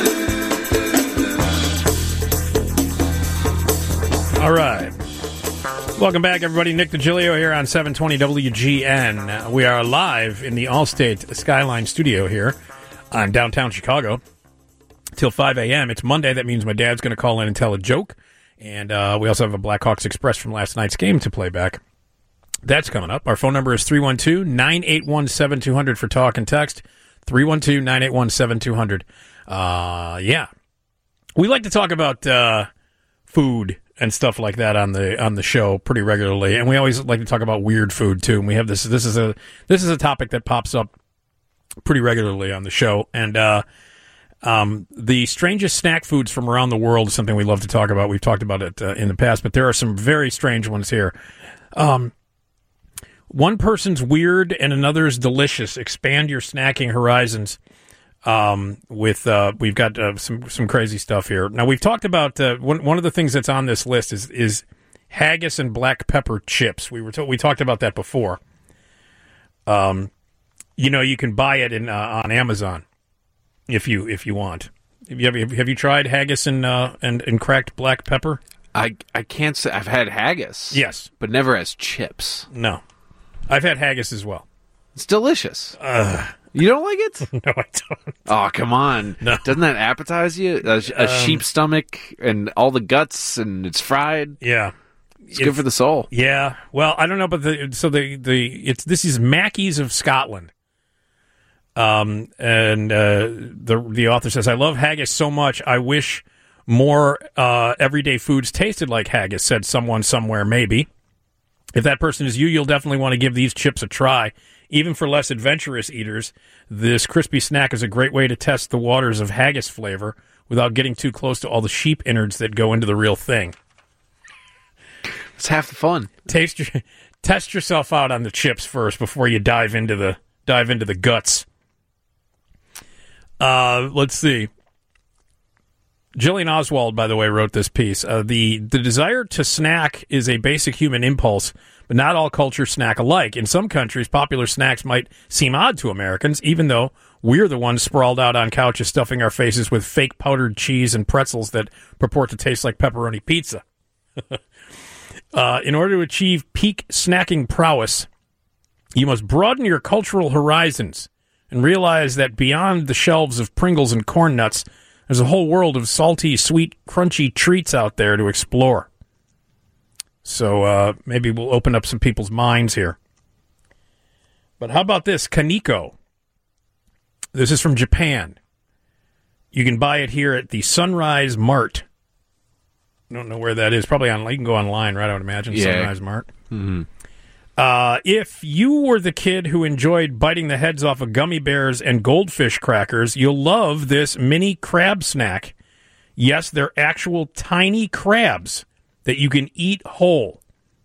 All right. Welcome back, everybody. Nick DiGilio here on seven twenty W G N. Uh, we are live in the Allstate Skyline studio here on downtown Chicago till five a.m. It's Monday. That means my dad's going to call in and tell a joke. And uh, we also have a Blackhawks Express from last night's game to play back. That's coming up. Our phone number is three one two, nine eight one, seven two zero zero for talk and text. three one two, nine eight one, seven two zero zero. Uh, yeah. We like to talk about uh, food and stuff like that on the on the show pretty regularly, and we always like to talk about weird food too. And we have this this is a this is a topic that pops up pretty regularly on the show, and uh Um, the strangest snack foods from around the world is something we love to talk about. We've talked about it uh, in the past, but there are some very strange ones here. Um, one person's weird and another's delicious. Expand your snacking horizons. Um, with uh, we've got uh, some some crazy stuff here. Now we've talked about uh, one one of the things that's on this list is is haggis and black pepper chips. We were to- we talked about that before. Um, you know, you can buy it in uh, on Amazon. If you if you want, have you have, have you tried haggis and uh, and and cracked black pepper? I I can't say I've had haggis. Yes, but never as chips. No, I've had haggis as well. It's delicious. Uh, you don't like it? No, I don't. Oh, come on. No. Doesn't that appetize you? A, a Um, sheep stomach and all the guts, and it's fried. Yeah. It's, good for the soul. Yeah. Well, I don't know, but the so the the it's this is Mackey's of Scotland. Um, and uh, the the author says, "I love haggis so much. I wish more uh, everyday foods tasted like haggis." Said someone somewhere. Maybe if that person is you, you'll definitely want to give these chips a try. Even for less adventurous eaters, this crispy snack is a great way to test the waters of haggis flavor without getting too close to all the sheep innards that go into the real thing. It's half the fun. Taste your, test yourself out on the chips first before you dive into the dive into the guts. Uh, let's see. Jillian Oswald, by the way, wrote this piece. Uh, the the desire to snack is a basic human impulse, but not all cultures snack alike. In some countries, popular snacks might seem odd to Americans, even though we're the ones sprawled out on couches stuffing our faces with fake powdered cheese and pretzels that purport to taste like pepperoni pizza. uh, in order to achieve peak snacking prowess, you must broaden your cultural horizons and realize that beyond the shelves of Pringles and Corn Nuts, there's a whole world of salty, sweet, crunchy treats out there to explore. So uh, maybe we'll open up some people's minds here. But how about this? Kaneko. This is from Japan. You can buy it here at the Sunrise Mart. I don't know where that is. Probably on. You can go online, right? I would imagine. Yeah. Sunrise Mart. Mm-hmm. Uh, if you were the kid who enjoyed biting the heads off of gummy bears and goldfish crackers, you'll love this mini crab snack. Yes, they're actual tiny crabs that you can eat whole.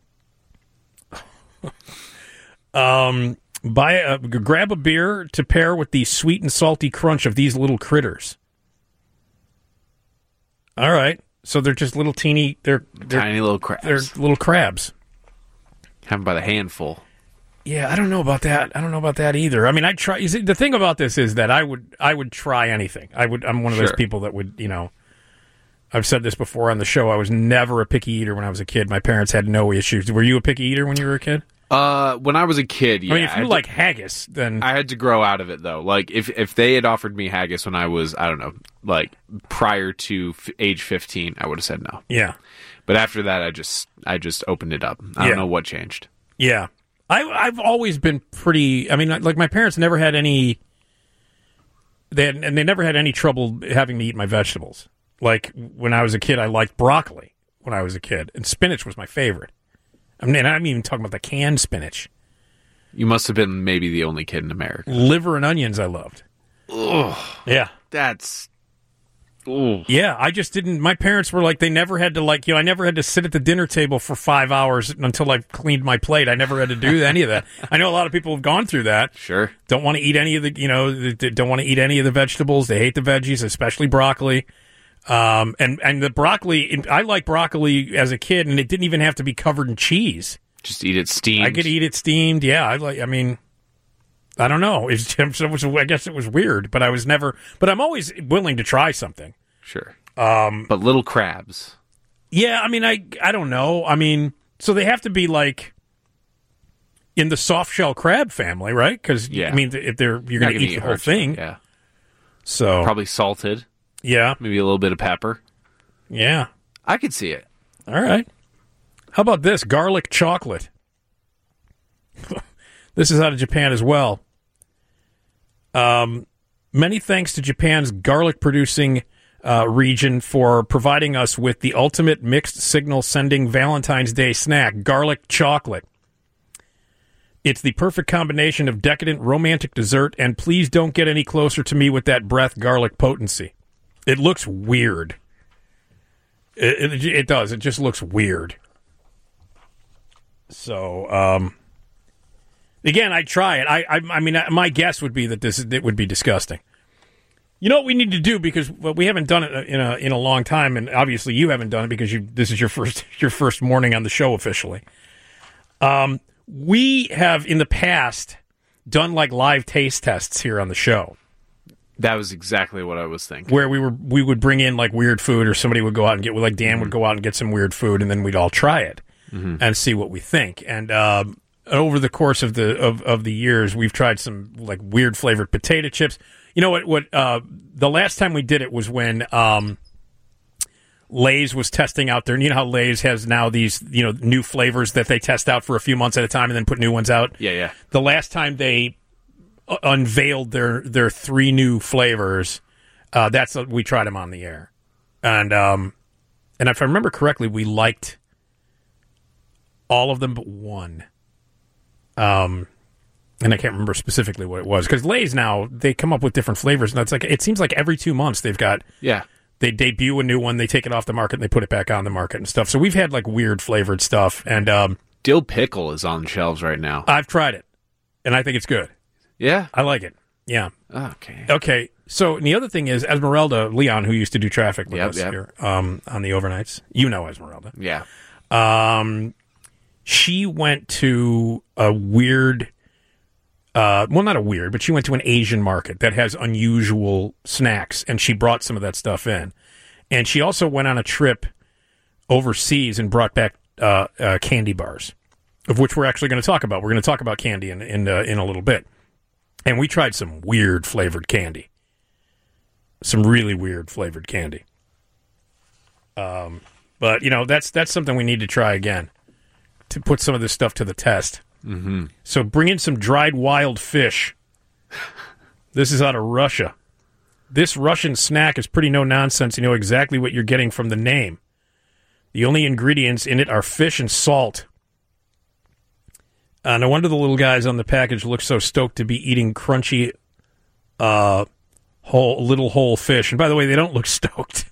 um, buy a, grab a beer to pair with the sweet and salty crunch of these little critters. All right, so they're just little teeny, they're, they're Tiny little crabs. They're little crabs. Have them by the handful. Yeah, I don't know about that. I don't know about that either. I mean, I try. You see, the thing about this is that I would, I would try anything. I would. I'm one of those Sure. people that would, you know. I've said this before on the show. I was never a picky eater when I was a kid. My parents had no issues. Were you a picky eater when you were a kid? Uh, when I was a kid, yeah. I mean, if you had like to, haggis, then I had to grow out of it though. Like if if they had offered me haggis when I was, I don't know, like prior to f- age fifteen, I would have said no. yeah, But after that, I just I just opened it up. I Yeah. don't know what changed. yeah. I, I've always been pretty. I mean, like my parents never had any. They had, and they never had any trouble having me eat my vegetables. Like when I was a kid, I liked broccoli when I was a kid, and spinach was my favorite. I mean, I'm even talking about the canned spinach. You must have been maybe the only kid in America. Liver and onions, I loved. Ugh, Yeah, that's. Ooh. yeah. I just didn't. My parents were like, they never had to like, you know, I never had to sit at the dinner table for five hours until I cleaned my plate. I never had to do any of that. I know a lot of people have gone through that. Sure. Don't want to eat any of the, you know, they don't want to eat any of the vegetables. They hate the veggies, especially broccoli. Um, and, and the broccoli, I like broccoli as a kid, and it didn't even have to be covered in cheese. Just eat it steamed. I could eat it steamed. Yeah, I like. I mean, I don't know. It's, it was, I guess it was weird, but I was never. But I'm always willing to try something. Sure. Um, but little crabs. Yeah, I mean, I I don't know. I mean, so they have to be like in the soft shell crab family, right? Because Yeah. I mean, if they're you're going to eat the whole hard thing. shell, Yeah. So Probably salted. yeah, Maybe a little bit of pepper. yeah. I could see it. All right. How about this garlic chocolate? This is out of Japan as well. Um, many thanks to Japan's garlic producing uh, region for providing us with the ultimate mixed signal sending Valentine's Day snack, garlic chocolate. It's the perfect combination of decadent romantic dessert and please don't get any closer to me with that breath garlic potency. It looks weird. It, it, it does. It just looks weird. So, um, again, I'd try it. I, I, I mean, my guess would be that this it would be disgusting. You know what we need to do because well, we haven't done it in a in a long time, and obviously you haven't done it because you this is your first your first morning on the show officially. Um, we have in the past done like live taste tests here on the show. That was exactly what I was thinking. Where we were, we would bring in like weird food, or somebody would go out and get, like Dan mm-hmm. would go out and get some weird food, and then we'd all try it mm-hmm. and see what we think. And uh, over the course of the of, of the years, we've tried some like weird flavored potato chips. You know what? What uh, the last time we did it was when um, Lay's was testing out there. And you know how Lay's has now these you know new flavors that they test out for a few months at a time and then put new ones out. Yeah, yeah. The last time they uh, unveiled their their three new flavors, uh, that's uh, we tried them on the air, and um, and if I remember correctly, we liked all of them but one. Um, and I can't remember specifically what it was because Lay's now they come up with different flavors, and it's like it seems like every two months they've got yeah they debut a new one, they take it off the market, and they put it back on the market and stuff. So we've had like weird flavored stuff, and um, dill pickle is on shelves right now. I've tried it, and I think it's good. Yeah, I like it. Yeah. Okay. Okay. So and the other thing is Esmeralda Leon, who used to do traffic with Yep, us yep. here um, on the overnights. You know Esmeralda. Yeah. Um, she went to a weird, uh, well, not a weird, but she went to an Asian market that has unusual snacks, and she brought some of that stuff in. And she also went on a trip overseas and brought back uh, uh, candy bars, of which we're actually going to talk about. We're going to talk about candy in in, uh, in a little bit. And we tried some weird flavored candy, some really weird flavored candy. Um, but you know that's that's something we need to try again. To put some of this stuff to the test. Mm-hmm. So bring in some dried wild fish. This is out of Russia. This Russian snack is pretty no-nonsense. You know exactly what you're getting from the name. The only ingredients in it are fish and salt. Uh, no wonder the little guys on the package look so stoked to be eating crunchy uh, whole, little whole fish. And by the way, they don't look stoked.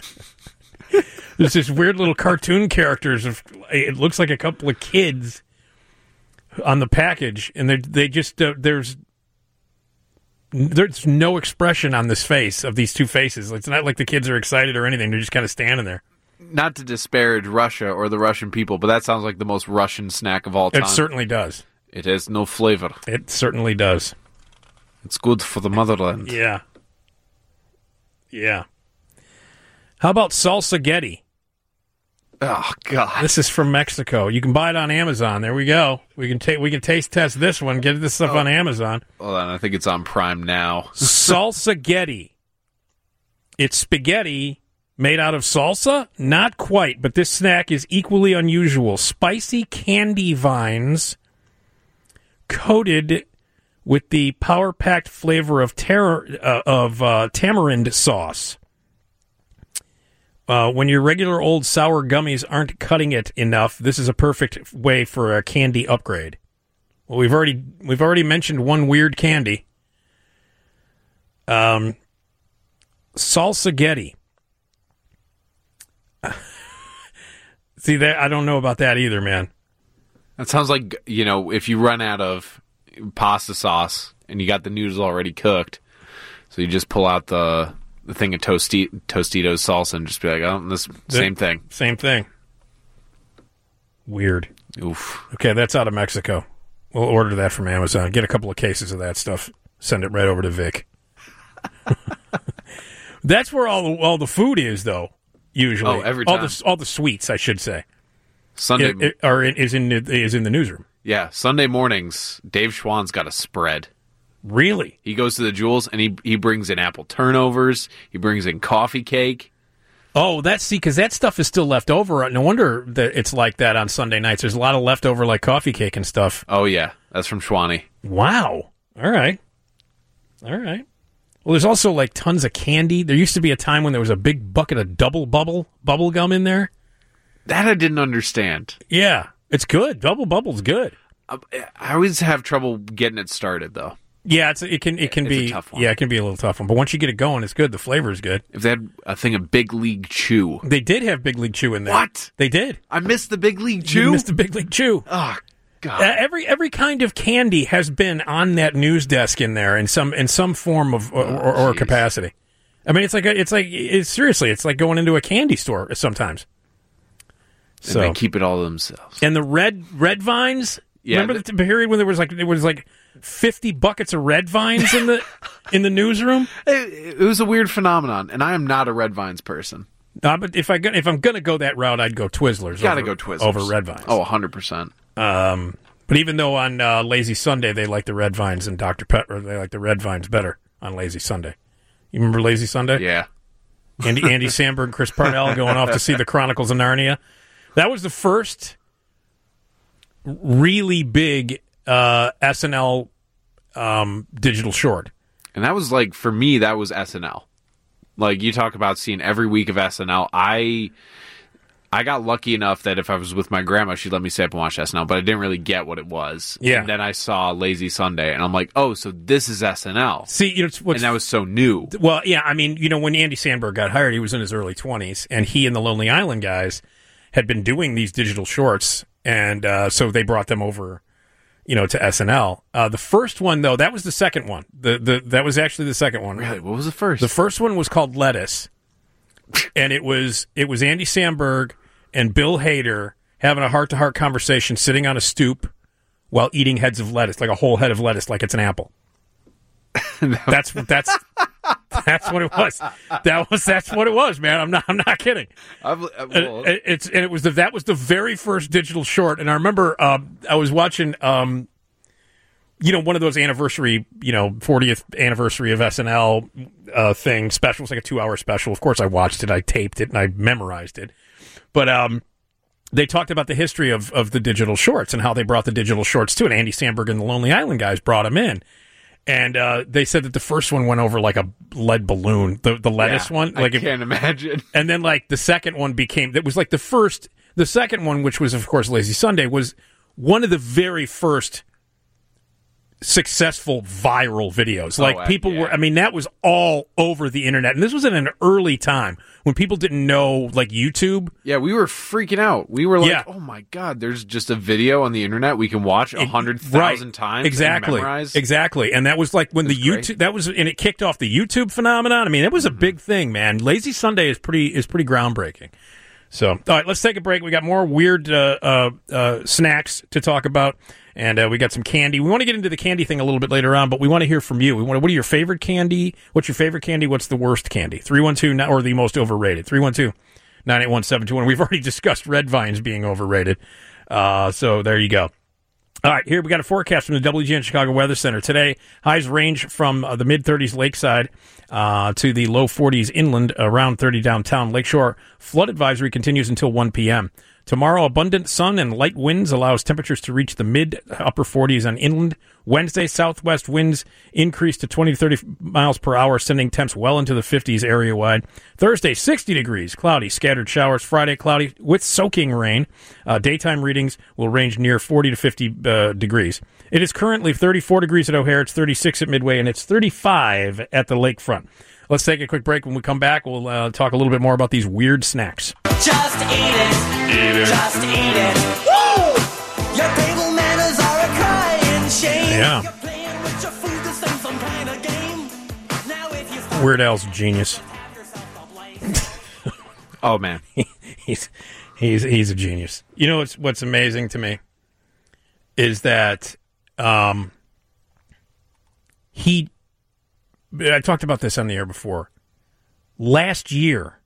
There's this weird little cartoon characters. Of it looks like a couple of kids on the package, and they they just uh, there's there's no expression on this face of these two faces. It's not like the kids are excited or anything. They're just kind of standing there. Not to disparage Russia or the Russian people, but that sounds like the most Russian snack of all time. It certainly does. It has no flavor. It certainly does. It's good for the motherland. Yeah. Yeah. How about salsa-getti? Oh God! This is from Mexico. You can buy it on Amazon. There we go. We can take we can taste test this one. Get this stuff oh. on Amazon. Hold on, I think it's on Prime now. Salsa-getti. It's spaghetti made out of salsa? Not quite, but this snack is equally unusual. Spicy candy vines coated with the power-packed flavor of ter- uh, of uh, tamarind sauce. Uh, when your regular old sour gummies aren't cutting it enough, this is a perfect way for a candy upgrade. Well, we've already we've already mentioned one weird candy. Um, salsa-getti. See that? I don't know about that either, man. That sounds like, you know, if you run out of pasta sauce and you got the noodles already cooked, so you just pull out the the thing of tosti- Tostitos salsa and just be like, oh, this same The- thing. Same thing. Weird. Oof. Okay, that's out of Mexico. We'll order that from Amazon. Get a couple of cases of that stuff. Send it right over to Vic. That's where all the, all the food is, though. Usually, Oh, every all time. the all the sweets, I should say, Sunday, it, it, are in, is in the, is in the newsroom. yeah, Sunday mornings, Dave Schwann's got a spread. Really? He goes to the Jewels and he he brings in apple turnovers. He brings in coffee cake. Oh, that's see, because that stuff is still left over. No wonder that it's like that on Sunday nights. There's a lot of leftover, like coffee cake and stuff. Oh yeah, that's from Schwanny. Wow. All right. All right. Well, there's also like tons of candy. There used to be a time when there was a big bucket of double bubble bubble gum in there. That I didn't understand. Yeah, it's good. Double bubble's good. I I always have trouble getting it started though. Yeah, it's it can it can It's a be tough one. yeah, it can be a little tough one. But once you get it going, it's good. The flavor is good. If they had a thing of Big League Chew. They did have Big League Chew in there. What? They did. I missed the Big League You Chew? missed the Big League Chew. Oh, God. Uh, every every kind of candy has been on that news desk in there in some in some form of or, or, or jeez. capacity. I mean, it's like a, it's like it's seriously, it's like going into a candy store sometimes. And So they keep it all to themselves. and the red red vines. Yeah, Remember the, the period when there was like there was like fifty buckets of red vines in the in the newsroom. It, it was a weird phenomenon, and I am not a Red Vines person. Uh, but if I go- if I'm gonna go that route, I'd go Twizzlers. Gotta over, go Twizzlers. over red vines. Oh, one hundred percent. Um, But even though on uh, Lazy Sunday they like the Red Vines and Doctor Pepper, they like the Red Vines better on Lazy Sunday. You remember Lazy Sunday? Yeah. Andy, Andy Samberg, Chris Parnell going off to see the Chronicles of Narnia. That was the first really big uh, S N L um, digital short. And that was like, for me, that was S N L. Like, you talk about seeing every week of S N L. I I got lucky enough that if I was with my grandma, she'd let me stay up and watch S N L, but I didn't really get what it was. Yeah. And then I saw Lazy Sunday, and I'm like, oh, so this is S N L. See, you know, it's, what's, and that was so new. Well, yeah, I mean, you know, when Andy Samberg got hired, he was in his early twenties, and he and the Lonely Island guys had been doing these digital shorts, and uh, so they brought them over, you know, to S N L. Uh, the first one, though, that was the second one. The the That was actually the second one. Really? What was the first? The first one was called Lettuce, and it was it was Andy Samberg and Bill Hader having a heart-to-heart conversation sitting on a stoop while eating heads of lettuce, like a whole head of lettuce, like it's an apple. that's that's that's what it was. That was that's what it was, man. I'm not I'm not kidding. I've, uh, well, it, it's and it was the that was the very first digital short. And I remember uh, I was watching, um, you know, one of those anniversary, you know, fortieth anniversary of S N L uh, thing special. It's like a two hour special. Of course, I watched it, I taped it, and I memorized it. But um, they talked about the history of of the digital shorts and how they brought the digital shorts to it. Andy Samberg and the Lonely Island guys brought them in. And uh, they said that the first one went over like a lead balloon, the the lettuce yeah, one. Like I it, can't imagine. And then like the second one became, that was like the first, the second one, which was of course Lazy Sunday, was one of the very first successful viral videos. Like oh, people yeah. were, I mean, that was all over the internet. And this was in an early time when people didn't know like YouTube. Yeah, we were freaking out. We were like, Yeah. oh my God, there's just a video on the internet we can watch a hundred thousand Right. times. Exactly. And memorize. Exactly. And that was like when That's the great. YouTube, that was, and it kicked off the YouTube phenomenon. I mean, it was a Mm-hmm. big thing, man. Lazy Sunday is pretty, is pretty groundbreaking. So, all right, let's take a break. We got more weird uh, uh, uh, snacks to talk about, and uh, we got some candy. We want to get into the candy thing a little bit later on, but we want to hear from you. We want to, what are your favorite candy? What's your favorite candy? What's the worst candy? three one two, or the most overrated? three one two, nine eight one, seven two one. We've already discussed Red Vines being overrated, uh, so there you go. All right, here we got a forecast from the W G N Chicago Weather Center. Today, highs range from uh, the mid-thirties lakeside uh, to the low forties inland, around thirty downtown. Lakeshore flood advisory continues until one p.m. Tomorrow, abundant sun and light winds allows temperatures to reach the mid-upper forties on inland. Wednesday, southwest winds increase to twenty to thirty miles per hour, sending temps well into the fifties area-wide. Thursday, sixty degrees, cloudy, scattered showers. Friday, cloudy with soaking rain. Uh, daytime readings will range near forty to fifty uh, degrees. It is currently thirty-four degrees at O'Hare, it's thirty-six at Midway, and it's thirty-five at the lakefront. Let's take a quick break. When we come back, we'll uh, talk a little bit more about these weird snacks. Just eat it. Eat it. Just eat it. Woo! Your table manners are a crying shame. Yeah. You're playing with your food the same some kind of game. Now if you Weird Al's a genius. Oh man, he's he's he's a genius. You know what's what's amazing to me is that um, he. I talked about this on the air before. Last year,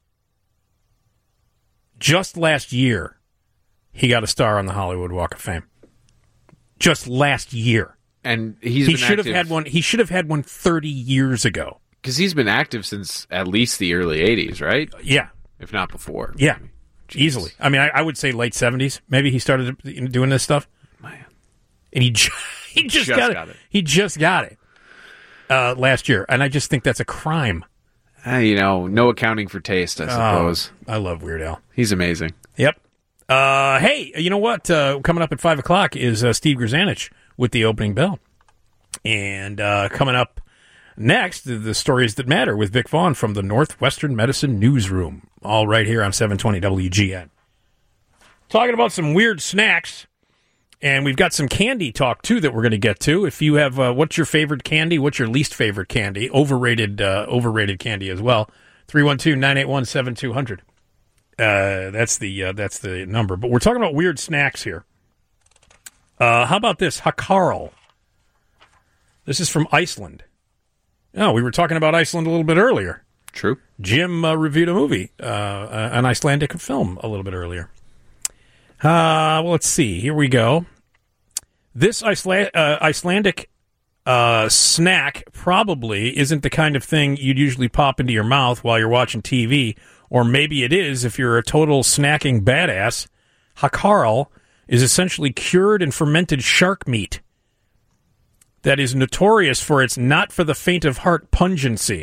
just last year, he got a star on the Hollywood Walk of Fame. Just last year, and he's he been should have active- had one. He should have had one thirty years ago. because he's been active since at least the early eighties, right? Yeah, if not before. Yeah, easily. I mean, I, I would say late seventies. Maybe he started doing this stuff. Man, and he ju- he just, Just got, got it. it. He just got it uh, last year, and I just think that's a crime. Uh, you know, no accounting for taste, I suppose. Oh, I love Weird Al. He's amazing. Yep. Uh, hey, you know what? Uh, coming up at five o'clock is uh, Steve Grzanich with the opening bell. And uh, coming up next, the, the stories that matter with Vic Vaughn from the Northwestern Medicine Newsroom. All right here on seven twenty W G N. Talking about some weird snacks. And we've got some candy talk, too, that we're going to get to. If you have, uh, what's your favorite candy? What's your least favorite candy? Overrated uh, overrated candy as well. three one two, nine eight one, seven two zero zero. Uh, that's the uh, that's the number. But we're talking about weird snacks here. Uh, how about this? Hakarl. This is from Iceland. Oh, we were talking about Iceland a little bit earlier. True. Jim uh, reviewed a movie, uh, uh, an Icelandic film, a little bit earlier. Uh, well, let's see. Here we go. This Iceland, uh, Icelandic uh, snack probably isn't the kind of thing you'd usually pop into your mouth while you're watching T V, or maybe it is if you're a total snacking badass. Hakarl is essentially cured and fermented shark meat that is notorious for its not-for-the-faint-of-heart pungency.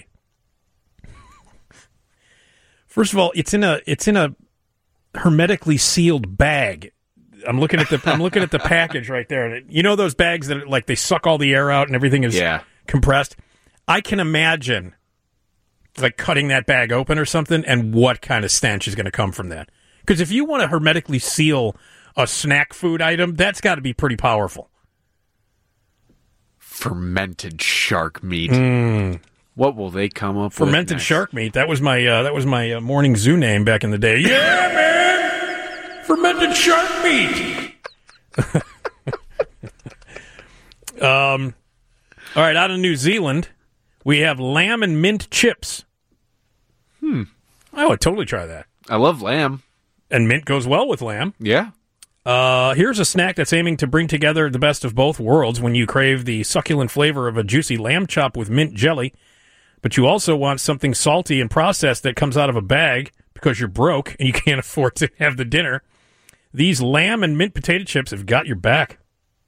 First of all, it's in a it's in a hermetically sealed bag. I'm looking at the I'm looking at the package right there. You know those bags that like they suck all the air out and everything is yeah. compressed? I can imagine like cutting that bag open or something, and what kind of stench is going to come from that. Because if you want to hermetically seal a snack food item, that's got to be pretty powerful. Fermented shark meat. Mm. What will they come up Fermented with? Fermented shark meat. That was my uh, that was my uh, morning zoo name back in the day. Yeah, man! Fermented shark meat! um, all right, out of New Zealand, we have lamb and mint chips. Hmm. I would totally try that. I love lamb. And mint goes well with lamb. Yeah. Uh, here's a snack that's aiming to bring together the best of both worlds when you crave the succulent flavor of a juicy lamb chop with mint jelly, but you also want something salty and processed that comes out of a bag because you're broke and you can't afford to have the dinner. These lamb and mint potato chips have got your back.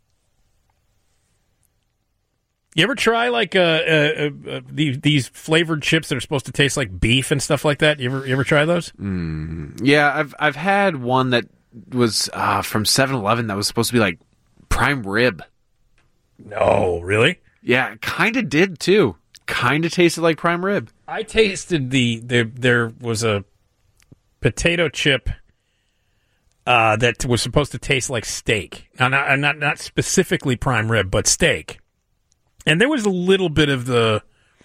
You ever try like uh, uh, uh, these these flavored chips that are supposed to taste like beef and stuff like that? You ever you ever try those? Mm, yeah, I've I've had one that was uh, from seven eleven that was supposed to be like prime rib. No, really? Yeah, kind of did too. Kind of tasted like prime rib. I tasted the, the there was a potato chip uh, that was supposed to taste like steak. Now, not, not not specifically prime rib, but steak. And there was a little bit of the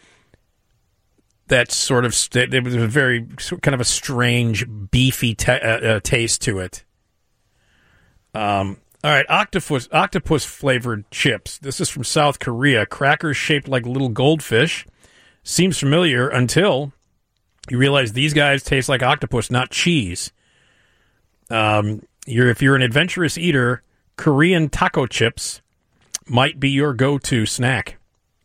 that sort of st- there was a very kind of a strange beefy t- uh, uh, taste to it. Um. All right, octopus octopus flavored chips. This is from South Korea. Crackers shaped like little goldfish. Seems familiar until you realize these guys taste like octopus, not cheese. Um, you're if you're an adventurous eater, Korean taco chips might be your go-to snack.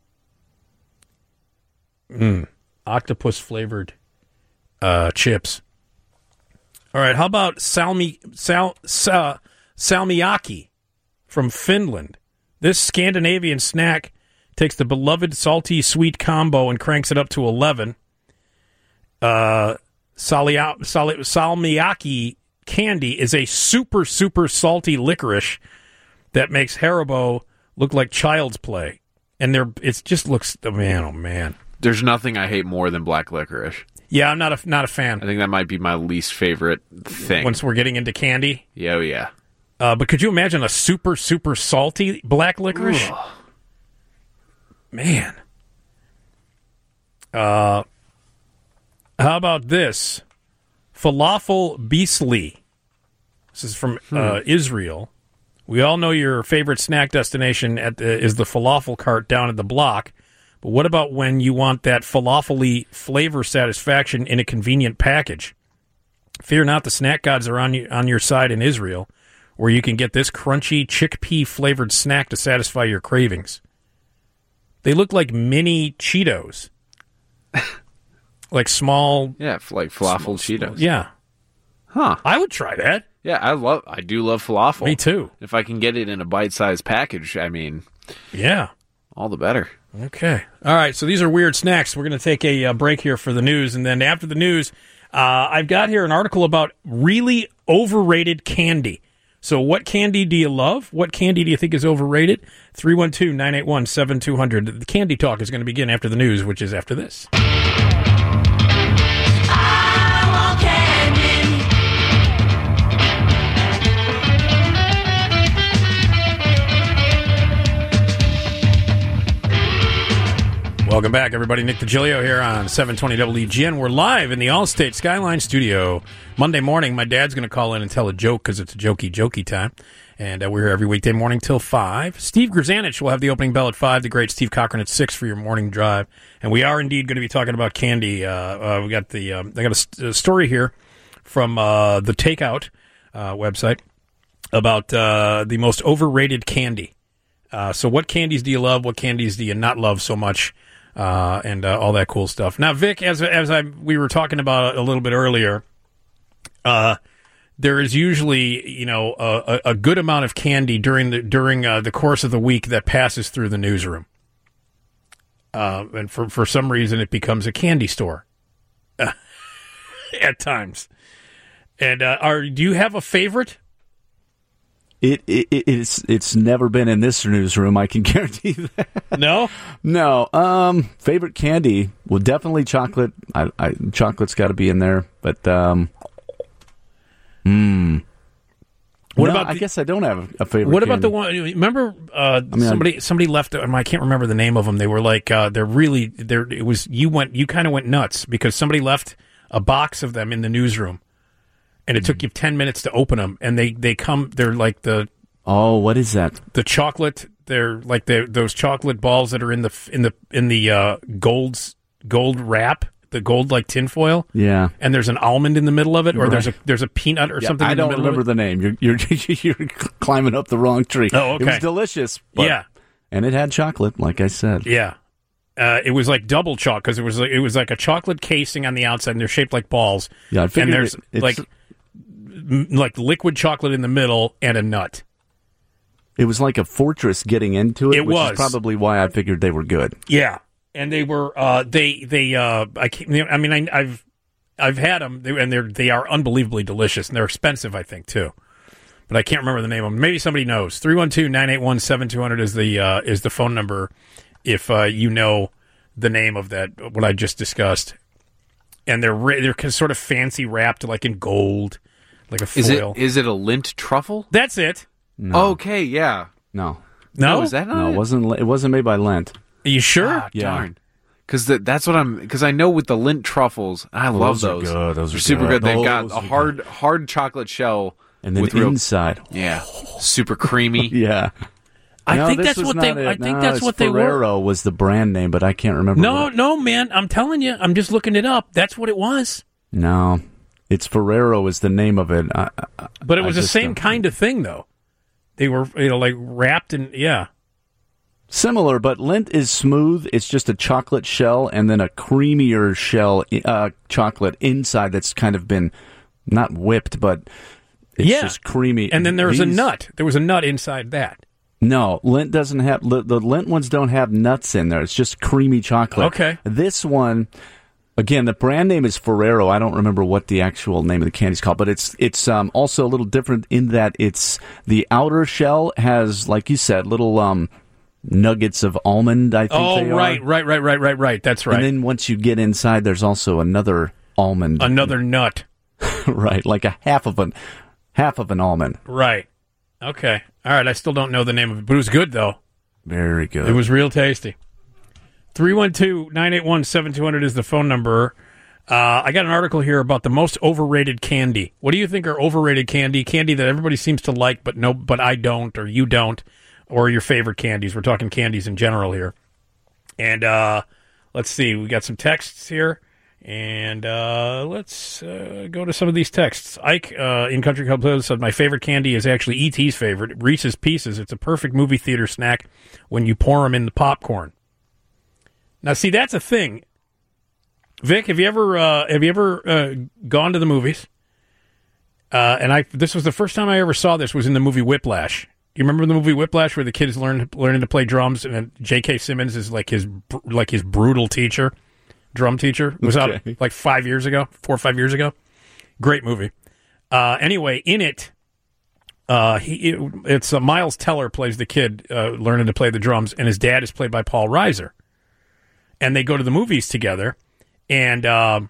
Mm. Octopus flavored uh, chips. All right, how about salmi sal, sal salmiakki from Finland? This Scandinavian snack takes the beloved salty sweet combo and cranks it up to eleven. Uh, salia, sal, salmiakki candy is a super super salty licorice that makes Haribo look like child's play, and they're it just looks oh man oh man. There's nothing I hate more than black licorice. Yeah, I'm not a not a fan. I think that might be my least favorite thing. Once we're getting into candy, yeah, oh yeah. Uh, but could you imagine a super super salty black licorice? Ugh. Man. Uh, how about this? Falafel Beasley. This is from hmm. uh, Israel. We all know your favorite snack destination at the, is the falafel cart down at the block. But what about when you want that falafel-y flavor satisfaction in a convenient package? Fear not, the snack gods are on, you, on your side in Israel, where you can get this crunchy chickpea-flavored snack to satisfy your cravings. They look like mini Cheetos. Like small... Yeah, like falafel Cheetos. Yeah. Huh. I would try that. Yeah, I love. I do love falafel. Me too. If I can get it in a bite-sized package, I mean... Yeah. All the better. Okay. All right, so these are weird snacks. We're going to take a uh, break here for the news, and then after the news, uh, I've got here an article about really overrated candy. So what candy do you love? What candy do you think is overrated? three one two, nine eight one, seven two zero zero. The Candy Talk is going to begin after the news, which is after this. Welcome back, everybody. Nick DiGilio here on seven twenty W G N. We're live in the Allstate Skyline studio. Monday morning, my dad's going to call in and tell a joke because it's a jokey, jokey time. And uh, we're here every weekday morning till five. Steve Grzanich will have the opening bell at five. The great Steve Cochran at six for your morning drive. And we are indeed going to be talking about candy. Uh, uh, we got the um, I got a, st- a story here from uh, the Takeout uh, website about uh, the most overrated candy. Uh, so what candies do you love? What candies do you not love so much? Uh, and uh, all that cool stuff. Now, Vic, as as I we were talking about a little bit earlier, uh, there is usually you know a, a good amount of candy during the during uh, the course of the week that passes through the newsroom, uh, and for for some reason it becomes a candy store at times. And uh, are do you have a favorite? It, it it's it's never been in this newsroom. I can guarantee that. No, no. Um, favorite candy? Well, definitely chocolate. I, I chocolate's got to be in there. But um, hmm. What no, about? I the, guess I don't have a favorite. What candy. about the one? Remember, uh, I mean, somebody I'm, somebody left. I can't remember the name of them. They were like uh, they're really they're. It was you went you kind of went nuts because somebody left a box of them in the newsroom. And it took you ten minutes to open them, and they, they come. They're like the oh, what is that? The chocolate. They're like the those chocolate balls that are in the in the in the uh, gold's gold wrap, the gold like tinfoil. Yeah. And there's an almond in the middle of it, or right. there's a there's a peanut or yeah, something. I in don't the middle remember of it. the name. You're you're you're climbing up the wrong tree. Oh, okay. It was delicious. But, yeah. And it had chocolate, like I said. Yeah. Uh, it was like double chalk because it was like, it was like a chocolate casing on the outside, and they're shaped like balls. Yeah, I figured and there's it, it's, like. like liquid chocolate in the middle and a nut. It was like a fortress getting into it, It which was. is probably why I figured they were good. Yeah, and they were uh, they they uh, I can't, I mean I, I've I've had them and they're they are unbelievably delicious and they're expensive I think too, but I can't remember the name of them. Maybe somebody knows. three one two, nine eight one, seven two zero zero is the uh, is the phone number if uh, you know the name of that what I just discussed. And they're they're sort of fancy wrapped like in gold. Like a foil. Is it is it a Lindt truffle? That's it. No. Okay, yeah. No. No, no is that not No, it? it wasn't. It wasn't made by Lindt. Are you sure? Ah, Yeah. darn. Because that's what I'm. Because I know with the Lindt truffles, I love those are those. good. Those They're are super good. good. They've Those got a are hard good. hard chocolate shell And then with real, inside, yeah, super creamy. yeah. I No, think this that's was what not they. it. I think No, that's it's what they were. Ferrero was the brand name, but I can't remember. No, what. no, man. I'm telling you. I'm just looking it up. That's what it was. No, it's Ferrero is the name of it. I, I, But it was I the just same don't- kind of thing, though. They were, you know, like wrapped in, yeah. Similar, but Lindt is smooth. It's just a chocolate shell and then a creamier shell, uh, chocolate inside that's kind of been not whipped, but it's Yeah. just creamy. And then there was a These- nut. There was a nut inside that. No, Lindt doesn't have the, the Lindt ones don't have nuts in there. It's just creamy chocolate. Okay. This one, again, the brand name is Ferrero. I don't remember what the actual name of the candy is called, but it's it's um, also a little different in that it's the outer shell has, like you said, little um, nuggets of almond. I think. Oh, they right, are. right, right, right, right, right. That's right. And then once you get inside, there's also another almond. Another nut. Right, like a half of an half of an almond. Right. Okay. All right. I still don't know the name of it, but it was good, though. Very good. It was real tasty. three one two, nine eight one, seven two zero zero is the phone number. Uh, I got an article here about the most overrated candy. What do you think are overrated candy? Candy that everybody seems to like, but no, but I don't, or you don't, or your favorite candies. We're talking candies in general here. And uh, let's see, we got some texts here, and uh, let's uh, go to some of these texts. Ike uh, in Country Club Blues said, my favorite candy is actually E T's favorite, Reese's Pieces. It's a perfect movie theater snack when you pour them in the popcorn. Now, see, that's a thing. Vic, have you ever uh, have you ever uh, gone to the movies? Uh, and I this was the first time I ever saw this was in the movie Whiplash. You remember the movie Whiplash where the kid is learn, learning to play drums and J K. Simmons is like his like his brutal teacher, drum teacher. It was Okay. out like five years ago, four or five years ago. Great movie. Uh, anyway, in it, uh, he it, it's uh, Miles Teller plays the kid uh, learning to play the drums, and his dad is played by Paul Reiser. And they go to the movies together, and uh,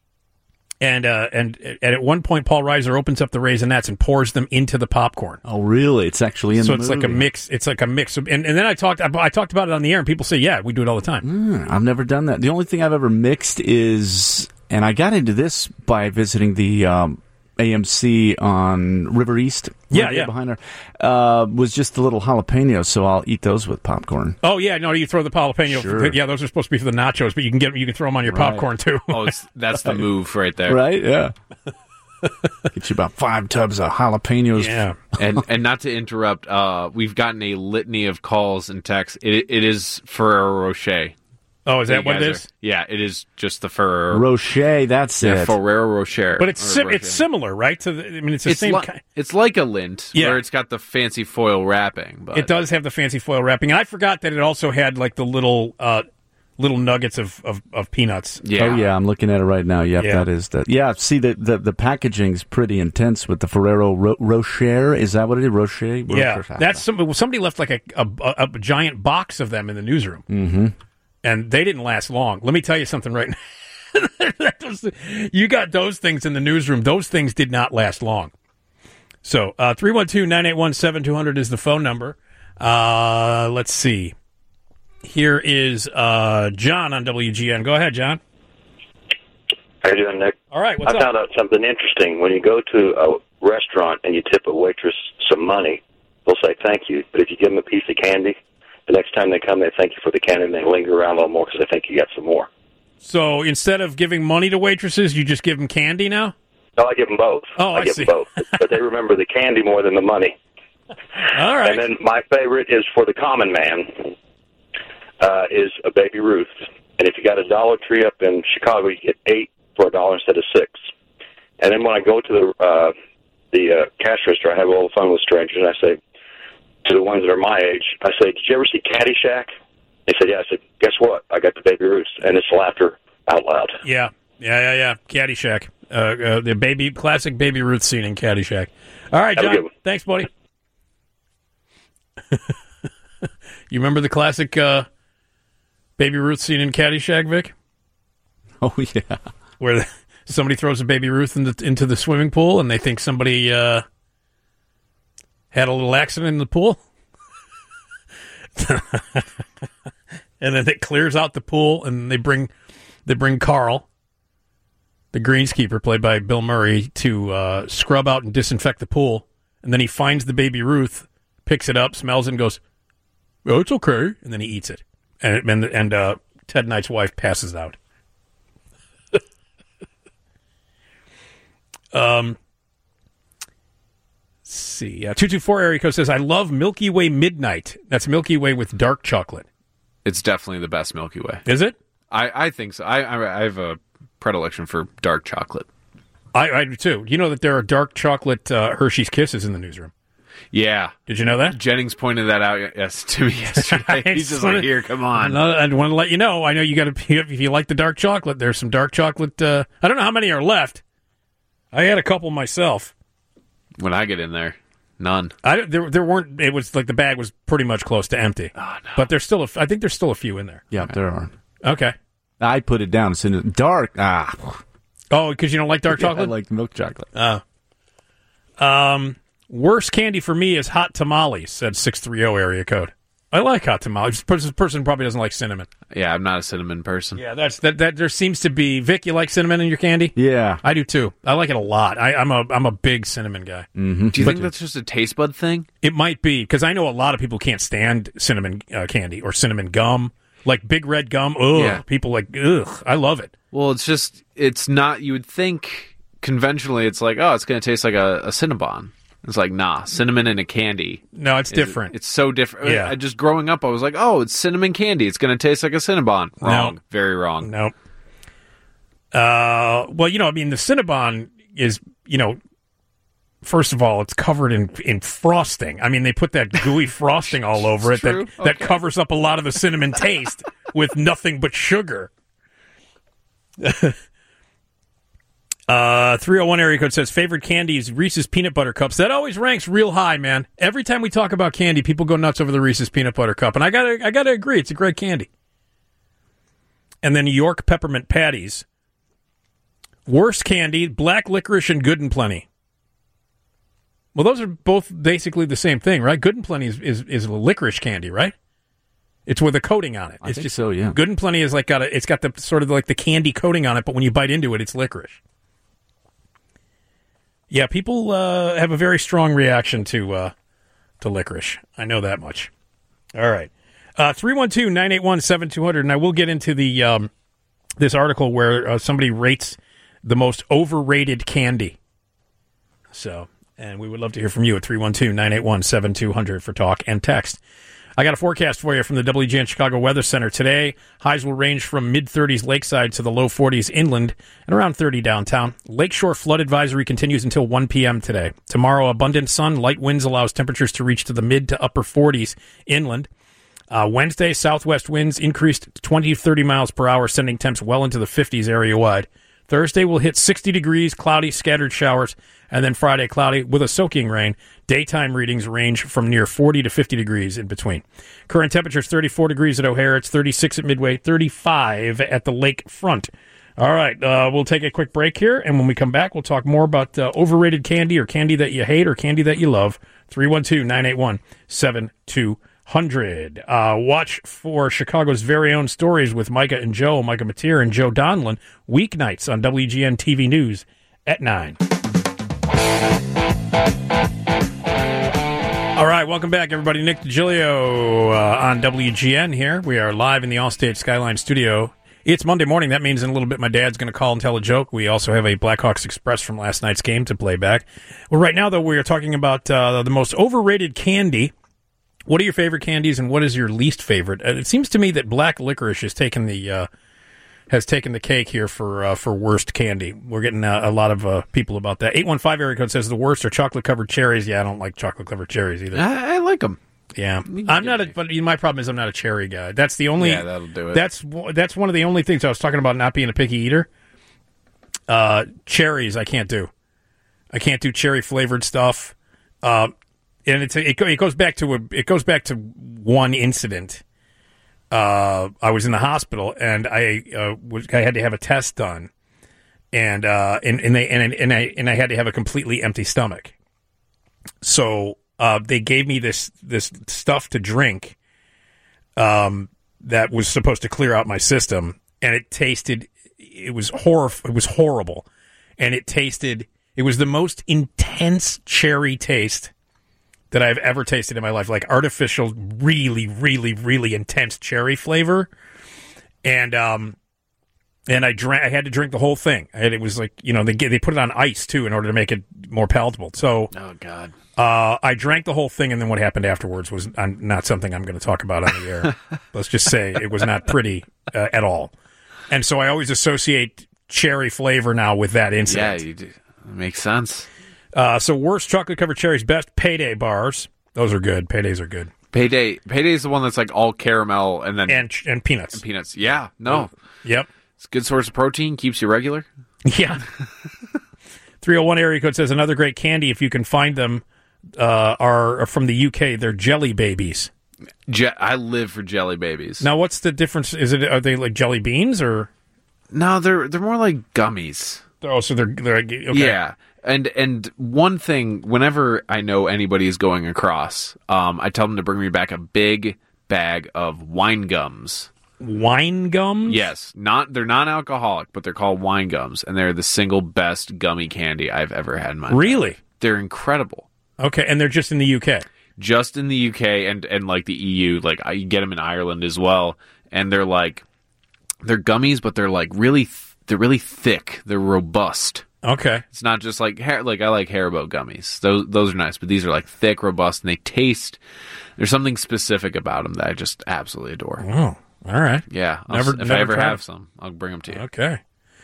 and uh, and and at one point, Paul Reiser opens up the Raisinets and pours them into the popcorn. Oh, really? It's actually in so the it's movie. like a mix. It's like a mix. Of, and and then I talked I, I talked about it on the air, and people say, yeah, we do it all the time. Mm, I've never done that. The only thing I've ever mixed is, and I got into this by visiting the um, A M C on River East. Yeah, right yeah. Behind her uh, was just the little jalapenos, so I'll eat those with popcorn. Oh yeah, no, you throw the jalapeno. Sure. Yeah, those are supposed to be for the nachos, but you can get you can throw them on your Right. popcorn too. Oh, it's, that's the move right there. Right? Yeah. Get you about five tubs of jalapenos. Yeah. and and not to interrupt, uh, we've gotten a litany of calls and texts. It, it is Ferrero Rocher. Oh, is that You what it guys is? are- yeah, it is just the Ferrero Rocher, that's yeah, it. Ferrero Rocher. But it's or sim- Rocher. it's similar, right? To the, I mean, it's the It's, same li- kind. it's like a Lindt, Yeah. where it's got the fancy foil wrapping. But It does have the fancy foil wrapping, and I forgot that it also had like the little uh, little nuggets of, of, of peanuts. Yeah. Oh yeah, I'm looking at it right now. Yep, Yeah. that is that. Yeah, see the, the the packaging's pretty intense with the Ferrero Ro- Rocher. Is that what it is? Rocher. Yeah, Rocher. that's some, somebody left like a, a, a, a giant box of them in the newsroom, mm-hmm. and they didn't last long. Let me tell you something right now. That was- you got those things in the newsroom. Those things did not last long. So uh, three one two, nine eight one, seven two zero zero is the phone number. Uh, let's see. Here is uh, John on W G N. Go ahead, John. How you doing, Nick? All right, what's I up? found out something interesting. When you go to a restaurant and you tip a waitress some money, they'll say thank you. But if you give them a piece of candy, the next time they come, they thank you for the candy, and they linger around a little more because they think you got some more. So instead of giving money to waitresses, you just give them candy now? No, I give them both. Oh, I give see. them both. But they remember the candy more than the money. All right. And then my favorite is for the common man, uh, is a Baby Ruth. And if you got a Dollar Tree up in Chicago, you get eight for a dollar instead of six. And then when I go to the uh, the uh, cash register, I have a little fun with strangers, and I say to the ones that are my age, I say, did you ever see Caddyshack? They said, yeah. I said, guess what? I got the Baby Ruth. And it's laughter out loud. Yeah, yeah, yeah, yeah. Caddyshack. Uh, uh, the baby classic Baby Ruth scene in Caddyshack. All right, Have a good John. one. Thanks, buddy. You remember the classic uh, Baby Ruth scene in Caddyshack, Vic? Oh yeah. Where the, somebody throws a Baby Ruth in the, into the swimming pool, and they think somebody uh, had a little accident in the pool. And then it clears out the pool, and they bring they bring Carl, the greenskeeper, played by Bill Murray, to uh, scrub out and disinfect the pool. And then he finds the Baby Ruth, picks it up, smells it, and goes, "Oh, it's okay." And then he eats it. And it, and, and uh, Ted Knight's wife passes out. um. Let's see. Uh, two two four area code says, I love Milky Way Midnight. That's Milky Way with dark chocolate. It's definitely the best Milky Way. Is it? I, I think so. I, I I have a predilection for dark chocolate. I, I do too. You know that there are dark chocolate uh, Hershey's Kisses in the newsroom. Yeah. Did you know that? Jennings pointed that out yes to me yesterday. He's just like, here, come on. I want to let you know. I know you got to. If you like the dark chocolate, there's some dark chocolate. Uh, I don't know how many are left. I had a couple myself. When I get in there, none. I there there weren't. It was like the bag was pretty much close to empty. Oh, no. But there's still. A, I think there's still a few in there. Yeah, there are. Okay. I put it down. It's in the dark. Ah. Oh, because you don't like dark Yeah, chocolate? I like milk chocolate. Oh. Um, worst candy for me is hot tamales, said six three zero area code. I like hot tamales. This person probably doesn't like cinnamon. Yeah, I'm not a cinnamon person. Yeah, that's that. That there seems to be. Vic, you like cinnamon in your candy? Yeah, I do too. I like it a lot. I, I'm a I'm a big cinnamon guy. Mm-hmm. Do you But- think that's just a taste bud thing? It might be because I know a lot of people can't stand cinnamon uh, candy or cinnamon gum, like Big Red gum. Ugh, Yeah. people like ugh. I love it. Well, it's just, it's not, you would think conventionally it's like, oh, it's going to taste like a, a Cinnabon. It's like, nah, cinnamon in a candy. No, it's is- different. It's so different. Yeah. I, just growing up, I was like, oh, it's cinnamon candy. It's going to taste like a Cinnabon. Wrong. No. Very wrong. No. Uh, well, you know, I mean, the Cinnabon is, you know, first of all, it's covered in in frosting. I mean, they put that gooey frosting all over it that, True. that Okay. covers up a lot of the cinnamon taste with nothing but sugar. Uh, three oh one area code says favorite candy is Reese's Peanut Butter Cups. That always ranks real high, man. Every time we talk about candy, people go nuts over the Reese's Peanut Butter Cup, and I gotta, I gotta agree, it's a great candy. And then York Peppermint Patties. Worst candy, black licorice and Good and Plenty. Well, those are both basically the same thing, right? Good and Plenty is, is, is a licorice candy, right? It's with a coating on it. I It's think just so, yeah. Good and Plenty is like got a, it's got the sort of like the candy coating on it, but when you bite into it, it's licorice. Yeah, people uh, have a very strong reaction to uh, to licorice. I know that much. All right, uh, three one two, nine eight one, seven two zero zero, and I will get into the um, this article where uh, somebody rates the most overrated candy. So, and we would love to hear from you at three one two, nine eight one, seven two zero zero for talk and text. I got a forecast for you from the W G N Chicago Weather Center. Today, highs will range from mid-thirties lakeside to the low forties inland and around thirty downtown. Lakeshore flood advisory continues until one p.m. today. Tomorrow, abundant sun, light winds allows temperatures to reach to the mid to upper forties inland. Uh, Wednesday, southwest winds increased twenty to thirty miles per hour, sending temps well into the fifties area-wide. Thursday will hit sixty degrees, cloudy, scattered showers, and then Friday cloudy with a soaking rain. Daytime readings range from near forty to fifty degrees in between. Current temperatures thirty-four degrees at O'Hare. It's thirty-six at Midway, thirty-five at the lake front. All right, uh, we'll take a quick break here, and when we come back, we'll talk more about uh, overrated candy or candy that you hate or candy that you love. three one two, nine eight one, seven two zero zero. Uh, watch for Chicago's very own Stories with Micah and Joe, Micah Mateer and Joe Donlin, weeknights on W G N T V News at nine. All right, welcome back, everybody. Nick DiGilio uh, on W G N here. We are live in the Allstate Skyline studio. It's Monday morning. That means in a little bit my dad's going to call and tell a joke. We also have a Blackhawks Express from last night's game to play back. Well, right now, though, we are talking about uh, the most overrated candy. What are your favorite candies, and what is your least favorite? Uh, it seems to me that black licorice has taken the uh, has taken the cake here for uh, for worst candy. We're getting uh, a lot of uh, people about that. eight one five area code says the worst are chocolate-covered cherries. Yeah, I don't like chocolate-covered cherries either. I, I like them. Yeah, I'm not a, but my problem is I'm not a cherry guy. That's the only. Yeah, that'll do it. That's that's one of the only things I was talking about not being a picky eater. Uh, cherries, I can't do. I can't do cherry flavored stuff. Uh, and it's it, it goes back to a, it goes back to one incident. Uh, I was in the hospital and I uh, was I had to have a test done, and uh, and and they and and I and I had to have a completely empty stomach. So. Uh, they gave me this this stuff to drink um, that was supposed to clear out my system, and it tasted it was hor- it was horrible, and it tasted it was the most intense cherry taste that I've ever tasted in my life, like artificial, really, really, really intense cherry flavor, and um. And I drank. I had to drink the whole thing. And it was like, you know, they they put it on ice too in order to make it more palatable. So, oh god, uh, I drank the whole thing, and then what happened afterwards was not something I'm going to talk about on the air. Let's just say it was not pretty uh, at all. And so I always associate cherry flavor now with that incident. Yeah, you do. It makes sense. Uh, so worst chocolate covered cherries, best Payday bars. Those are good. Paydays are good. Payday, Payday is the one that's like all caramel and then and and peanuts. And peanuts. Yeah. No. Yep. It's a good source of protein, keeps you regular. Yeah. three oh one area code says another great candy, if you can find them, uh, are, are from the U K. They're Jelly Babies. Je- I live for Jelly Babies. Now, what's the difference? Is it are they like jelly beans or? No, they're they're more like gummies. Oh, so they're they're okay. Yeah. And and one thing, whenever I know anybody is going across, um, I tell them to bring me back a big bag of wine gums. Wine gums? Yes, not they're non-alcoholic, but they're called wine gums, and they're the single best gummy candy I've ever had in my life. Really? They're incredible. Okay, and they're just in the U K. Just in the U K and and like the E U, like you get them in Ireland as well, and they're like they're gummies, but they're like really th- they're really thick. They're robust. Okay, it's not just like hair. Like I like Haribo gummies; those those are nice, but these are like thick, robust, and they taste. There's something specific about them that I just absolutely adore. Oh. All right. Yeah. I'll, never, if never I ever tried. have some, I'll bring them to you. Okay.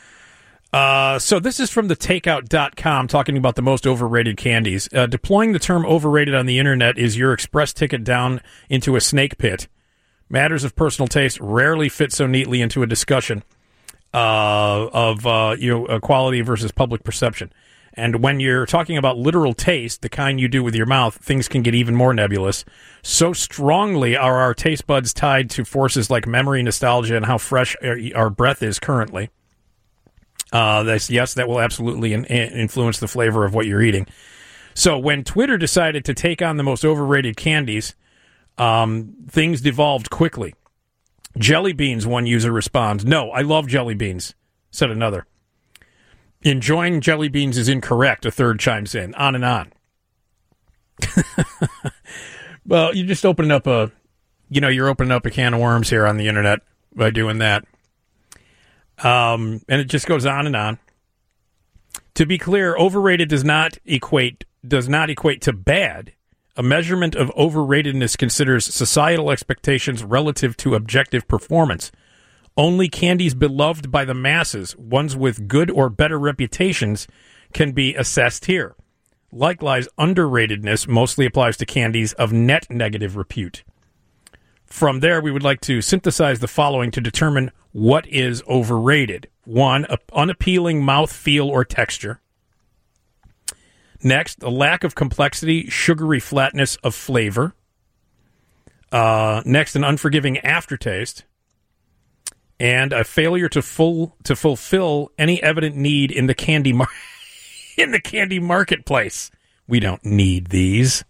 Uh, so this is from the takeout dot com talking about the most overrated candies. Uh, deploying the term overrated on the internet is your express ticket down into a snake pit. Matters of personal taste rarely fit so neatly into a discussion uh, of uh, you know, quality versus public perception. And when you're talking about literal taste, the kind you do with your mouth, things can get even more nebulous. So strongly are our taste buds tied to forces like memory, nostalgia, and how fresh our breath is currently. Uh, that's, yes, that will absolutely in, influence the flavor of what you're eating. So when Twitter decided to take on the most overrated candies, um, things devolved quickly. Jelly beans, one user responds. No, I love jelly beans, said another. Enjoying jelly beans is incorrect, a third chimes in. On and on. Well, you just open up a, you know, you're opening up a can of worms here on the internet by doing that. Um, and it just goes on and on. To be clear, overrated does not equate does not equate to bad. A measurement of overratedness considers societal expectations relative to objective performance. Only candies beloved by the masses, ones with good or better reputations, can be assessed here. Likewise, underratedness mostly applies to candies of net negative repute. From there, we would like to synthesize the following to determine what is overrated. One, a unappealing mouth feel or texture. Next, a lack of complexity, sugary flatness of flavor. Uh, next, an unforgiving aftertaste. And a failure to full to fulfill any evident need in the candy mar- in the candy marketplace. We don't need these.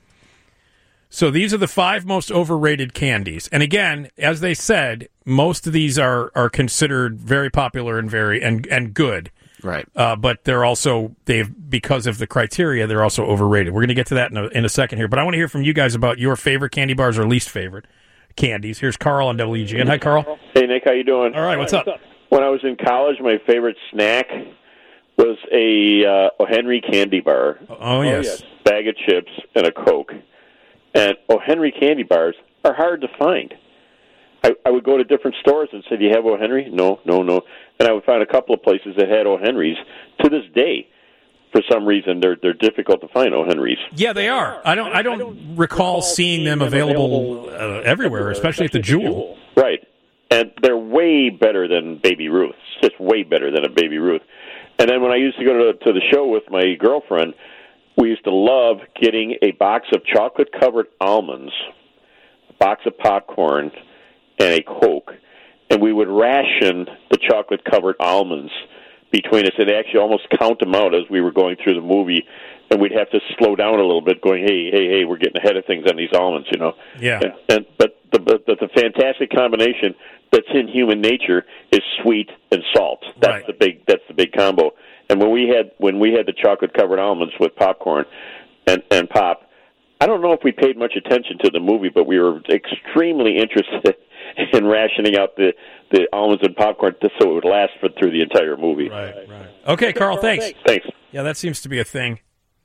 So these are the five most overrated candies. And again, as they said, most of these are are considered very popular and very and and good. Right. Uh, but they're also they've because of the criteria, they're also overrated. We're going to get to that in a, in a second here. But I want to hear from you guys about your favorite candy bars or least favorite candies. Here's Carl on W G N. Hi, Carl. Hey, Nick. How you doing? All right. What's up? When I was in college, my favorite snack was a uh, O. Henry candy bar. Oh, yes. yes. Bag of chips and a Coke. And O. Henry candy bars are hard to find. I, I would go to different stores and say, "Do you have O. Henry?" No, no, no. And I would find a couple of places that had O. Henrys. To this day, for some reason, they're they're difficult to find O. Henrys. Yeah, they are. I don't I don't recall seeing them available uh, everywhere, especially at the Jewel. Right. And they're way better than Baby Ruth. It's just way better than a Baby Ruth. And then when I used to go to, to the show with my girlfriend, we used to love getting a box of chocolate-covered almonds, a box of popcorn, and a Coke. And we would ration the chocolate-covered almonds between us and actually almost count them out as we were going through the movie. And we'd have to slow down a little bit going, hey, hey, hey, we're getting ahead of things on these almonds, you know. Yeah. And, and But the, but the, the fantastic combination that's in human nature is sweet and salt. That's Right. the big that's the big combo. And when we had when we had the chocolate-covered almonds with popcorn and, and pop, I don't know if we paid much attention to the movie, but we were extremely interested in rationing out the, the almonds and popcorn so it would last for through the entire movie. Right, right. Okay, Carl, thanks. Thanks. Yeah, that seems to be a thing.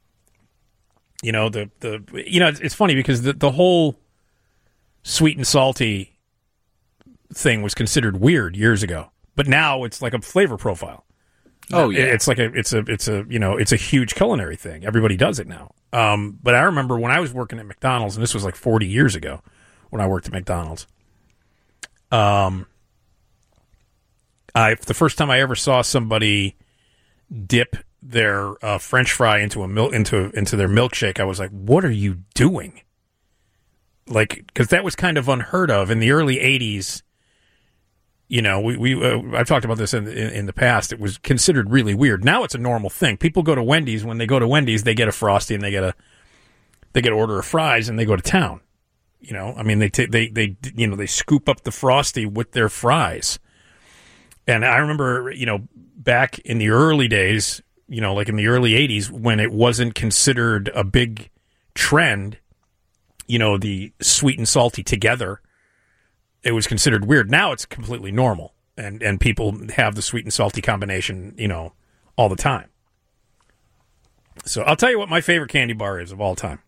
You know, the, the you know, it's, it's funny because the, the whole sweet and salty thing was considered weird years ago. But now it's like a flavor profile. Oh, yeah. It's like a it's a it's a you know, it's a huge culinary thing. Everybody does it now. Um, but I remember when I was working at McDonald's, and this was like forty years ago when I worked at McDonald's. Um, I the first time I ever saw somebody dip their uh, French fry into a milk into into their milkshake, I was like, "What are you doing?" Like, because that was kind of unheard of in the early eighties. You know, we we uh, I've talked about this in, in in the past. It was considered really weird. Now it's a normal thing. People go to Wendy's. When they go to Wendy's, they get a Frosty and they get a they get an order of fries and they go to town. You know, I mean, they t- they they you know they scoop up the Frosty with their fries. And I remember, you know, back in the early days, you know, like in the early eighties, when it wasn't considered a big trend, you know, the sweet and salty together. It was considered weird. Now it's completely normal, and, and people have the sweet and salty combination, you know, all the time. So I'll tell you what my favorite candy bar is of all time,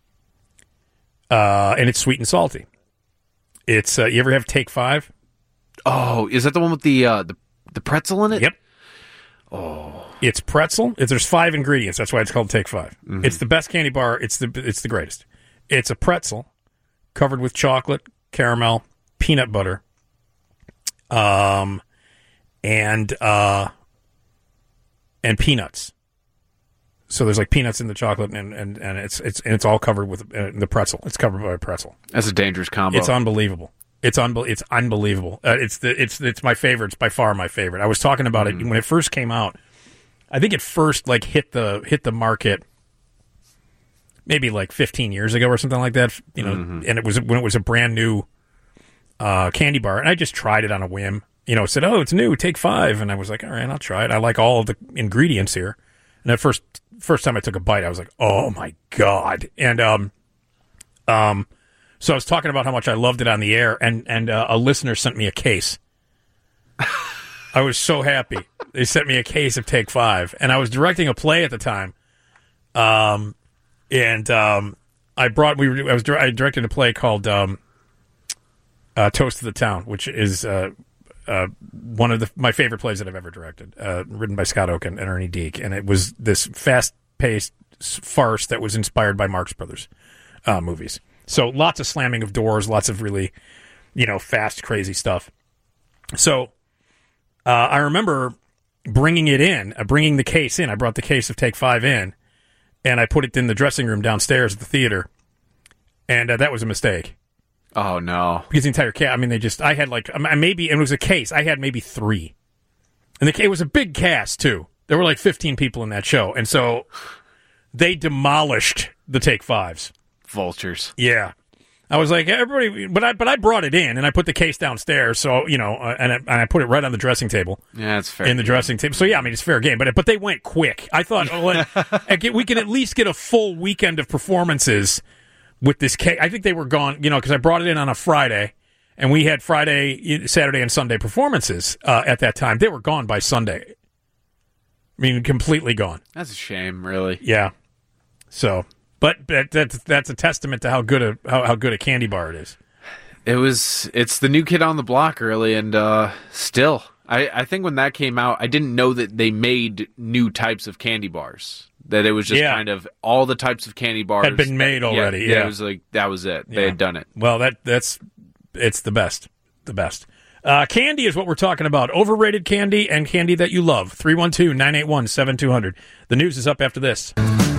uh, and it's sweet and salty. It's uh, you ever have Take Five? Oh, is that the one with the uh, the the pretzel in it? Yep. Oh, it's pretzel. It's, there's five ingredients. That's why it's called Take Five. Mm-hmm. It's the best candy bar. It's the it's the greatest. It's a pretzel covered with chocolate, caramel, peanut butter, um, and uh, and peanuts. So there's like peanuts in the chocolate, and, and, and it's it's and it's all covered with uh, the pretzel. It's covered by a pretzel. That's a dangerous combo. It's unbelievable. It's unbe- It's unbelievable. Uh, it's the it's it's my favorite. It's by far my favorite. I was talking about mm. it when it first came out. I think it first like hit the hit the market maybe like fifteen years ago or something like that. You know, mm-hmm. and it was when it was a brand new uh, candy bar, and I just tried it on a whim. You know, said, "Oh, it's new. Take five," and I was like, "All right, I'll try it. I like all of the ingredients here." And that first first time I took a bite, I was like, "Oh my god!" And um, um, so I was talking about how much I loved it on the air, and and uh, a listener sent me a case. I was so happy. They sent me a case of Take Five, and I was directing a play at the time. Um, and um, I brought we were, I was I directed a play called um, uh, Toast to the Town, which is uh, uh, one of the my favorite plays that I've ever directed, uh, written by Scott Oaken and Ernie Deek, and it was this fast-paced farce that was inspired by Marx Brothers uh, movies. So lots of slamming of doors, lots of really, you know, fast, crazy stuff. So uh, I remember bringing it in, uh, bringing the case in. I brought the case of Take Five in, and I put it in the dressing room downstairs at the theater, and uh, that was a mistake. Oh, no. Because the entire cast, I mean, they just, I had like, um, maybe, and it was a case, I had maybe three. And the, it was a big cast, too. There were like fifteen people in that show, and so they demolished the Take Fives. Vultures. Yeah. I was like, everybody, but I but I brought it in, and I put the case downstairs, so, you know, uh, and, I, and I put it right on the dressing table. Yeah, it's fair. In the dressing table. So, yeah, I mean, it's fair game, but but they went quick. I thought, oh, let, we can at least get a full weekend of performances with this case. I think they were gone, you know, because I brought it in on a Friday, and we had Friday, Saturday, and Sunday performances uh, at that time. They were gone by Sunday. I mean, completely gone. That's a shame, really. Yeah. So... But that, that's that's a testament to how good a how, how good a candy bar it is. It was. It's the new kid on the block, really, and uh, still, I, I think when that came out, I didn't know that they made new types of candy bars. That it was just Yeah. kind of all the types of candy bars Had been made that- already, Yeah, yeah. it was like that was it. They Yeah. had done it. Well, that that's it's the best, the best. Uh, candy is what we're talking about. Overrated candy and candy that you love. three one two, nine eight one, seven two zero zero. The news is up after this.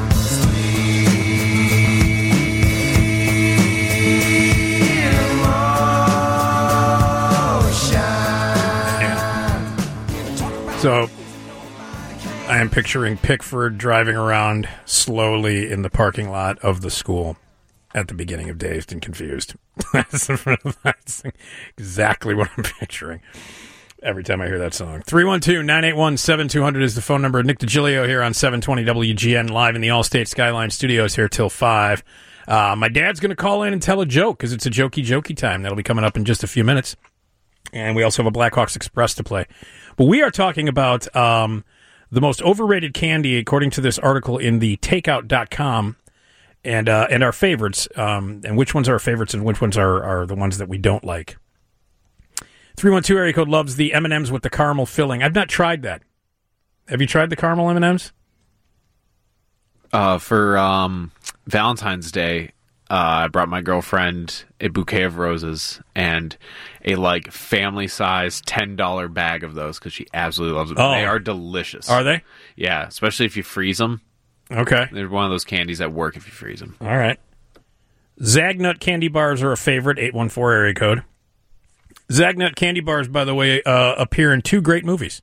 So, I am picturing Pickford driving around slowly in the parking lot of the school at the beginning of Dazed and Confused. That's, that's exactly what I'm picturing every time I hear that song. three one two, nine eight one, seven two zero zero is the phone number. Nick DiGilio here on seven twenty W G N, live in the Allstate Skyline Studios here till five. Uh, my dad's going to call in and tell a joke because it's a jokey, jokey time. That'll be coming up in just a few minutes. And we also have a Blackhawks Express to play. But we are talking about um, the most overrated candy, according to this article in the takeout dot com, and uh, and our favorites, um, and which ones are our favorites and which ones are, are the ones that we don't like. three one two area code loves the M and M's with the caramel filling. I've not tried that. Have you tried the caramel M and M's? Uh, for um, Valentine's Day, uh, I brought my girlfriend a bouquet of roses and a like family size ten dollar bag of those because she absolutely loves them. Oh. They are delicious. Are they? Yeah, especially if you freeze them. Okay. They're one of those candies that work if you freeze them. All right. Zagnut candy bars are a favorite, eight one four area code. Zagnut candy bars, by the way, uh, appear in two great movies.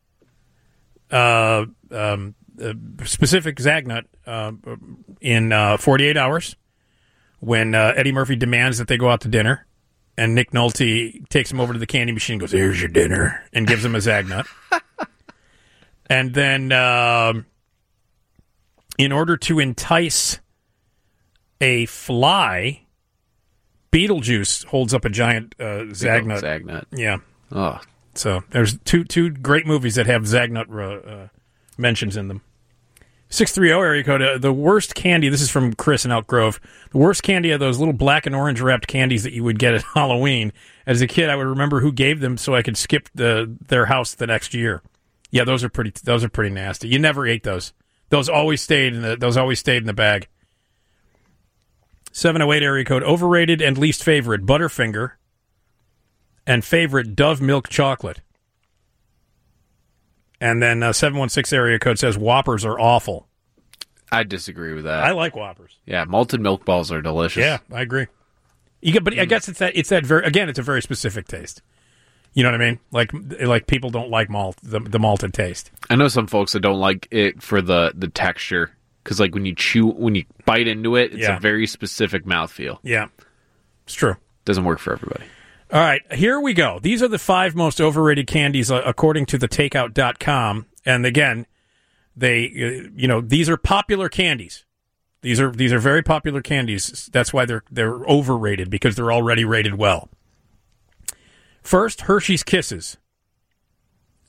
Uh, um, uh, specific Zagnut uh, in uh, forty-eight hours, when uh, Eddie Murphy demands that they go out to dinner, and Nick Nolte takes him over to the candy machine and goes, "Here's your dinner," and gives him a Zagnut. And then, um, in order to entice a fly, Beetlejuice holds up a giant uh, Zagnut. Zagnut. Yeah. Oh. So there's two two great movies that have Zagnut uh, mentions in them. six three zero area code. Uh, the worst candy, this is from Chris in Elk Grove, the worst candy are those little black and orange wrapped candies that you would get at Halloween. As a kid, I would remember who gave them so I could skip the their house the next year. Yeah, those are pretty those are pretty nasty. You never ate those. Those always stayed in the those always stayed in the bag. seven oh eight area code. Overrated and least favorite, Butterfinger. And favorite, Dove milk chocolate. And then uh, seven one six area code says Whoppers are awful. I disagree with that. I like Whoppers. Yeah, malted milk balls are delicious. Yeah, I agree. You get, but I guess it's that it's that very again, it's a very specific taste. You know what I mean? Like like people don't like malt the, the malted taste. I know some folks that don't like it for the, the texture because like when you chew when you bite into it, it's Yeah. a very specific mouthfeel. Yeah, it's true. Doesn't work for everybody. All right, here we go. These are the five most overrated candies uh, according to the takeout dot com. And again, they uh, you know, these are popular candies. These are these are very popular candies. That's why they're they're overrated because they're already rated well. First, Hershey's Kisses.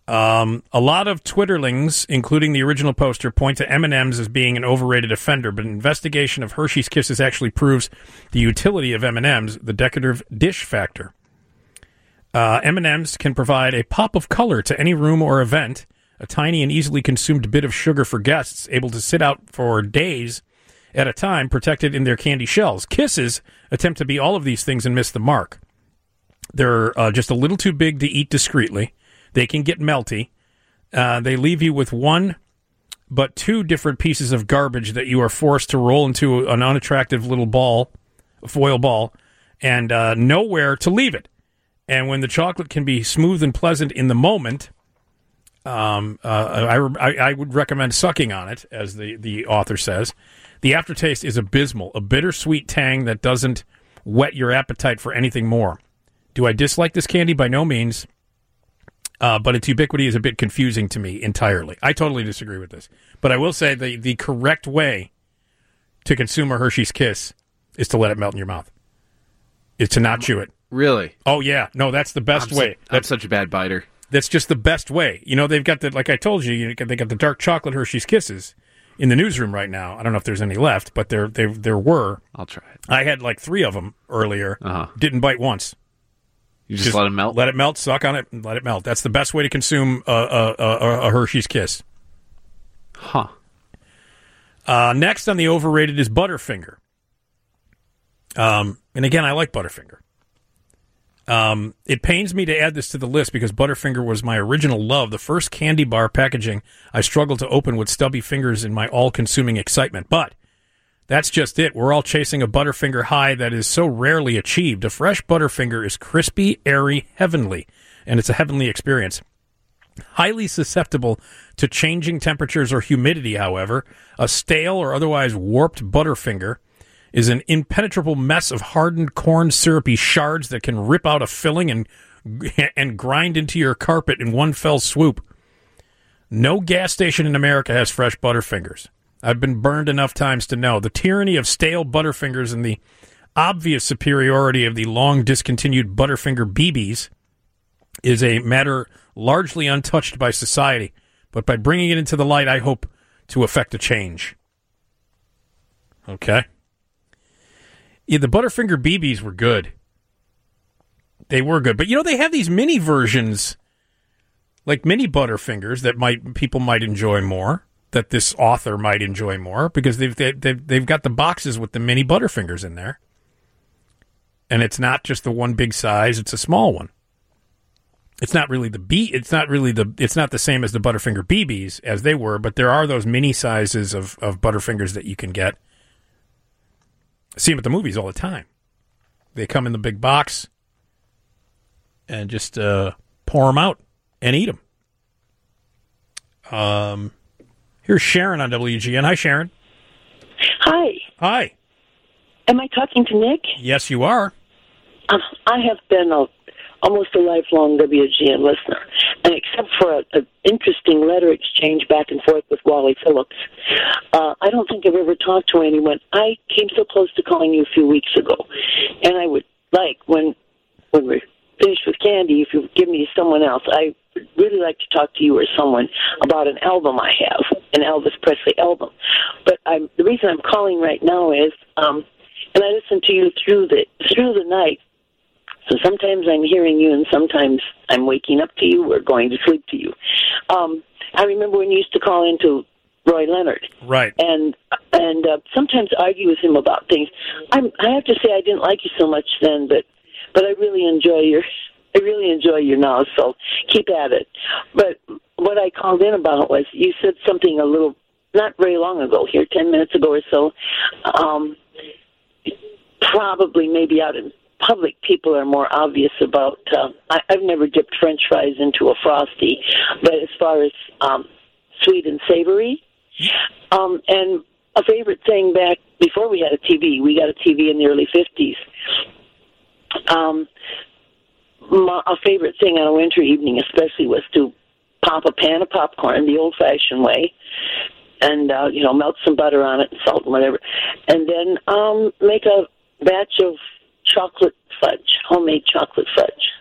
Um, a lot of Twitterlings, including the original poster, point to M and M's as being an overrated offender, but an investigation of Hershey's Kisses actually proves the utility of M and M's, the decorative dish factor. Uh, M and M's can provide a pop of color to any room or event, a tiny and easily consumed bit of sugar for guests, able to sit out for days at a time, protected in their candy shells. Kisses attempt to be all of these things and miss the mark. They're uh, just a little too big to eat discreetly. They can get melty. Uh, they leave you with one but two different pieces of garbage that you are forced to roll into an unattractive little ball, a foil ball, and uh, nowhere to leave it. And when the chocolate can be smooth and pleasant in the moment, um, uh, I, I, I would recommend sucking on it, as the, the author says. The aftertaste is abysmal, a bittersweet tang that doesn't whet your appetite for anything more. Do I dislike this candy? By no means. Uh, but its ubiquity is a bit confusing to me entirely. I totally disagree with this. But I will say the, the correct way to consume a Hershey's Kiss is to let it melt in your mouth. Is to not chew it. Really? Oh, yeah. No, that's the best I'm way. Su- that's I'm such a bad biter. That's just the best way. You know, they've got the, like I told you, you they got the dark chocolate Hershey's Kisses in the newsroom right now. I don't know if there's any left, but there there, there were. I'll try it. I had like three of them earlier. Uh-huh. Didn't bite once. You just, just let it melt? Let it melt, suck on it, and let it melt. That's the best way to consume a, a, a, a Hershey's Kiss. Huh. Uh, next on the overrated is Butterfinger. Um, and again, I like Butterfinger. Um, it pains me to add this to the list because Butterfinger was my original love, the first candy bar packaging I struggled to open with stubby fingers in my all-consuming excitement. But that's just it. We're all chasing a Butterfinger high that is so rarely achieved. A fresh Butterfinger is crispy, airy, heavenly, and it's a heavenly experience. Highly susceptible to changing temperatures or humidity, however, a stale or otherwise warped Butterfinger is an impenetrable mess of hardened corn syrupy shards that can rip out a filling and and grind into your carpet in one fell swoop. No gas station in America has fresh Butterfingers. I've been burned enough times to know the tyranny of stale Butterfingers and the obvious superiority of the long discontinued Butterfinger B Bs is a matter largely untouched by society, but by bringing it into the light, I hope to effect a change. Okay. Yeah, the Butterfinger B Bs were good. They were good. But, you know, they have these mini versions, like mini Butterfingers, that might people might enjoy more, that this author might enjoy more, because they've, they've, they've got the boxes with the mini Butterfingers in there. And it's not just the one big size, it's a small one. It's not really the B, it's not really the, it's not the same as the Butterfinger B Bs as they were, but there are those mini sizes of, of Butterfingers that you can get. I see them at the movies all the time. They come in the big box and just uh, pour them out and eat them. Um, here's Sharon on W G N. Hi, Sharon. Hi. Hi. Am I talking to Nick? Yes, you are. Um, I have been a, almost a lifelong W G N listener, and except for an interesting letter exchange back and forth with Wally Phillips, uh, I don't think I've ever talked to anyone. I came so close to calling you a few weeks ago, and I would like, when when we're finished with Candy, if you would give me someone else, I would really like to talk to you or someone about an album I have, an Elvis Presley album. But I'm, the reason I'm calling right now is, um, and I listen to you through the through the night. So sometimes I'm hearing you, and sometimes I'm waking up to you or going to sleep to you. Um, I remember when you used to call into Roy Leonard, right? And and uh, sometimes argue with him about things. I'm, I have to say I didn't like you so much then, but but I really enjoy your I really enjoy you now. So keep at it. But what I called in about was you said something a little not very long ago here, ten minutes ago or so. Um, probably maybe out in public, people are more obvious about, uh, I, I've never dipped French fries into a Frosty, but as far as um, sweet and savory, um, and a favorite thing back before we had a T V, we got a T V in the early fifties, um, my, a favorite thing on a winter evening especially was to pop a pan of popcorn the old-fashioned way, and, uh, you know, melt some butter on it and salt and whatever, and then um, make a batch of chocolate fudge, homemade chocolate fudge.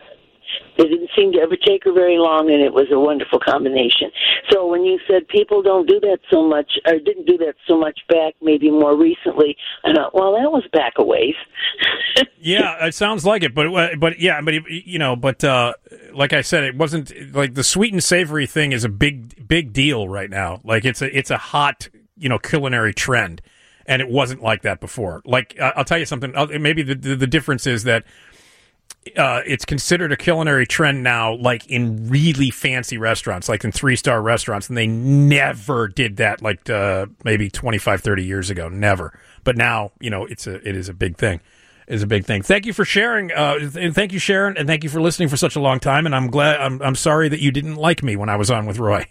It didn't seem to ever take her very long, and it was a wonderful combination. So when you said people don't do that so much, or didn't do that so much back, maybe more recently, I thought, well, that was back a ways. Yeah, it sounds like it, but but yeah, but you know, but uh, like I said, it wasn't like the sweet and savory thing is a big big deal right now. Like it's a it's a hot, you know, culinary trend, and it wasn't like that before. Like uh, I'll tell you something. Maybe the the, the difference is that uh, it's considered a culinary trend now, like in really fancy restaurants, like in three star restaurants, and they never did that like uh, maybe twenty-five, thirty years ago. Never. But now, you know, it's a it is a big thing. Is a big thing. Thank you for sharing, uh, and thank you, Sharon, and thank you for listening for such a long time. And I'm glad. I'm I'm sorry that you didn't like me when I was on with Roy.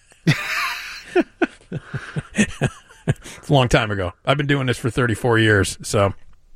It's a long time ago. I've been doing this for thirty-four years. So,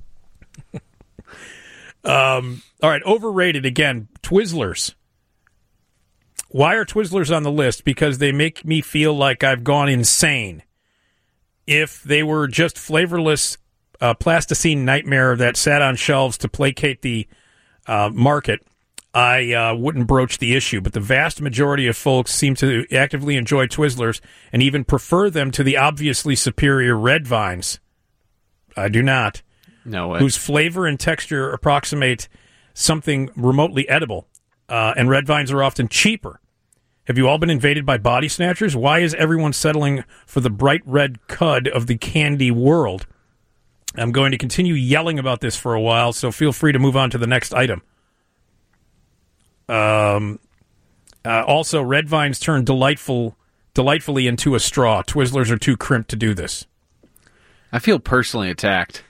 um, all right. Overrated again. Twizzlers. Why are Twizzlers on the list? Because they make me feel like I've gone insane. If they were just flavorless Uh, plasticine nightmare that sat on shelves to placate the uh, market, I uh, wouldn't broach the issue. But the vast majority of folks seem to actively enjoy Twizzlers and even prefer them to the obviously superior Red Vines. I do not. No way. Whose flavor and texture approximate something remotely edible. Uh, and Red Vines are often cheaper. Have you all been invaded by body snatchers? Why is everyone settling for the bright red cud of the candy world? I'm going to continue yelling about this for a while, so feel free to move on to the next item. Um, uh, also, Red Vines turn delightful, delightfully into a straw. Twizzlers are too crimped to do this. I feel personally attacked.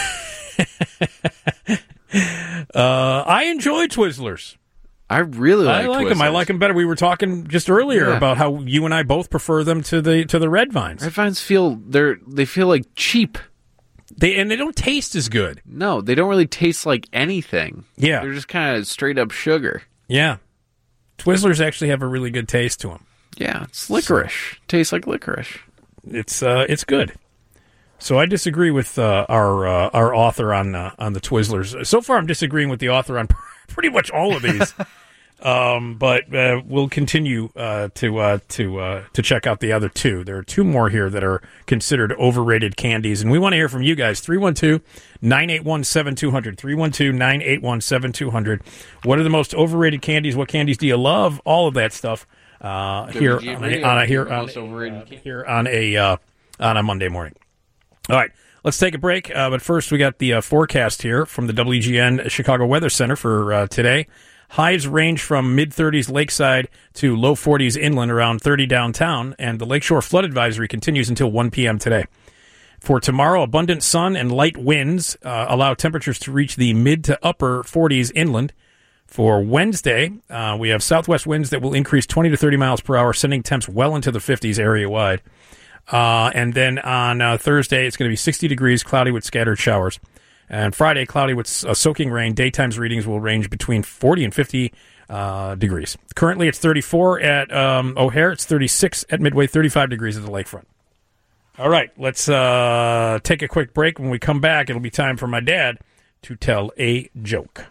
uh, I enjoy Twizzlers. I really like I like Twizzlers. them. I like them better. We were talking just earlier Yeah. about how you and I both prefer them to the to the Red Vines. Red Vines feel they're they feel like cheap. They and they don't taste as good. No, they don't really taste like anything. Yeah. They're just kind of straight up sugar. Yeah. Twizzlers actually have a really good taste to them. Yeah, it's licorice. Tastes like licorice. It's uh, it's good. So I disagree with uh, our uh, our author on uh, on the Twizzlers. So far, I'm disagreeing with the author on pretty much all of these. um, but uh, we'll continue uh, to uh, to uh, to check out the other two. There are two more here that are considered overrated candies, and we want to hear from you guys. three one two, nine eight one, seven two zero zero. three one two, nine eight one, seven two zero zero. What are the most overrated candies? What candies do you love? All of that stuff uh, here on a, on a here on uh, here on a uh, on a Monday morning. All right, let's take a break. Uh, but first, we got the uh, forecast here from the W G N Chicago Weather Center for uh, today. Highs range from mid thirties lakeside to low forties inland, around thirty downtown, and the Lakeshore Flood Advisory continues until one p.m. today. For tomorrow, abundant sun and light winds uh, allow temperatures to reach the mid to upper forties inland. For Wednesday, uh, we have southwest winds that will increase twenty to thirty miles per hour, sending temps well into the fifties area-wide. Uh, and then on uh, Thursday, it's going to be sixty degrees, cloudy with scattered showers. And Friday, cloudy with uh, soaking rain. Daytime's readings will range between forty and fifty uh, degrees. Currently, it's thirty-four at um, O'Hare. It's thirty-six at Midway, thirty-five degrees at the lakefront. All right, let's uh, take a quick break. When we come back, it'll be time for my dad to tell a joke.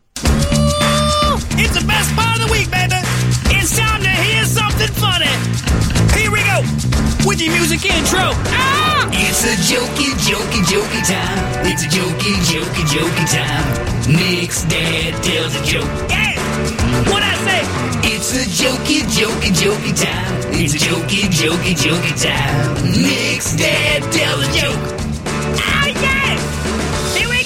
It's the best part of the week, baby. It's time to hear something funny. Here we go with your music intro. Ah! It's a jokey, jokey, jokey time. It's a jokey, jokey, jokey time. Nick's dad tells a joke. Yeah! What'd I say? It's a jokey, jokey, jokey time. It's a jokey, jokey, jokey time. Nick's dad tells a joke. Oh, yeah! Here we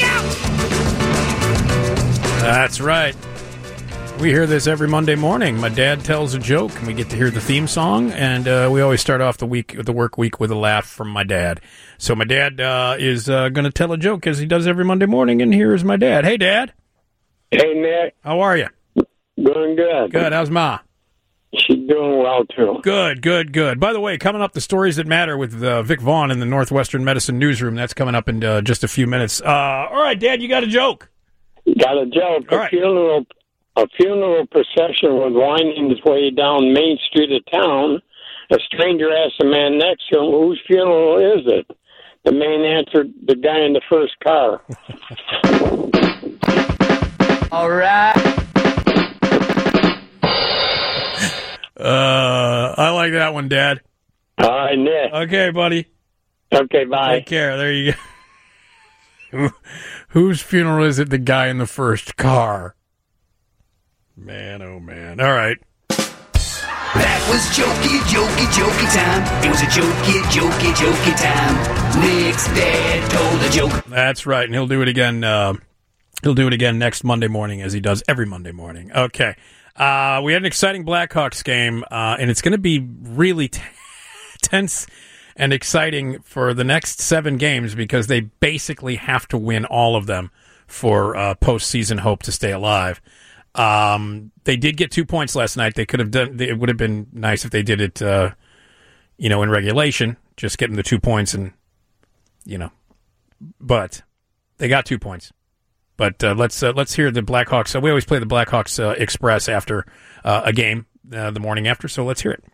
go! That's right. We hear this every Monday morning. My dad tells a joke, and we get to hear the theme song, and uh, we always start off the week, the work week, with a laugh from my dad. So my dad uh, is uh, going to tell a joke, as he does every Monday morning, and here is my dad. Hey, Dad. Hey, Nick. How are you? Doing good. Good. How's Ma? She's doing well, too. Good, good, good. By the way, coming up, the Stories That Matter with uh, Vic Vaughn in the Northwestern Medicine Newsroom. That's coming up in uh, just a few minutes. Uh, all right, Dad, you got a joke? Got a joke. All a right. funeral A funeral procession was winding its way down Main Street of town. A stranger asked the man next to him, "Whose funeral is it?" The man answered, "The guy in the first car." All right. Uh, I like that one, Dad. All right, Nick. Okay, buddy. Okay, bye. Take care. There you go. Who, whose funeral is it? The guy in the first car. Man, oh man. All right. That was jokey, jokey, jokey time. It was a jokey, jokey, jokey time. Nick's dad told a joke. That's right, and he'll do it again. Uh, he'll do it again next Monday morning, as he does every Monday morning. Okay. Uh, we had an exciting Blackhawks game, uh, and it's going to be really t- tense and exciting for the next seven games because they basically have to win all of them for uh, postseason hope to stay alive. Um, they did get two points last night. They could have done. It would have been nice if they did it, uh, you know, in regulation, just getting the two points and, you know, but they got two points. But uh, let's uh, let's hear the Blackhawks. Uh, we always play the Blackhawks uh, Express after uh, a game, uh, the morning after. So let's hear it.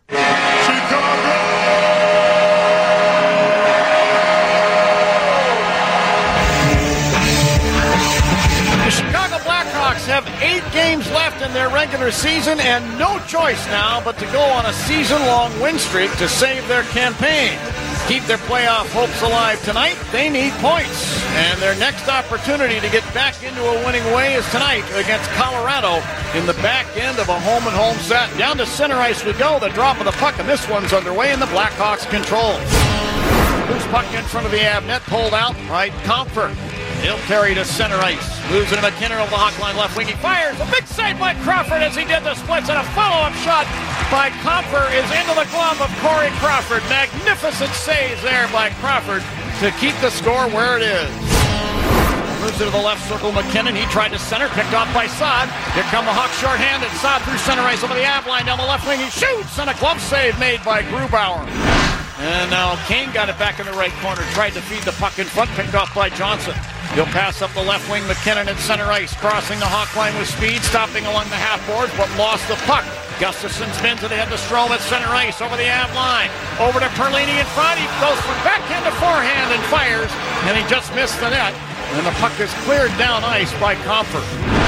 The Chicago Blackhawks have eight games left in their regular season and no choice now but to go on a season-long win streak to save their campaign. Keep their playoff hopes alive tonight, they need points. And their next opportunity to get back into a winning way is tonight against Colorado in the back end of a home-and-home set. Down to center ice we go. The drop of the puck, and this one's underway, and the Blackhawks control. Loose puck in front of the Av net, pulled out by Comfort. He'll carry to center ice. Moves into McKinnon over the hawk line left wing. He fires. A big save by Crawford as he did the splits. And a follow-up shot by Comfort is into the glove of Corey Crawford. Magnificent save there by Crawford to keep the score where it is. Moves into the left circle. McKinnon. He tried to center. Picked off by Saad. Here come the Hawks shorthanded. Saad through center ice over the Av line down the left wing. He shoots. And a glove save made by Grubauer. And now Kane got it back in the right corner. Tried to feed the puck in front. Picked off by Johnson. He'll pass up the left wing. McKinnon at center ice. Crossing the hawk line with speed. Stopping along the half boards, but lost the puck. Gustafsson spins to the head to Strome at center ice. Over the Av line. Over to Perlini in front. He goes from backhand to forehand and fires. And he just missed the net. And the puck is cleared down ice by Comfort.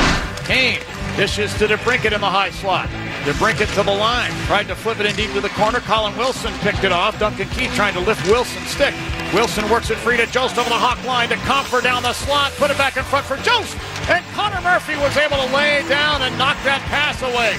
Kane dishes to DeBrincat in the high slot. DeBrincat to the line. Tried to flip it in deep to the corner. Colin Wilson picked it off. Duncan Keith trying to lift Wilson's stick. Wilson works it free to Jost over the hawk line to Comfort down the slot. Put it back in front for Jost. And Connor Murphy was able to lay down and knock that pass away.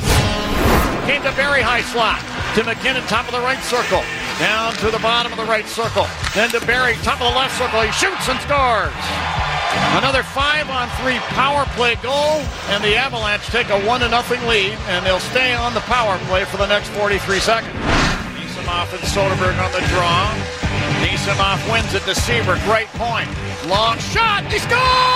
Came to Barry high slot. To McKinnon, top of the right circle. Down to the bottom of the right circle. Then to Barry, top of the left circle. He shoots and scores. Another five on three power play goal, and the Avalanche take a one to nothing lead, and they'll stay on the power play for the next forty-three seconds. Nisimov and Soderberg on the draw. Nisimov wins it to Seabrook, right point. Long shot, he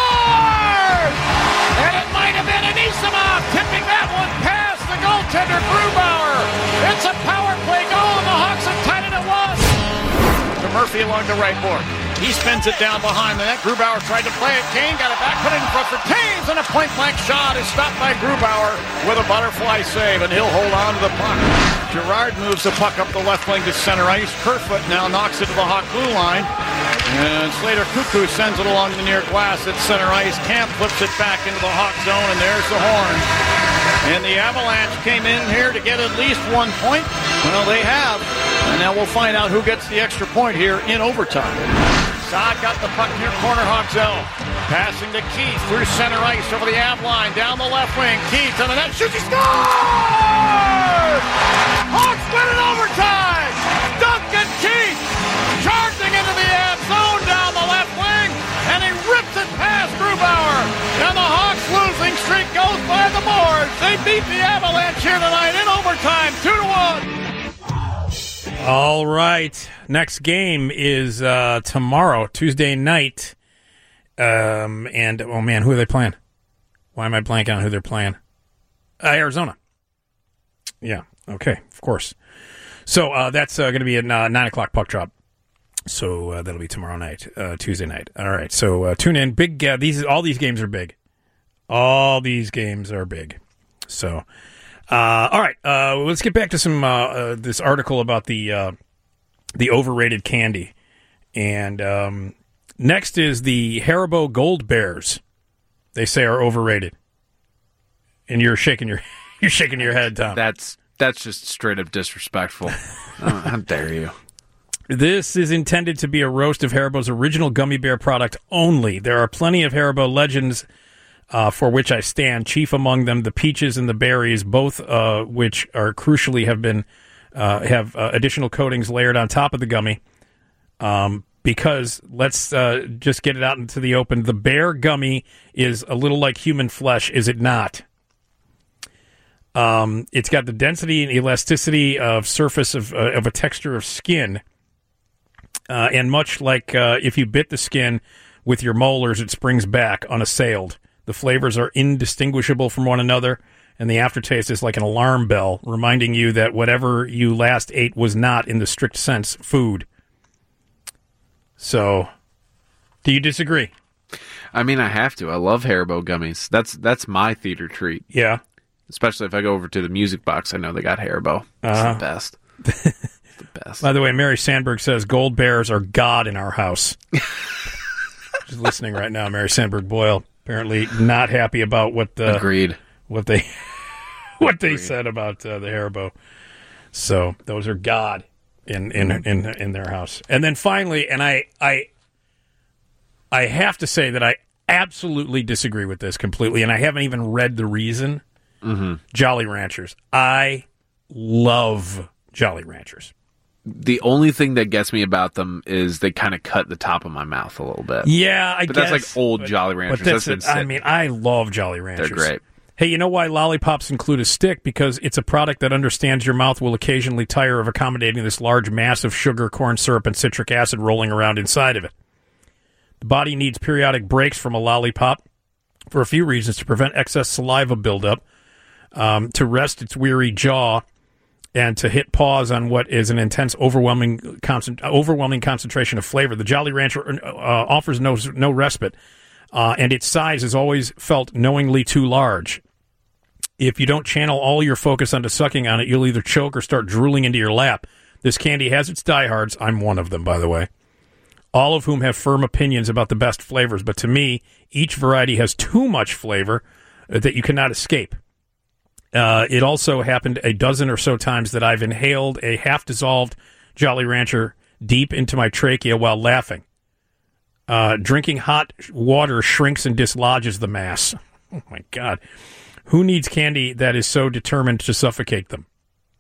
scores! And it might have been Nisimov tipping that one past the goaltender Grubauer. It's a power play goal, and the Hawks have tied it at one. To Murphy along the right board. He spins it down behind the net. Grubauer tried to play it. Kane got it back, put it in front for Taves, and a point-blank shot is stopped by Grubauer with a butterfly save, and he'll hold on to the puck. Girard moves the puck up the left wing to center ice. Kerfoot now knocks it to the Hawk blue line, and Slater Cuckoo sends it along the near glass at center ice. Camp flips it back into the Hawk zone, and there's the horn. And the Avalanche came in here to get at least one point. Well, they have. And now we'll find out who gets the extra point here in overtime. Saad got the puck near corner Hawk zone. Passing to Keith through center ice over the Av line. Down the left wing. Keith on the net. Shoots. He scores! Hawks win in overtime! Duncan Keith charging into the Av zone down the left wing. And he rips it past Grubauer. And the Hawks losing streak goes by the boards. They beat the Avalanche here tonight in overtime. Two to one. All right. Next game is uh, tomorrow, Tuesday night. Um, and, oh, man, who are they playing? Why am I blanking on who they're playing? Uh, Arizona. Yeah, okay, of course. So uh, that's uh, going to be a uh, nine o'clock puck drop. So uh, that'll be tomorrow night, uh, Tuesday night. All right, so uh, tune in. Big. Uh, these all these games are big. All these games are big. So, uh, all right, uh, let's get back to some uh, uh, this article about the uh, the overrated candy. And um, next is the Haribo Gold Bears. They say are overrated. And you're shaking your you're shaking your head, Tom. That's That's just straight up disrespectful. Oh, how dare you? This is intended to be a roast of Haribo's original gummy bear product only. There are plenty of Haribo legends uh, for which I stand. Chief among them, the peaches and the berries, both uh, which are crucially have been uh, have uh, additional coatings layered on top of the gummy. Um, because let's uh, just get it out into the open. The bear gummy is a little like human flesh, is it not? Um, it's got the density and elasticity of surface of uh, of a texture of skin. Uh, and much like uh, if you bit the skin with your molars, it springs back unassailed. The flavors are indistinguishable from one another, and the aftertaste is like an alarm bell, reminding you that whatever you last ate was not, in the strict sense, food. So, do you disagree? I mean, I have to. I love Haribo gummies. That's that's my theater treat. Yeah. Especially if I go over to the music box, I know they got Haribo. It's Uh-huh. the best. The best. By the way, Mary Sandberg says gold bears are God in our house. She's listening right now, Mary Sandberg Boyle. Apparently not happy about what the Agreed. what they what they said about uh, the Haribo. So those are God in in, in in their house. And then finally, and I I I have to say that I absolutely disagree with this completely, and I haven't even read the reason. Mm-hmm. Jolly Ranchers. I love Jolly Ranchers. The only thing that gets me about them is they kind of cut the top of my mouth a little bit. Yeah, I but guess. that's like old but, Jolly Ranchers. But that's That's it. been I sit- mean, I love Jolly Ranchers. They're great. Hey, you know why lollipops include a stick? Because it's a product that understands your mouth will occasionally tire of accommodating this large mass of sugar, corn syrup, and citric acid rolling around inside of it. The body needs periodic breaks from a lollipop for a few reasons: to prevent excess saliva buildup, um, to rest its weary jaw, and to hit pause on what is an intense, overwhelming, concent- overwhelming concentration of flavor. The Jolly Rancher uh, offers no no respite, uh, and its size is always felt knowingly too large. If you don't channel all your focus onto sucking on it, you'll either choke or start drooling into your lap. This candy has its diehards. I'm one of them, by the way. All of whom have firm opinions about the best flavors, but to me, each variety has too much flavor that you cannot escape. Uh, it also happened a dozen or so times that I've inhaled a half-dissolved Jolly Rancher deep into my trachea while laughing. Uh, drinking hot water shrinks and dislodges the mass. Oh, my God. Who needs candy that is so determined to suffocate them?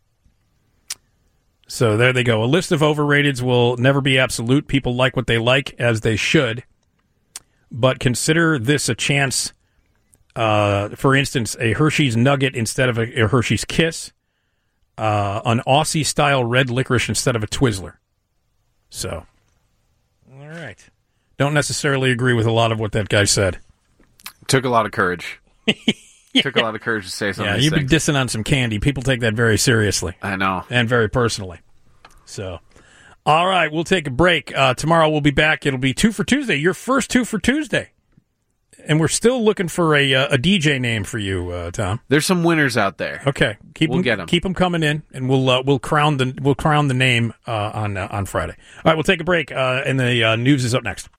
So there they go. A list of overrateds will never be absolute. People like what they like, as they should. But consider this a chance. Uh, for instance, a Hershey's Nugget instead of a, a Hershey's Kiss. Uh, an Aussie-style red licorice instead of a Twizzler. So, all right. Don't necessarily agree with a lot of what that guy said. Took a lot of courage. yeah. Took a lot of courage to say something. Yeah, you've been dissing on some candy. People take that very seriously. I know. And very personally. So, all right, we'll take a break. Uh, tomorrow we'll be back. It'll be Two for Tuesday, your first Two for Tuesday. And we're still looking for a uh, a D J name for you, uh, Tom. There's some winners out there. Okay, keep we'll them, get them. Keep them coming in, and we'll uh, we'll crown the we'll crown the name uh, on uh, on Friday. All right, we'll take a break, uh, and the uh, news is up next.